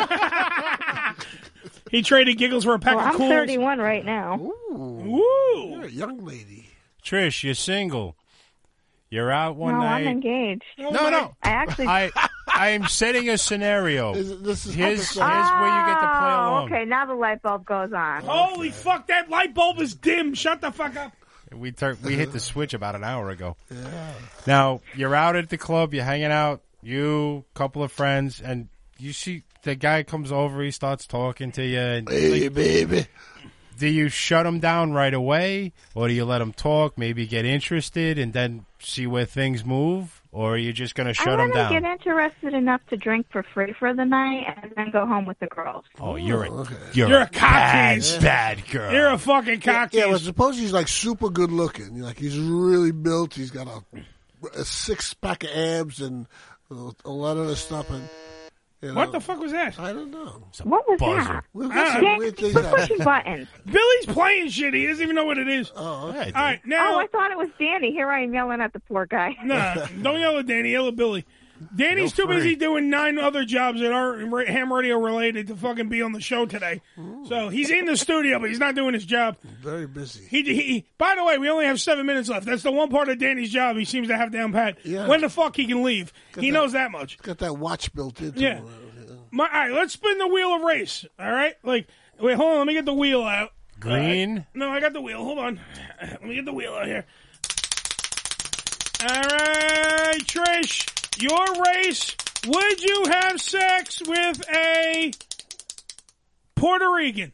He traded Giggles for a pack Well, of I'm Cools. 31 right now. Woo! You're a young lady. Trish, you're single. You're out one No, night. I'm engaged. No. I actually. I am setting a scenario. This is here's where you get to play along. Okay, now the light bulb goes on. Holy fuck! That light bulb is dim. Shut the fuck up. We hit the switch about an hour ago. Yeah. Now you're out at the club. You're hanging out. You, couple of friends, and you see the guy comes over. He starts talking to you. And Hey, baby. Do you shut him down right away, or do you let him talk, maybe get interested, and then see where things move, or are you just going to shut him I'm down? going to get interested enough to drink for free for the night and then go home with the girls. Oh, you're a cocktease. bad girl. You're a fucking cocktease. Yeah, well, suppose he's like super good looking. Like he's really built. He's got a 6-pack of abs and a lot of other stuff. And What the fuck was that? I don't know. What was buzzer. that? Quit pushing buttons. Billy's playing shit. He doesn't even know what it is. Oh, okay. All right, now. Oh, I thought it was Danny. Here I am yelling at the poor guy. Nah, don't yell at Danny. Yell at Billy. Danny's too busy doing 9 other jobs that aren't ham radio related to fucking be on the show today. So he's in the studio, but he's not doing his job. Very busy. He. By the way, we only have 7 minutes left. That's the one part of Danny's job he seems to have down pat. Yeah. When the fuck he can leave. He knows that much. Got that watch built into Yeah. him. All right, let's spin the wheel of race. All right? Wait, hold on. Let me get the wheel out. Green? No, I got the wheel. Hold on. Let me get the wheel out here. All right, Trish, your race. Would you have sex with a Puerto Rican?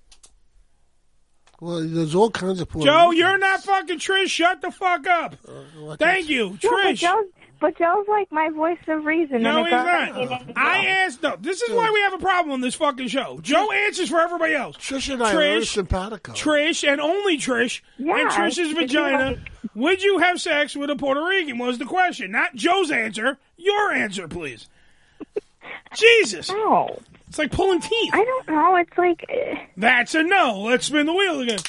Well, there's all kinds of Puerto Joe, Ricans. you're not fucking Trish. Shut the fuck up. Thank you, Trish. But Joe's like my voice of reason. No, and he's it not. doesn't- I asked. No, this is why we have a problem on this fucking show. Joe answers for everybody else. Trish and I are very simpatico. Trish and only Trish Yeah, and Trish's if vagina. you Would you have sex with a Puerto Rican? Was the question, not Joe's answer. Your answer, please. Jesus. No. It's like pulling teeth. I don't know. It's like. That's a no. Let's spin the wheel again.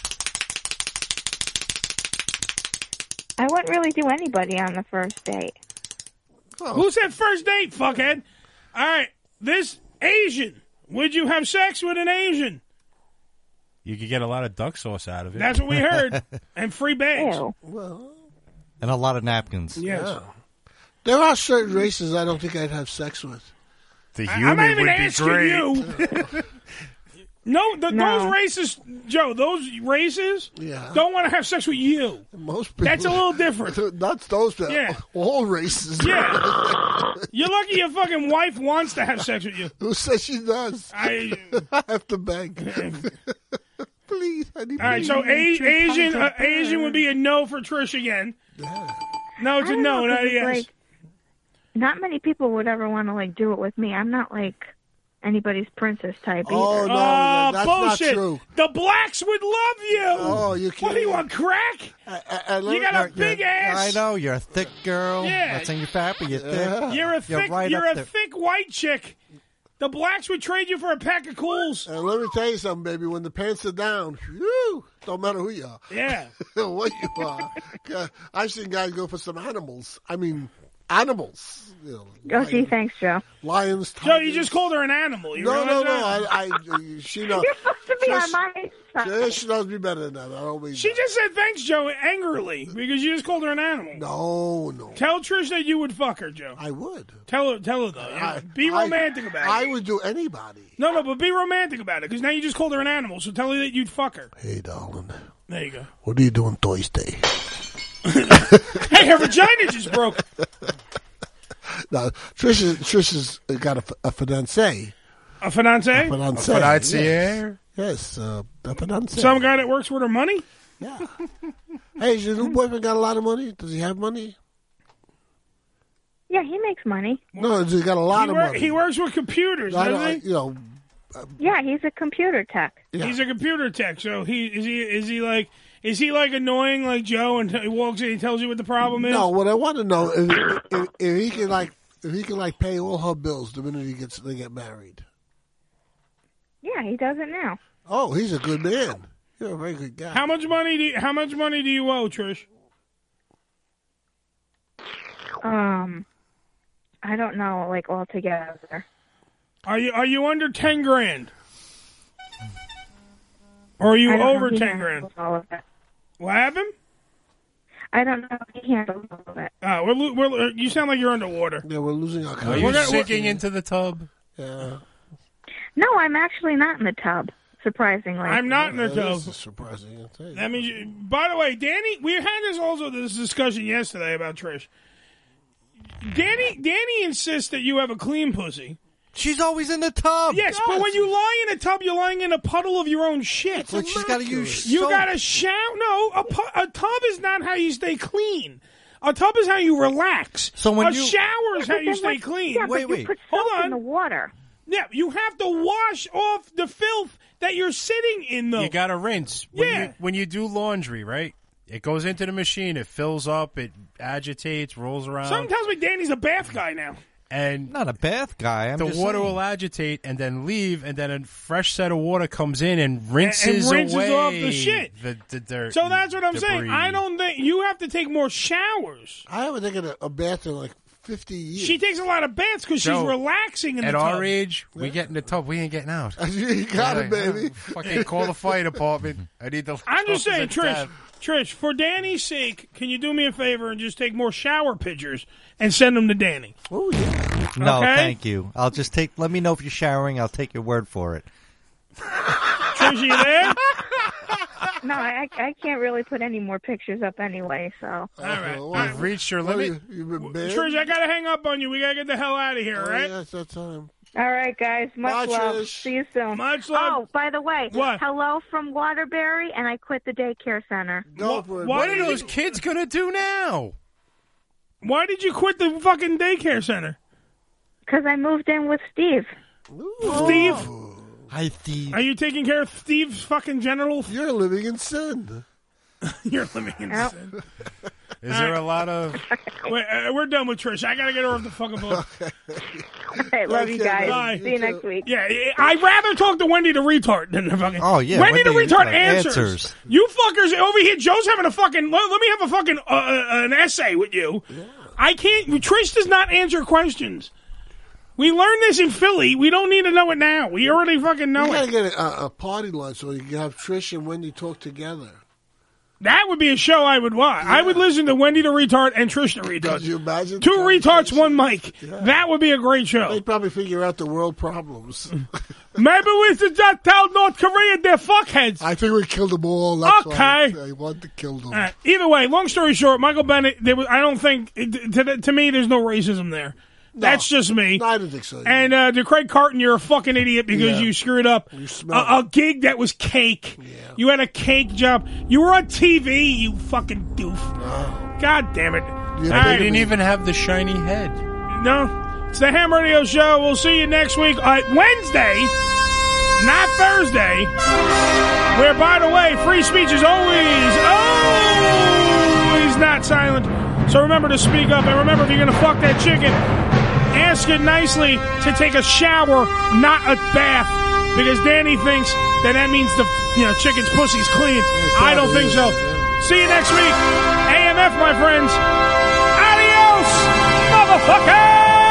I wouldn't really do anybody on the first date. Who said first date, fuckhead? All right, this Asian. Would you have sex with an Asian? You could get a lot of duck sauce out of it. That's what we heard. And free bags. Well, And a lot of napkins. Yes. yeah. There are certain races I don't think I'd have sex with. The I'm human not even would be asking great. you. No, those races, Joe, those races don't want to have sex with you. Most people, That's a little different. Not those, but Yeah. all races. Yeah. You're lucky your fucking wife wants to have sex with you. Who says she does? I have to beg. Please, honey. All right, so Asian would be a no for Trish again. No, it's a no, not a yes. Like, not many people would ever want to like do it with me. I'm not like anybody's princess type either. Oh, no, that's bullshit. not true. The blacks would love you. Oh, you What can't. do you want, crack? You got a big ass. I know, you're a thick girl. Yeah. Not saying you're fat, but you're thick. You're a thick, right you're up a there. thick white chick The blacks would trade you for a pack of Cools. And let me tell you something, baby. When the pants are down, whew, don't matter who you are. Yeah. What you are. I've seen guys go for some animals. I mean, animals. You know, Oh, gee, thanks, Joe. Lions, Joe, you just called her an animal. You No. realize She knows. You're supposed to be on my side. She knows me better than that. I don't mean She that. just said thanks, Joe, angrily, because you just called her an animal. No. Tell Trish that you would fuck her, Joe. I would. Tell her though. Be romantic about it. I would do anybody. No, but be romantic about it, because now you just called her an animal, so tell her that you'd fuck her. Hey, darling. There you go. What are you doing Thursday? Hey, her vagina just broke. Now, Trish has got a fiancé. A fiancé? A fiancé. Financier? Yes, a fiancé. Some guy that works with her money? Yeah. Hey, has your new boyfriend got a lot of money? Does he have money? Yeah, he makes money. No, he's got a lot of money. He works with computers, doesn't he? You know. Yeah, he's a computer tech. Yeah. He's a computer tech, so is he like annoying like Joe and he walks in and tells you what the problem is? No, what I want to know is if he can pay all her bills the minute they get married. Yeah, he does it now. Oh, he's a good man. You're a very good guy. How much money do you owe, Trish? I don't know, like altogether. Are you under 10 grand? Or are you I don't know. over He 10 handles grand? all of it. What happened? I don't know if he handles all of it. You sound like you're underwater. Yeah, we're losing our Are you sinking into the tub? Yeah. No, I'm actually not in the tub, surprisingly. I'm not in the tub. This is surprising. I'll tell you. That means by the way, Danny, we had this discussion yesterday about Trish. Danny insists that you have a clean pussy. She's always in the tub. Yes, but when you lie in a tub, you're lying in a puddle of your own shit. But she's got to use You soap. got to shower. No, a tub is not how you stay clean. A tub is how you relax. So when a shower is how you stay clean. Yeah, but you put soap in the water. Yeah, you have to wash off the filth that you're sitting in, though. You got to rinse. When you do laundry, right? It goes into the machine. It fills up. It agitates, rolls around. Something tells me Danny's a bath guy now. And not a bath guy. I'm the just water saying. will agitate and then leave, and then a fresh set of water comes in and rinses, away off the shit. The dirt. So that's what I'm saying. debris. I don't think you have to take more showers. I haven't taken a bath in like 50 years. She takes a lot of baths because she's Joe, relaxing in the At tub. our age, we get in the tub. We ain't getting out. You got it, baby. Fucking call the fire department. I need the. I'm just saying, tab. Trish, for Danny's sake, can you do me a favor and just take more shower pictures and send them to Danny? Oh, yeah. No, Okay? thank you. I'll just let me know if you're showering. I'll take your word for it. Trish, you there? No, I can't really put any more pictures up anyway, so. All right. You've reached your limit. You've been banned? Trish, I got to hang up on you. We got to get the hell out of here, all right? Yeah, it's that time. All right, guys. Much Bye, love. Trish. See you soon. Much love. Oh, by the way, What? hello from Waterbury, and I quit the daycare center. Go for it. What What did are those kids gonna do now? Why did you quit the fucking daycare center? Because I moved in with Steve. Steve? Hi, Steve. Are you taking care of Steve's fucking genitals? You're living in sin. You're living in Yep. sin. Is there a lot of? Wait, we're done with Trish. I got to get her off the fucking phone. All right, love you Okay, guys. bye. See you next week. Yeah, I'd rather talk to Wendy the retard than the fucking. Oh, yeah, Wendy the Wendy, retard answers. answers. You fuckers over here. Joe's having a fucking. Let me have a fucking an essay with you. Yeah. I can't. Trish does not answer questions. We learned this in Philly. We don't need to know it now. We already fucking know You it. gotta get a party lunch so you can have Trish and Wendy talk together. That would be a show I would watch. I would listen to Wendy the retard and Trish the retard. Could you imagine? Two retards, one mic. That would be a great show. They'd probably figure out the world problems. Maybe we should just tell North Korea they're fuckheads. I think we killed them all. That's Okay. why I wanted to kill them. Either way, long story short, Michael Bennett. I don't think to me there's no racism there. That's just me. No, I don't think so. And to Craig Carton, you're a fucking idiot because Yeah. you screwed up a gig that was cake. You had a cake job. You were on TV, you fucking doof. God damn it. They didn't even have the shiny head. No. It's the Ham Radio Show. We'll see you next week on Wednesday, not Thursday, where, by the way, free speech is always not silent. So remember to speak up, and remember, if you're going to fuck that chicken, ask it nicely to take a shower, not a bath, because Danny thinks that means the chicken's pussy's clean. I don't think so. See you next week. AMF, my friends. Adios, motherfucker!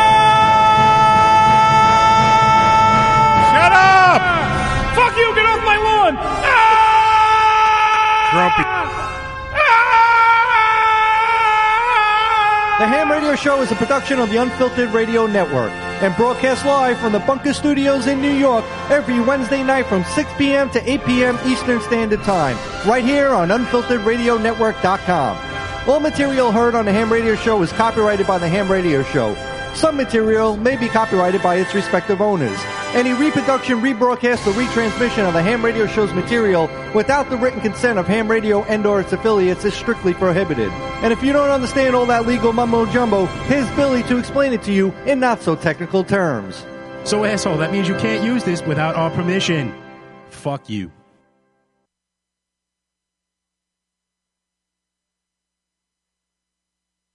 Shut up! Fuck you, get off my lawn! Grumpy. The Ham Radio Show is a production of the Unfiltered Radio Network and broadcast live from the Bunker Studios in New York every Wednesday night from 6 p.m. to 8 p.m. Eastern Standard Time, right here on UnfilteredRadioNetwork.com. All material heard on the Ham Radio Show is copyrighted by the Ham Radio Show. Some material may be copyrighted by its respective owners. Any reproduction, rebroadcast, or retransmission of the Ham Radio Show's material without the written consent of Ham Radio and or its affiliates is strictly prohibited. And if you don't understand all that legal mumbo-jumbo, here's Billy to explain it to you in not-so-technical terms. So, asshole, that means you can't use this without our permission. Fuck you.